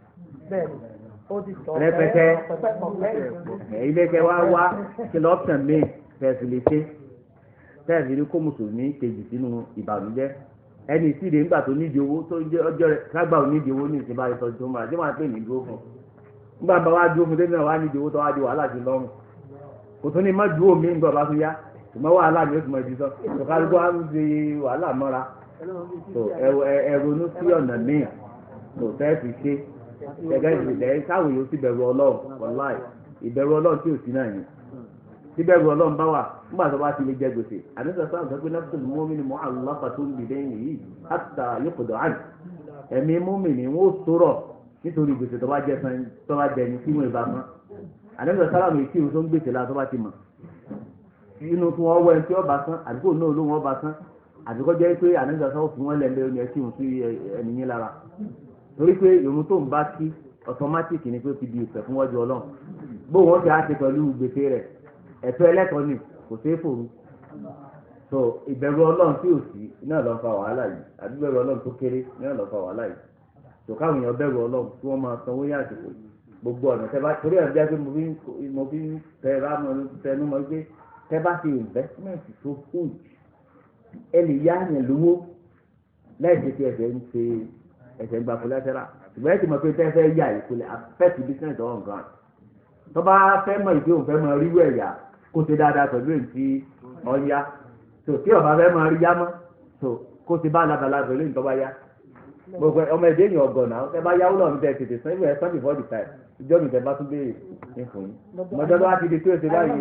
rẹpẹtẹ ilé kẹ wá kí lọ́pṣàn míì fẹ̀sì lè ṣe tẹ́ẹ̀sì ní kó mùsùlùmí kejì sínú ìbànújẹ́ ẹni tí ìdè ńgbà tó nídìí owó tó jẹ́ ọjọ́ rẹ̀ kágbà ò nídìí owó ní ìsìnbá ìtọ́jú tó máa jẹ́ máa pè ní dúró fún un nígbà bá wá dúró fún tẹ́lẹ̀ wá nídìí owó tó wá di wàhálà sí lọ́rùn kò tún ní má dúró mi ńgbà bá tún yá ṣùgbọ́n wàhálà mi ó tún mọ ibi sọ tòkálùkù á ń fi wàhálà mọ́ra tó ẹ̀rọnú sí ọ̀nà míì tó tẹ́ẹ̀sì ṣe gẹ́gẹ́ ìṣẹ̀lẹ̀ káwọn yóò sì bẹ̀rù ọlọ́run wàláì ìbẹ̀rù ọlọ́run tí ò sí náà yẹn tí bẹ̀rù ọlọ́run bá wà nígbà tó bá ti lè jẹ gbèsè àdéhùn sáà sọ pé nafsul mu'min mu'allaqatun bidaynihi hatta yuqda anhu ẹ̀mí mùmínì wọn ò sọ̀rọ̀ nítorí gbèsè tó bá jẹ ní kíwọ̀n ìbá mọ́ àdéhùn sáà mi kí o tó ń gbèsè la tó bá ti mọ̀ inú tí wọ́n wọ ẹni tí wọ́n bá san àdúgbò náà ló wọ́n bá san àdúgbò jẹ́ pé àdéhùn sáà fi wọ́n lẹ́lẹ́ oní ẹtí òun sí ẹnìyẹn lára torí pé ìrun tó ń bá kí ọ̀tọ́mátìkì ni pé fi di ìfẹ́ fún wọ́jú ọlọ́run bó wọ́n ti á ṣe pẹ̀lú gbèsè rẹ̀ ẹ̀tọ́ ẹlẹ́tọ̀ọ́ ni kò sí fòru so ìbẹ̀rù ọlọ́run tí ò sí náà ló ń fa wàhálà yìí àbí bẹ̀rù ọlọ́run tó kéré náà ló ń fa wàhálà yìí so káwọn èèyàn bẹ̀rù ọlọ́run tí wọ́n máa sanwó ní àsìkò gbogbo ọ̀nà tẹ́ bá torí ẹ̀ bí a ṣe mo fi ń tẹnu mọ́ pé tẹ́ bá ṣe investment tó fún ẹ lè yá yẹn lówó lẹ́ẹ̀sì tí ẹ̀sẹ̀ ń gba collateral ṣùgbọ́n ẹ ti mọ̀ pé tẹ́ fẹ́ yá ìpìlẹ̀ affect business on ground tó bá fẹ́ mọ̀ ìpé òun fẹ́ mọ̀ ríwọ̀ ẹ̀yà kó ṣe dáadáa pẹ̀lú èyí tí ọ̀ya tó tí ọba fẹ́ mọ̀ rí yá mọ́ tó kó ṣe bá labala pẹ̀lú èyí tó bá yá gbogbo ọmọ ẹ̀dẹ́ èèyàn ọgọ́nà ẹ bá yáwó lọ́run tẹ tètè sàn ìwé ẹ̀sán before the time ìjọ mi tẹ bá tún béèrè ní fún yín mọ́jọ́ tó wá ti di pé o ṣe báyìí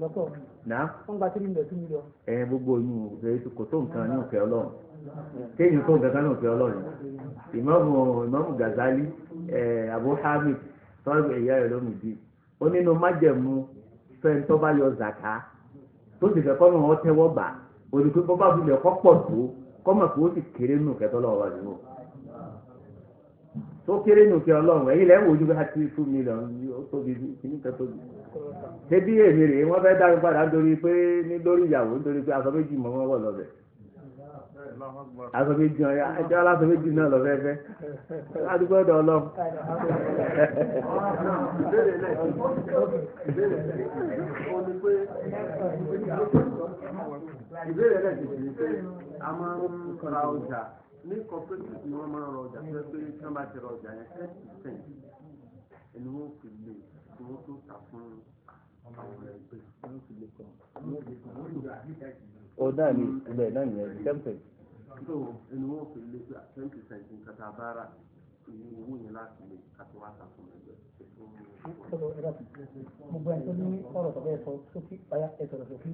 náà gbogbo oyún kò tó nǹkan ní òkè ọlọ́run kéèyàn tó nǹkan ní òkè ọlọ́run ìmáàmù Gazali Abu Hamid sọ́ọ̀bù ẹ̀yà rẹ̀ lómi bíi ó nínú májẹ̀mú fẹ́ẹ́ tó bá yọ zàká tó sì fẹ́ kọ́ mọ̀ ọ́ tẹ́wọ́ gbà olùkọ́ bọ́ bá bulẹ̀ kọ́ pọ̀ tó kọ́mọ̀ kó o sì kéré nù kẹ́tọ́ lọ́wọ́ wà nínú tó kéré nù kẹ́ ọlọ́run ẹ̀yin lẹ́yìn ojú bá ti 2 million ó tóbi kìíní kan tóbi ṣé bí èmi rèé wọ́n fẹ́ dárí padà nítorí pé lórí ìyàwó nítorí pé aṣọ méjì mọ́ wọ́n wọ̀ lọ́bẹ̀ aṣọ méjì ọ̀ya ẹjọ́ aláṣọ méjì náà lọ fẹ́fẹ́ adúgbò ọ̀dọ̀ ọlọ́run.
ìbéèrè rẹ̀ ti di pé a máa ń ra ọjà ní cooperative ni wọ́n máa ń ra ọjà tó pé tí wọ́n bá ti ra ọjà yẹn 10% ẹni wọ́n fi lè kí wọ́n tó tà fún àwọn ẹgbẹ́ wọ́n fi lè kọ́.
ó náà ní ilẹ̀ náà yẹn 10%.
so ẹni wọ́n fi lè 10% nǹkan tá a bá rà ìyẹn owó yẹn láti lè kàtó wá tà fún ẹgbẹ́.
gbogbo ẹni tó ní ọ̀rọ̀ tó bẹ́ẹ̀ sọ sókè ọ̀yá ẹ̀sọ̀rọ̀ sókè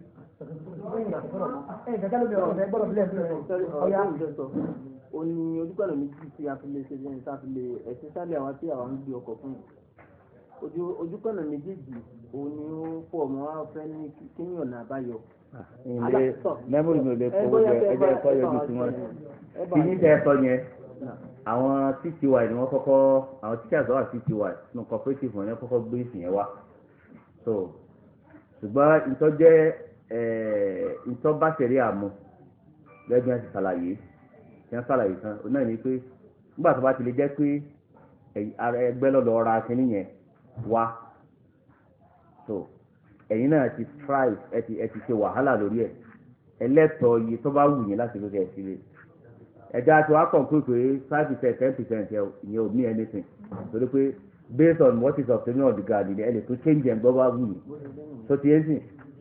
ó ní ojúkọ̀nà méjì tí a fi lè ṣe lẹ́yìn tá a fi lè ẹ̀sìn sálẹ̀ àwọn tí àwọn ń gbé ọkọ̀ fún yìí ojúkọ̀nà méjèèjì òun ni ó pọ̀ mọ́ wá fẹ́ ní kíní ọ̀nà àbáyọ.
mẹ́mórì mi ò lè kó ẹgbẹ́ ẹ̀kọ́ yọjú sí wọn kí ní tẹ́ ẹ sọ yẹn àwọn TTY ni wọ́n kọ́kọ́ àwọn teachers wà TTY nínú cooperative wọn yẹn kọ́kọ́ gbé ìsìn yẹn wá so ṣùgbọ́n ìtọ́jẹ́ ìtọ́bàṣẹ̀rí àmú gẹ́gẹ́ bí wọ́n ti ṣàlàyé tí wọ́n ṣàlàyé tán òun náà ni pé nígbà tó bá ti lè jẹ́ pé ẹgbẹ́ lọ́dọ̀ ra kínní yẹn wá so ẹ̀yin náà ti strive ẹ ti ṣe wàhálà lórí ẹ̀ ẹlẹ́tọ̀ọ́ iye tó bá wù yín láti fi kẹ́ ẹ̀ sílẹ̀ ẹja tí wàá kàn pé 5% 10% ìyẹn ò ní anything torí pé based on what is obtained on the ground ẹ lè tún change ẹ̀ gbọ́ bá wù yín so ti yẹn sìn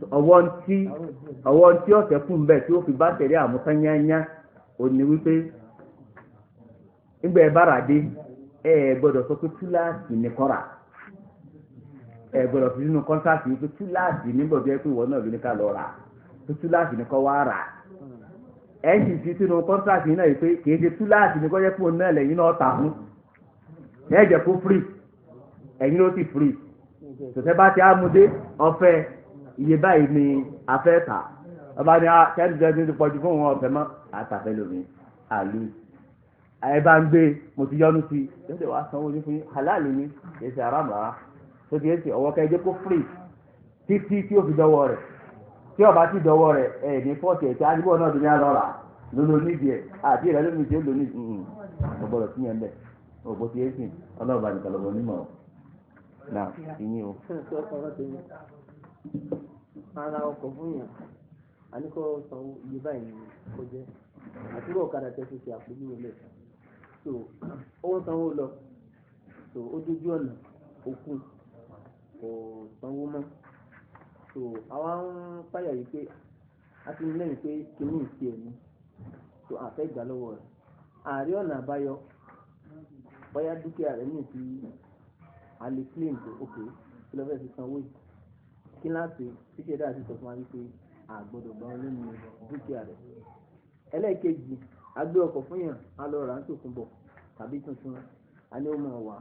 ọwọ́ tí ọ̀sẹ̀ fún bẹ́ẹ̀ tí ó fi bá tẹ̀lé àmútányányá ò ní wípé nígbà ẹ bára dé ẹ gbọ́dọ̀ sọ pé túláàsì ní kọ́ra ẹ gbọ́dọ̀ fi sínú kọ́ńtàkì wípé túláàsì nígbà tó yẹ pé ìwọ náà ló ní ká lọ rà tó túláàsì ní kọ́ wá rà ẹ sì fi sínú kọ́ńtàkì náà yìí pé kìí ṣe túláàsì ní kọ́ yẹ fún un náà lẹ́yìn náà tà fún ẹ jẹ́ kó free ẹ̀yin ló ti free tòtẹ́ bá ti á mú dé ọ̀fẹ́ iye báyìí ni afẹ́ tà ọba ní kẹ́ẹ̀dùn ti pọ̀jù fún wọn ọ̀fẹ́ mọ́ àtàfẹ́ lómi àlù ẹ bá ń gbé mo ti yọnu sí i ṣé wàá sanwó ní fún yín halal ni kì í ṣe aráàmù rárá tó ti yẹ ti ọwọ́ kẹ́ẹ́jẹ́ kó free tí
títí tí ó fi dọ́wọ́ rẹ̀ tí ọba ti dọ́wọ́ rẹ̀ ẹ̀ ní fọ́ọ̀tì ẹ̀ tí adúgbò náà dúró lọ́ra lólo nídìí ẹ̀ àti ìrẹ́ lómi tí ó lò ní ọgbọ́dọ̀ sí yẹn bẹ́ẹ̀ òbó ti ẹ̀sìn ọlọ́ọ̀bà nìkan lọ́wọ́ onímọ̀ náà ìyín o.
ara ọkọ̀ fún yàn àníkọ́ san iye báyìí ni kò jẹ́ àtúrò ọ̀kadà tẹ́sí ṣe àpèjúwe lẹ̀ so ó ń sanwó lọ so ó dójú ọ̀nà òkun kò sanwó mọ́ so àwa ń páyà yìí pé a ti ní lẹ́yìn pé kìíní ìṣe ẹ̀mí so àfẹ́ ìgbà lọ́wọ́ rẹ̀ ààrẹ ọ̀nà àbáyọ bóyá dúkìá rẹ̀ ní ti àlè claim tó ok kí ló fẹ́ fi sanwó yìí kí láti ṣíṣe dáa sí sọ fún wa wípé àgbọ́dọ̀ gbà wọn lẹ́nu dúkìá rẹ̀ ẹlẹ́ẹ̀kejì agbé ọkọ̀ fún yàn á lọ rà ń tòkun bọ̀ tàbí tuntun a ní ó mọ̀ wá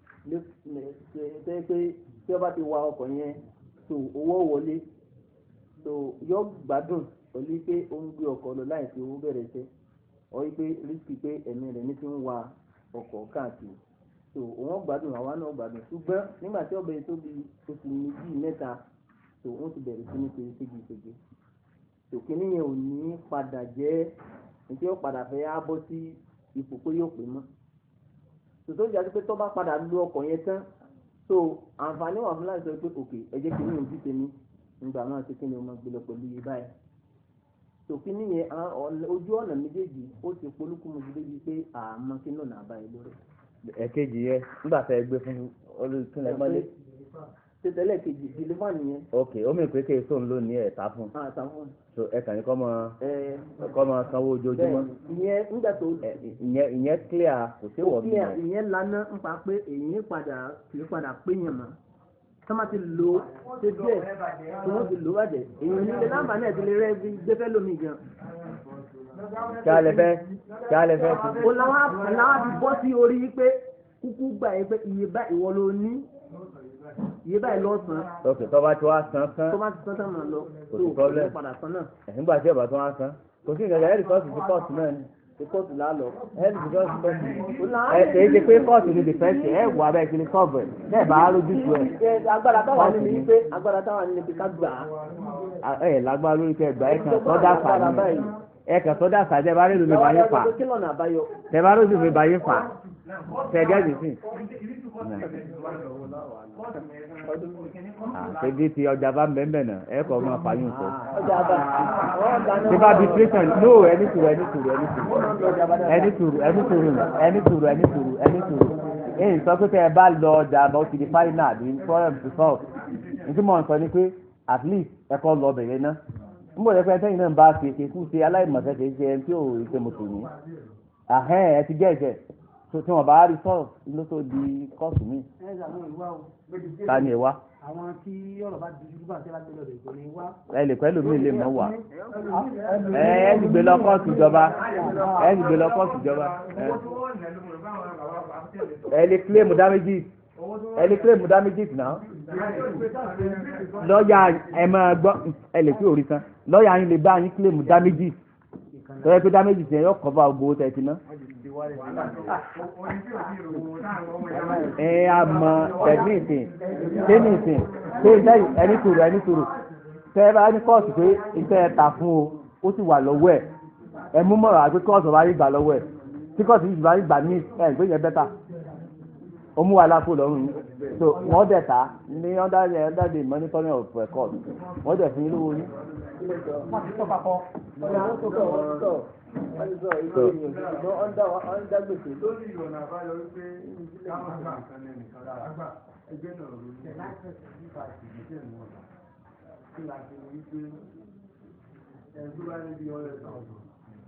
ṣe pé tí ọba ti wa ọkọ̀ yẹn tó owó wọlé tó yọ gbádùn pẹ̀lú pé ó ń gbé ọkọ̀ lọ láì fi owó bẹ̀rẹ̀ iṣẹ́ ọ wípé rísì pé ẹ̀mí rẹ̀ ní ti ń wa ọkọ̀ káàkiri tó òun gbádùn àwa náà gbádùn ṣùgbọ́n nígbà tí ọbẹ̀ tó bí oṣù méjì mẹ́ta tó wọ́n ti bẹ̀rẹ̀ sí ní ṣe ségesège tó kíní yẹn ò ní padà jẹ́ nítorí ó padà fẹ́ á bọ́ sí ipò pé yóò pè mọ́ tòtò ìjà sí pé tó bá padà lu ọkọ̀ yẹn tán so àǹfààní wà fún láti sọ pé òkè ẹ̀jẹ̀ kìíní ojú tèmi nígbà máa ṣe kíni ọmọ gbé lọ pẹ̀lú iye báyìí tó kíní yẹn ojú ọ̀nà méjèèjì ó ti polúkú mu débi pé àmọ́ kí náà bá yẹ lórí.
ẹ̀kejì yẹn nígbà tá ẹ gbé fún olùtúnlẹ̀ mọ́lé.
tẹ́tẹ́lẹ̀ kejì deliver nìyẹn.
ok omi ìpèké sóun ló ní ẹ̀ ta fún.
ta fún.
so ẹ kàn ní kọ́ mọ sanwó ojoojúmọ́.
ìyẹn nígbà tó.
ìyẹn clear kò sí wọ̀ mí.
ìyẹn lana ń pa pé èyí padà kì í padà pé yẹn mọ́ tọ́mà ti lò ṣe díẹ̀ tí wọ́n ti lò bàjẹ́ èyí nílé láǹfààní ẹ̀ ti lè rẹ́ gbé fẹ́ lómi gan.
kí a lè fẹ́
kú. o làwọn ti bọ́ sí orí pé kúkú gbà yẹ pé iye báyìí ìwọ ló ní iye báyìí lọ san.
ok tọ́ba tí wàá san tán.
tọ́ba ti san tán máa lọ.
kò sí problem.
padà san náà.
nígbà tí ọba tó wá san kò sí ìgbàgbọ́ ẹ̀rí kọ́ọ̀tù sí kọ́ọ̀tù náà ni.
kóòtù lálọ.
ẹ̀rí sí kọ́ọ̀tù kọ́ọ̀tù. ẹ kì í ṣe pé kọ́ọ̀tù ni dìfẹ́ǹsì ẹ̀ wọ abẹ́ ìkíni kọ́ọ̀bù ẹ̀ bá lójú tu ẹ̀.
agbára táwa ní ni pé agbára táwa ní ni pé ká gbà á.
ẹ lágbára lórí kẹ gbà ẹ kàn sọ́dà fà ní ẹ kàn sọ́dà fà jẹ́ bá rí lómi bá yín fà tẹ bá lójú mi bá yín fà tẹ gẹ́gẹ́ sí. àtẹ̀bí ti ọjà bá mẹ́mẹ́ náà ẹ kọ́ máa fà yín sọ. tí bá di tẹ̀sán no ẹni tùrù èyí sọ pé tẹ ẹ bá lọ ọjà bá ó ti di fáínà àbí problem to solve nítorí mọ̀ nǹkan ni pé at least ẹ kọ́ lọ bẹ̀rẹ̀ náà n bò lẹ́pẹ́ ẹ̀tẹ́yìn náà ń bá kéèké kú ṣe aláìmọ̀tẹ́ kìí ṣe ẹni tí ò ṣe mùsùlùmí ẹ ti jẹ́ ìṣẹ́ tí wọ́n bá rí sọ́ọ̀ ló tó di kọ́ọ̀tù mi. ta ni ẹ wá.
àwọn tí ọ̀rọ̀ bá di bá ṣe láti lọ́dọ̀ ìgbò ni wá.
ẹ lè pẹ́ lómi lè mọ̀ wá. ẹ ti gbé lọ kóòtù ìjọba. ẹ lè claim damages náà. lọ́ọ̀yà ẹ máa gbọ́ ẹ lè fi òrí san lọ́ọ̀yà yín lè bá yín claim damages tọ́jú pé damages yẹn yóò cover gbogbo tẹ̀sí náà. ẹ á mọ tẹ̀míìsìn ṣé iṣẹ́ ẹni tùrù tẹ́ ẹ bá ní kóòtù pé iṣẹ́ ẹ ta fún o ó sì wà lọ́wọ́ ẹ̀ ẹ mú mọ̀ràn àti kóòtù bá rí gbà lọ́wọ́ ẹ̀ tí kóòtù yìí bá rí gbà ní ẹ̀ gbé yẹn bẹ́tà ó mú wa lápò lọ́rùn yìí so wọ́n dẹ̀ ta ní under the monitoring of record wọ́n dẹ̀ fún yín lówó yín.
wọ́n ti tọ́ papọ̀.
lórí ìrọ̀nà àbáyọ wípé káwọn àgbà kan ní nìkan lára ẹgbẹ́ náà ló ní nípa ìgbésẹ̀ mọ́ ọ̀la kí la ṣe wípé ẹgbẹ́ bá ní bí ọ̀rẹ́ náà lọ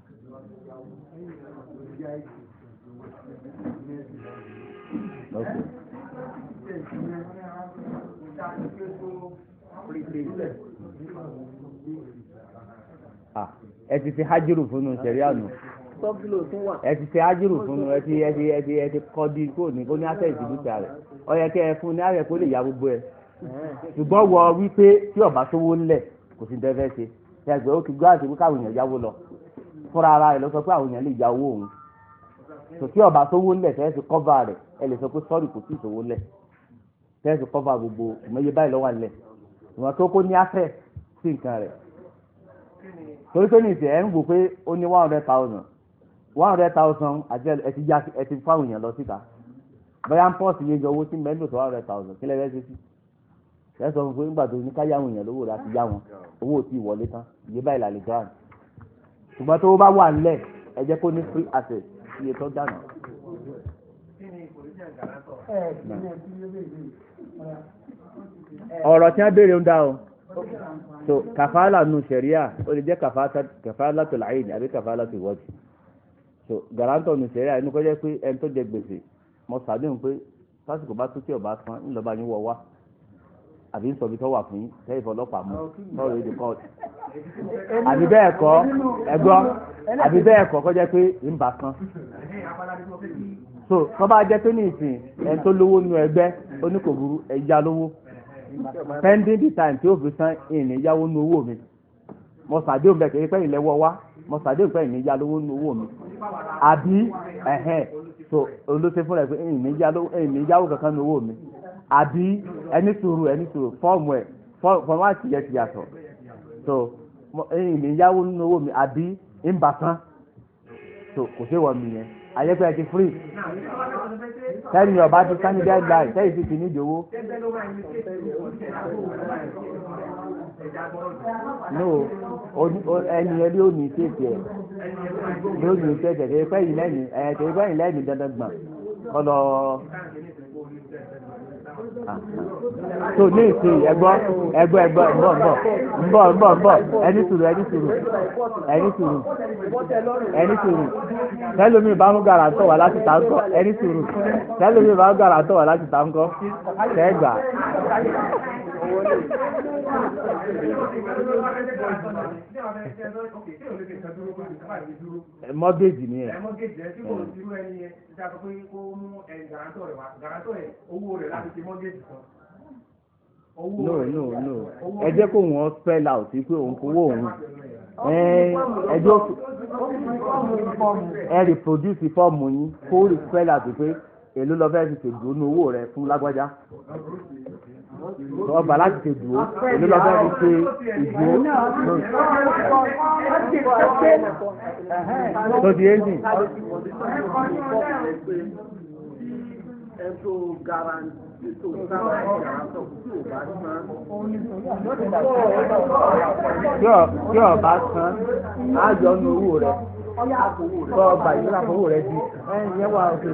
ẹ ti ṣe hájírù fún un ṣẹ̀rí àná ẹ ti ṣe hájírù fún un ẹ ti kọ́ di kó ní àṣẹ ìdìbùtà rẹ̀ ó yẹ kẹ́ ẹ fún ní àṣẹ kó lè ya gbogbo ẹ̀ ṣùgbọ́n wọ wípé tí ọba sówó ńlẹ̀ kò sí dẹ́fẹ́ ṣe ẹgbẹ́ ó ti gbọ́ àti pé káwọn èèyàn yáwó lọ fúnra ara rẹ̀ lọ sọ pé àwọn èèyàn lè ya owó òun tò tí ọba sówó ńlẹ̀ tẹ́ ẹ ti kọ́va rẹ̀ ẹ lè sọ pé sọ́ọ̀rì kò sí ìṣòwò ńlẹ̀ tẹ́ ẹ ti kọ́va gbogbo ìmọ̀ye báyìí lọ́wọ́ ńlẹ̀ ìwọ̀n tó kó ní afẹ́ sí nǹkan rẹ̀ torí pé ní ìsẹ̀ ẹ̀ ń wò pé ó ní 100,000 àti ẹ ti fáwọn èèyàn lọ síta bóyá ń pọ̀ sí iye owó tí mẹ́lò tó 100,000 kí lẹ́rẹ́ ṣe sí ẹ sọ fún pé nígbà tó ní ká yáwọn èèyàn lówó láti yá wọn owó ò tí ì wọlé tán iye báyìí làlẹ́ gbà ṣùgbọ́n tó bá wà nílẹ̀ ẹ jẹ́ kó ní free access iye tó dànù. ọ̀rọ̀ tí wọ́n béèrè ń dá o so kàfàlà nù sẹ̀ríà ó lè jẹ́ kàfàlà tó láàyè ní àbí kàfàlà tó wọ́ọ̀tì so garantọ̀ nù sẹ̀ríà inú kọjá pé ẹni tó jẹ gbèsè mo sàdéhùn pé sásìkò bá tó tí ọba san ńlọba yín wọ wá àbí ń sọ bí tó wà fún yín tẹ́yìn fọlọ́pàá mú sọ̀rọ̀ èdè kọ́ọ̀tù àbí bẹ́ẹ̀ kọ́ ẹgbọ́ àbí bẹ́ẹ̀ kọ́ kọjá pé ń bà kan so tó bá jẹ́ pé ní ìsìn ẹni tó lówó nínú ẹgbẹ́ oníkòbúrú ẹ̀yà lówó pending the time tí ó fi san ìní yáwó nínú owó mi mo ṣàdéhùn bẹ́ẹ̀ kì í pẹ́yìn lẹ́wọ́ wá mo ṣàdéhùn pẹ́yìn ní yá lówó nínú owó mi àbí so olóṣè fúnra ẹ̀ pé ìní yáwó kankan nínú owó mi àbí ẹni sùúrù fọ́ọ̀mù ẹ̀ fọ́ọ̀mù àti ìyẹn ti yàtọ̀ so ìní yáwó nínú owó mi àbí ń bà tán so kò sí wọ́n mi yẹn àyẹ́pẹ́ ẹ ti free tẹ́lẹ̀ ọba ti sáni deadline tẹ́lẹ̀ sì ti ní ìdòwó. no ẹni ẹni ò ní tètè ẹ ló ní tètè tètè pẹ́yìn lẹ́yìn tètè pẹ́yìn lẹ́yìn dandan gbọ̀n ọlọ. so ní ìsìn ẹgbọ́ ńbọ̀ ẹni sùúrù tẹ́lómi bá mú gàràntọ̀ wá láti ta ńkọ́ ẹni sùúrù tẹ́lómi bá mú gàràntọ̀ wá láti ta ńkọ́ tẹ́gbà. mọ́gẹ́jì ni ẹ̀. no ẹ jẹ́ kó wọ́n spell out pé òun kówó òun ẹjọ́ ẹ reproduce fọ́ọ̀mù yín kó spell out pé èló lọ fẹ́ fi ṣèdúró ní owó rẹ fún lágbájá ọba láti ṣèdúró èló lọ fẹ́ fi ṣe ìdúró tó di èyí. Tí ọba san á yọ ní owó rẹ kọ́ ọba ìlera fowó rẹ di ẹ̀yìn wà òkè.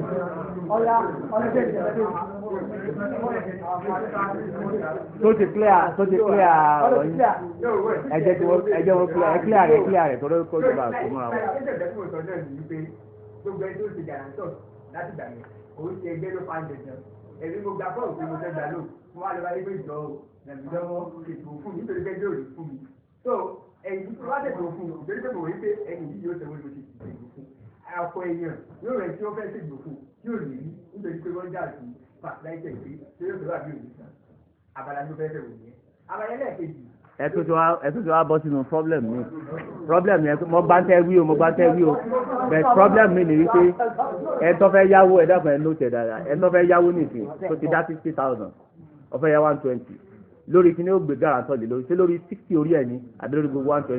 tó ti clear ọ̀rọ̀ yín ẹ̀jẹ̀ wọn clear rẹ̀ tó lórí kójú bá a kó mọ́ra wọn.
gbogbo ẹni tó ti gàrántọ̀ láti gbà yẹn òun ti ẹgbẹ́ ló fa ń jẹjẹrẹ èmi mo gba fọ́ọ̀mù tí mo fẹ́ gbà lò mo wá lọ bá yẹgbẹ́ ìjọ o nàìjíríà ètò fún mi nítorí pé yóò rí fún mi so ẹ̀yìn tó wá tẹ̀sán fún mi nítorí pé mo rí pé ẹ̀yìn yìí yóò tẹ̀wé lóṣù ìgbò fún ọ̀pọ̀ èèyàn yóò rẹ̀ tí ó fẹ́ ṣe ìgbò fún yóò lè rí nítorí pé wọ́n jà sí fàtìláìtẹ̀ ìgbé tí yóò tẹ̀wé àbí òní sàn abala tó fẹ́ tẹ̀wé yẹn abala ẹlẹ́ẹ̀kejì.
ẹ tó ti wá bọ́ sínú problem yẹn mo gbá ń tẹ́ wí o but problem mi ni wípé ẹ tó fẹ́ yáwó ẹ dákun ẹ ló tẹ̀ dáadáa ẹ tó fẹ́ yáwó nìsín tó ti dá 60,000 ó fẹ́ yá 120 lórí kí ni ó gbé gàràntọ́ lé lórí ṣé lórí 60 orí ẹ̀ ní àbí lórí gbogbo 120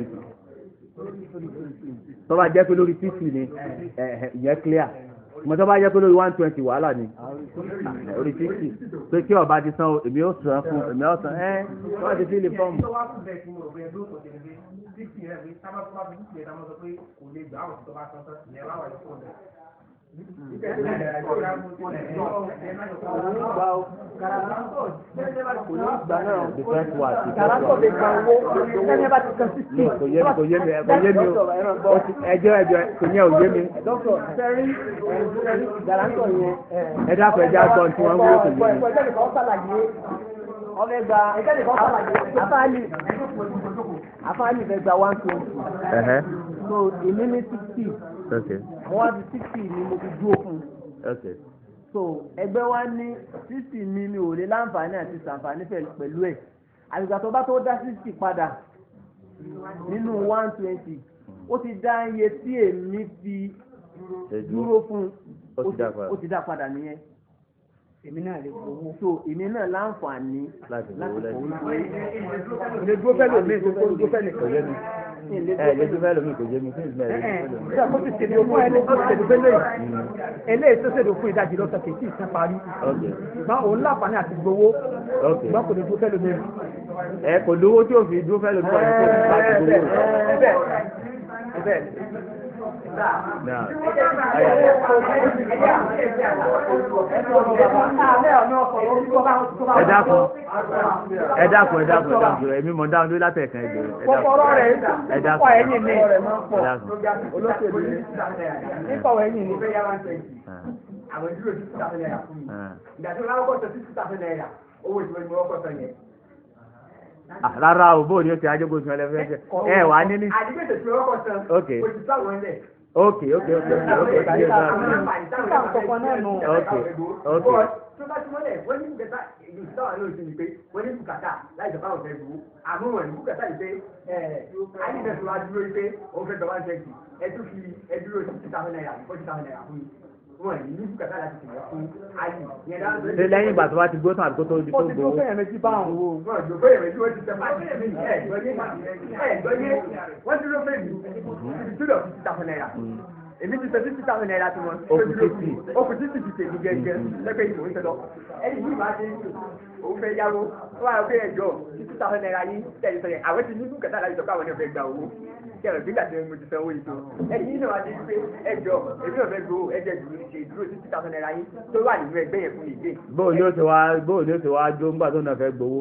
tó bá jẹ́ pé lórí 60 ni ìyẹn clear mo tó bá jẹ́ pé lórí 120 wàhálà ni orí 60 pé kí ọba ti san èmi ó san fún èmi ó san wọ́n ti fi lè fọ́ọ̀mù. ẹ dákun ẹja gbọ́n tí wọ́n ń wúlò kò yé mi.
ọlẹ́gba àfáàlì fẹ́ gba 120. so èmi ní 60. mo wá di 60 ni mo fi dúró fún un. so ẹgbẹ́ wa ní 60 mi ò lè láǹfààní àti sàǹfààní pẹ̀lú ẹ̀ àgbà tó bá tó dá 60 padà nínú 120 ó ti dá iye tí èmi fi dúró fún un ó ti dá padà nìyẹn.
èmi náà lè gbowó.
so èmi náà láǹfààní
láti
láti
gbowó
fowó
lẹ́yìn.
ilé dúró fẹ́ lómi tó kó dúró fẹ́
kò yé
nìkan.
mi lè tún fẹ́ lómi kò yé mi kí n bẹ̀rẹ̀ lè tún fẹ́ lómi.
ṣé àkóso ìṣèlú fún ẹni tó ṣèlú fẹ́ lóyè eléyìí tó ṣèlú fún ìdajì lọ́sọ̀ kì í sì sẹ́ parí.
ok
ṣùgbọ́n òun láǹfààní àti gbowó
ok
ṣùgbọ́n kò lè dúró fẹ́ lómi.
ẹ kò lówó tí ò fi dúró fẹ́ lómi ọ̀rẹ́ kò ní láti gbowó. Náà ẹ dákun èmi mọ̀ dáhùn lórí látẹ̀kàn ẹ̀jẹ̀
kọ́kọ́rọ́ rẹ̀
ẹ dákun
nípa ẹ̀yìn ni
ẹ dákun.
olóṣèlú ni nípa ẹ̀yìn ni. àwọn ìdúró ti tún tàfẹ́ náírà fún mi ìgbà tí wọ́n bá kọ́ sọ sí tún tàfẹ́ náírà owó ìṣòro ni wọ́n kọ́ sọ yẹn.
rárá o bóòní o ti ajégbòsùn ẹlẹ́fẹ́ ẹ wà á ní ní.
àdìgbèsè tí wọ́n kọ́ sọ
ok
òṣìṣẹ́ àwọn ẹlẹ́.
ok
tó bá tí wọ́n lẹ̀ wọ́n ní bùkátà ìlú ìsáwà náà ti ní pé wọ́n ní bùkátà láì jọba òfin ìlú àmọ́ wọn ní bùkátà yìí pé àyíkẹ́ tó wá dúró yìí pé òun fẹ́ jọba ń ṣẹ́kì ẹ tún fi ẹ dúró sí 2,000 naira 40,000 naira fún mi wọn ní bùkátà láti tẹ̀lé fún ayé yẹn dáná.
ṣe lẹ́yìn ìgbà tó bá ti gbó tán àbíkó tó di tó gbó.
ó ti tó fẹ́yẹ̀ méjì bá àwọn owó. wọ́n ti fẹ́yẹ̀ méjì wọ́n ti tẹ̀ fún ẹ̀gbọ́nyé wọ́n dúró fẹ́ mi ibi tó lọ fi 2,000 naira èmi ti sọ 50,000 naira tí wọ́n. ó fi títì ti tèmi gẹ́gẹ́ lẹ́gbẹ́ ìlú ń tẹ́lọ. ẹni yìí máa ṣe òun fẹ́ yáwó wọ́n á fẹ́ ẹjọ́ 50,000 naira yìí tẹ̀lé sọ̀rọ̀ àwọn ti ní bùkátà láti sọ pé àwọn náà fẹ́ gba owó kẹrọ nígbà tí mo ti san owó ìtò ẹni yìí náà wá dé pé ẹjọ́ èmi náà fẹ́ gbowó ẹjẹ dúró 50,000 naira yìí tó wà nínú ẹgbẹ́ yẹn fún mi ìgbé.
bóò ni ó ti wá jó ńgbà tó náà fẹ́ gbowó.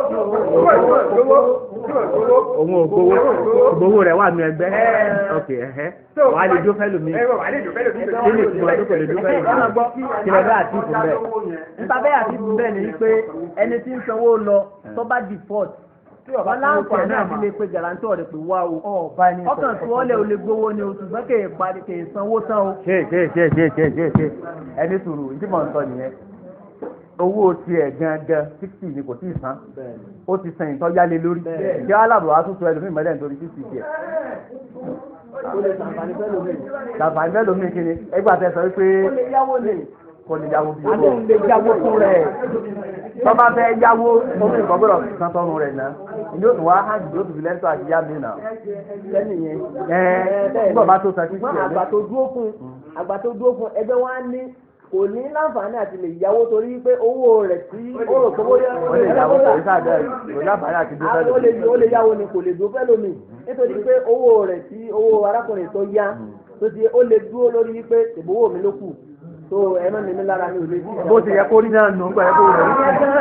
òun ò gbowó rẹ̀ wà nínú ẹgbẹ́. ok wà á lè jó fẹ́ lómi. kí ni ìtumọ̀ tó kò lè jó fẹ́ lómi. kí lọ bẹ́ẹ̀ àti ìfún bẹ́ẹ̀.
nípa bẹ́ẹ̀ àti ìfún bẹ́ẹ̀ ni pé ẹni tí ń sanwó lọ tó bá default wọ́n láǹfààní àti lè pe garanto rẹ̀ pé wá o ọkàn tí wọ́n lè o lè gbowó ni o ṣùgbọ́n kè é parí kè é sanwó tán o.
ṣe ẹni sùúrù ìdí mọ̀ ń sọ nìyẹn owó tiẹ̀ gangan 60 ni kò tí ì san ó ti san ìtọ́ yálé lórí kí aláàbò àtúntò ẹlòmíì mọ́lẹ̀ nítorí 60 tiẹ̀.
ó lè ṣàǹfààní fẹ́ lómi.
ṣàǹfààní fẹ́ lómi kí ni ẹgbàá tẹ sọ pé
ó lè yáwó ni
kò lè yáwó bí
àbí òun lè yáwó fún rẹ̀.
tọ́ba fẹ́ yáwó omi nǹkan gbọ́dọ̀ san tọ́nu rẹ̀ náà ìní òtún wá hàn jù ó tún fi lẹ́ńtọ́ àti yá mi náà.
lẹ́nu yẹn.
nígbà bá tó san sí
ṣùgbọ́n àgbà tó dúró fún ẹgbẹ́ wa ní kò ní láǹfààní àti lè yáwó torí pé owó rẹ̀ tí ó rò kówó yá.
ó lè yáwó kò ní sáàdá kò ní láǹfààní àti dúró fẹ́ lómi.
ó lè yáwó ni kò lè dúró fẹ́ lómi nítorí pé owó rẹ̀ tí owó arákùnrin tó yá tó ti ó lè dúró lórí pé ìbówó mi ló kù so ẹ má mímí lára ní òde.
bó ti yẹ kó rí náà nù gbà yẹ kó rẹ.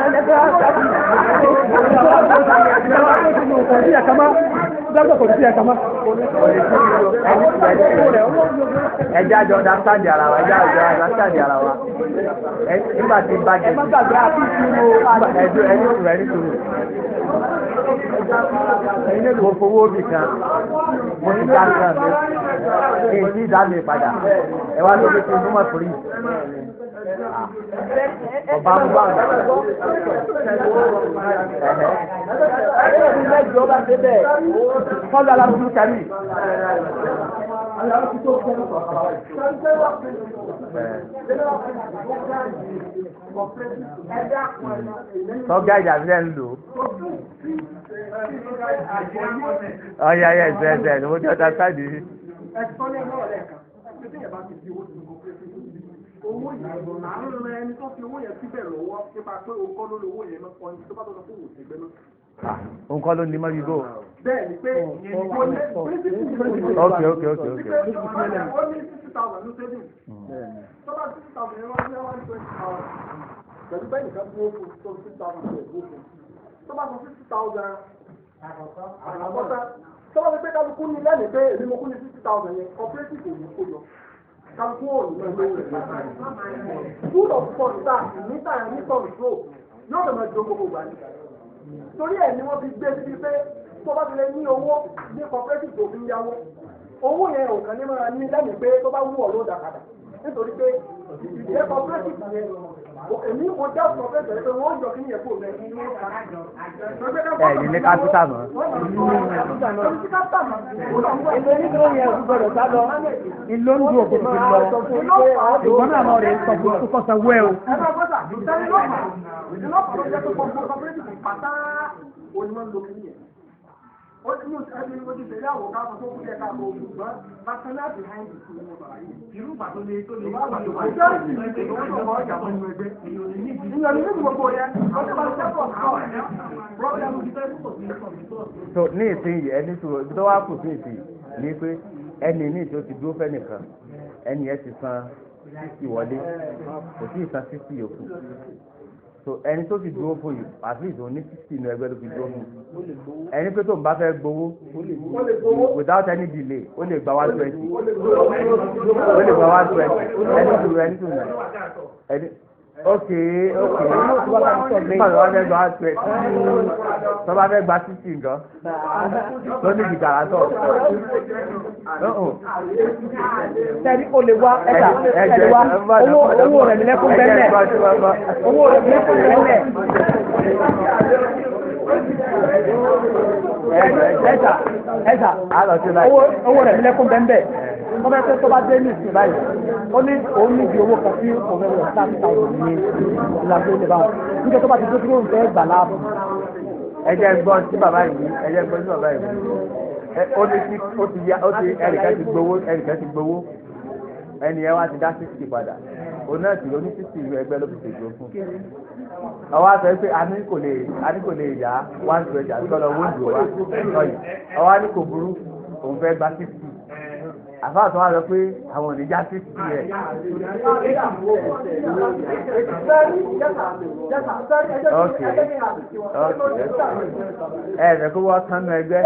ẹjẹ àjọ dáńtàdì ara wa ẹjẹ àjọ dáńtàdì ara wa nígbà tí bàjẹ́ ẹni sùúrù mo fowó bì kan mo ti dá nǹkan mi kí n tí dá mi padà ẹ wá lórí tí mo máa torí ọba ń bá kọ́lù alábùkún kárì. Tọ́gá ìjàmbá ń lò. Ọ̀ya yẹ ẹ̀sẹ̀ ni mo ti ọ̀dà sáàdì.
Owó yìí àárọ̀ rẹ̀ ẹni tó fi owó yẹn síbẹ̀ lọ́wọ́ nípa pé o kọ́ lórí owó yẹn lọ́pọ̀ ní tó bá tọ́jú fún òṣègbè náà.
Òun kọ́ ló ní mọ́ yìí bò.
Bẹ́ẹ̀ ni pé ó ní
ok.
ó ní 60,000 ní savings. Tó bá 60,000 yẹn wọ́n ní 120,000. Pẹ̀lú bẹ́ẹ̀ nìkan fún owó tó 60,000 rẹ̀ gbó fún. Tó bá sọ 60,000 àkọ́kọ́ tó bá fi pé kálukú ní lẹ́nu pé èmi mo kú ní 60,000 yẹn cooperative ò ní kó yọ. Kálukú ò ní lọ́wọ́ rẹ̀. Food of fund sáà níta ní control yóò dẹ̀ máa dùn gbogbo gbà ní. Torí ẹ̀ ni wọ́n fi gbé sí pé tó bá ti lè ní owó ní cooperative tó fi ń yáwó. Owó yẹn ò kàn ní máa ní lẹ́nu pé tó bá wú ọ̀ ló dà padà. Nítorí pé ìdílé cooperative yẹn
èmi mo jẹ́ ọ̀sán fẹ́ bẹ̀rẹ̀ pé wọ́n yọ kí ní ẹ̀kọ́ rẹ̀ ní
ẹ̀yìn ní kápítà mọ́.
èlò onídúró yẹn ò gbọdọ̀ sá lọ.
ìlú ń dùn òkè tó lọ ìwọ náà lọ rè é sọ fún kókó sanwó ẹ o.
So ní ìsinyìí ẹni tó ibi tó wá kù sí ìsinyìí ní pé ẹni ní ìṣó ti dúró fẹ́ nìkan ẹni ẹ ti san 60 wọlé kò sí ìsan 60 yòókù so ẹni tó ti dúró fún yìí at least òun ní 60 ní ẹgbẹ́ ló fi dúró fún ẹni pé tó ń bá fẹ́ gbowó without any delay ó lè gba 120 ó lè gba 120 ẹni tó nà ẹni. Okay. Báwo fẹ́ gba àtúwẹ̀? Tọ́ba fẹ́ gba 60 nǹkan. Tó ní ìgbàlá tọ̀.
Sẹ́ni o lè wá ẹ̀dá wá owó rẹ̀ mi lẹ́kún bẹ́lẹ̀. Owó rẹ̀ mi lẹ́kún bẹ́lẹ̀. Ẹ̀dá owó rẹ̀ mi lẹ́kún bẹ́lẹ̀. Wọ́n fẹ́ pé tó bá dé ní ìsìn báyìí. Ó ní òun ní di owó kan sí òun fẹ́ wọ̀ 30,000 ní ìlànà tó lè bá wọn. Nígbà tó bá ti dé dúró ń fẹ́ gbà láàbù.
Ẹ jẹ́ gbọ́ sí bàbá yìí. Ó ti ẹnìkan ti gbowó. Ẹni ẹ wá ti dá 60 padà. Òun náà sì ló ní 60 ìlú ẹgbẹ́ ló fi ṣègbè fún. Ọwọ́ àṣẹ pé a ní kò lè yá 120 àti kọ́ lọ wó ìlú wa. Ọwọ́ á ní kò burú òun fẹ́ gba 60. Àfáà tó wá lọ pé àwọn oníjà 60 rẹ̀. Ẹ̀ẹ́dẹ̀ kó wọ́n tán nù ẹgbẹ́.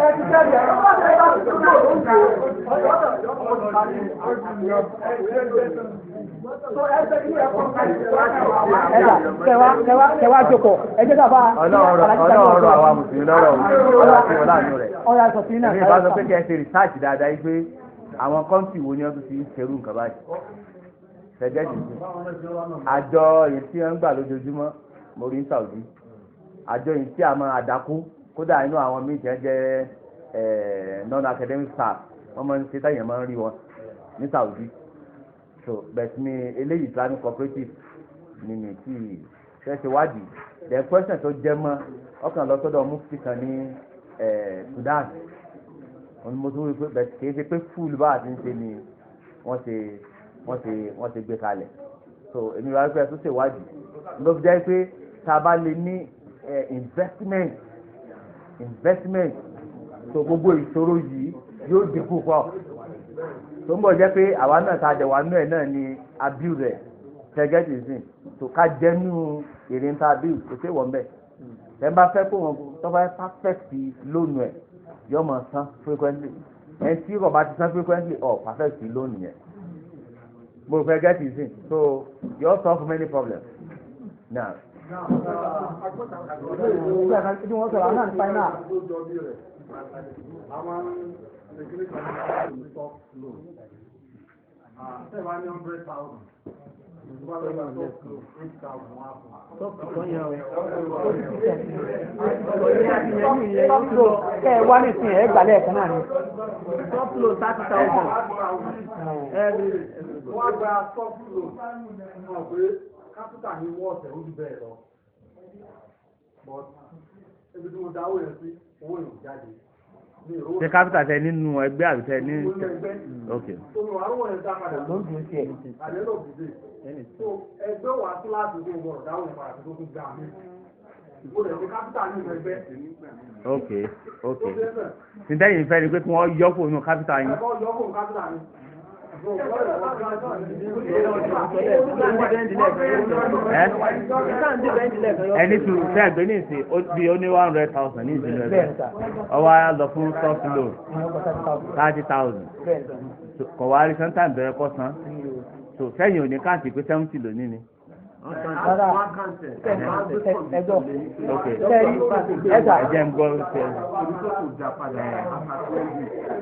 Kẹwàá jókòó ẹjẹ́ dàbà.
Ọlọ́rọ̀ àwa mùsùlùmí lọ́rọ̀ òun láàánú rẹ̀.
Ọ̀rọ̀ àìsàn sí náà.
Ní ìbáṣọ pé kí ẹ ṣe rìsáàjì dáadáa yìí pé àwọn kọ́ńtì wo ni wọ́n tún ti ń ṣerú nǹkan báyìí ṣẹ̀gẹ́dì sí àjọ èyí tí wọ́n ń gbà lójoojúmọ́ mo rí ní Saudi àjọ èyí tí a máa àdákú kódà inú àwọn míì jẹ́ non-academic staff wọ́n máa ń ṣe táyà máa ń rí wọn ní Saudi so bẹ́ẹ̀ ni eléyìí Islamic cooperative ni mi tí fẹ́ ṣe wádìí the question tó jẹ́ mọ́ ọkàn lọ sọ́dọ̀ mufti kan ní Sudan mo tún rí pé bẹ́ẹ̀ kìí ṣe pé fúlù bá àti ń ṣe ni wọ́n ṣe gbé kalẹ̀ so èmi wá pé ẹ tún ṣèwádìí ló fi jẹ́ pé tá a bá lè ní investment so gbogbo ìṣòro yìí yóò dínkù pọ̀ tó ń bọ̀ jẹ́ pé àwa náà ta àjẹwà náà náà ni abiu rẹ̀ tẹ́gẹ́tì sìn so ká jẹ́nu èrè ń ta abiu kò sí ìwọ̀n bẹ́ẹ̀ ẹ bá fẹ́ kó wọn tó bá perfect lónìí ẹ̀ yóò máa san frequently ẹ tí kò bá ti san frequently perfect lónìí yẹn mo fẹ́ get it in so you all solve many problems now.
Ìdí wọn sọ̀rọ̀ àwọn àǹfààní náà.
Àwọn ìgbésẹ̀ kan ní stock loan. Ṣé wàá ní 100,000?
Kẹ́ ẹ wá ní ìsìn ẹ̀ gbà lẹ́ẹ̀kan náà ni.
Top loan 30,000.
Wọ́n gba top loan mọ̀ pé kápítà ní wọ́ọ̀tẹ̀ ó jù bẹ́ẹ̀ lọ. But ebi tí mo dáwó yẹn sí owó yóò jáde.
Ṣé kápítà tẹ nínú ẹgbẹ́ àbí tẹ ní. Ok.
Omi wàá wọ̀ ẹ̀ dá padà lójú ẹ̀ àdéhùn òbíde. So ẹgbẹ́ wàá tún láti gbé wọn dáwó yẹn padà tó tún gbà mí. Ìgbọ́dọ̀ ẹ̀ṣẹ̀ kápítà nínú ẹgbẹ́.
Ok. Ǹjẹ́ ìfẹ́ ni pé kí wọ́n yọ kó nù kápítà yín.
Ẹ̀kọ́ yọ kó kápítà yín.
Ẹni tù sẹ́ ẹgbẹ́ ní ìsìn bí ó ní 100,000 ní ìsìn ẹgbẹ́ ọwọ́ á lọ fún soft loan 30,000 kọ̀ wá rí sẹ́ńtà ìbẹ̀rẹ̀ kọ́ san so sẹ́yìn òní káàtì pé 70 lónìí ni.
Ẹjọ́
ẹjẹ ń gbọ́ ṣe.
àbí tó kò dá padà àtàkùn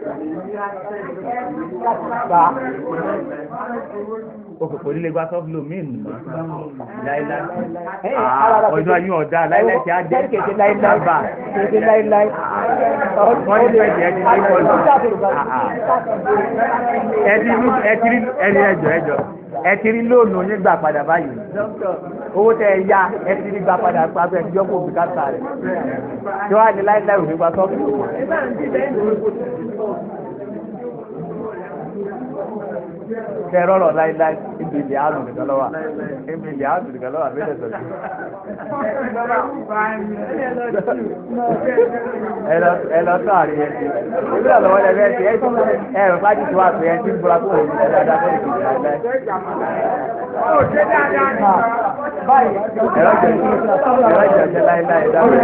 òkòkò líle gba sọ́fúlò míì nù mọ́ láíláí ọjọ́ ayé ọ̀dà láíláí tí a jẹ́ kéde láíláí bá kéde láíláí wọ́n ní fẹ́ẹ́ jẹ́ ẹjọ́ ẹ ti rí lóònù yín gbà padà báyìí owó tẹ ẹ ya ẹ ti rí gbà padà pàṣẹ ẹjọ́ kò fi káta rẹ̀ tí wọ́n á ní láíláí òní gba sọ́fúlò. Kẹrọrọ láíláí ibi ilẹ̀ àánú nìkan lọ́wọ́ ibi ilẹ̀ àánú nìkan lọ́wọ́ àbí ẹ̀sọ̀ sí. ẹ lọ sọ àrí ẹ ibi náà lọ́wọ́ lẹ́gbẹ́ ẹ ẹ rẹ̀ fájì tó wà pé ẹ ti ń bọ́ra kó òun ẹ dáadáa fún ìdílé láíláí. ẹ̀rọ jẹ̀jẹ̀ láíláí dáadáa.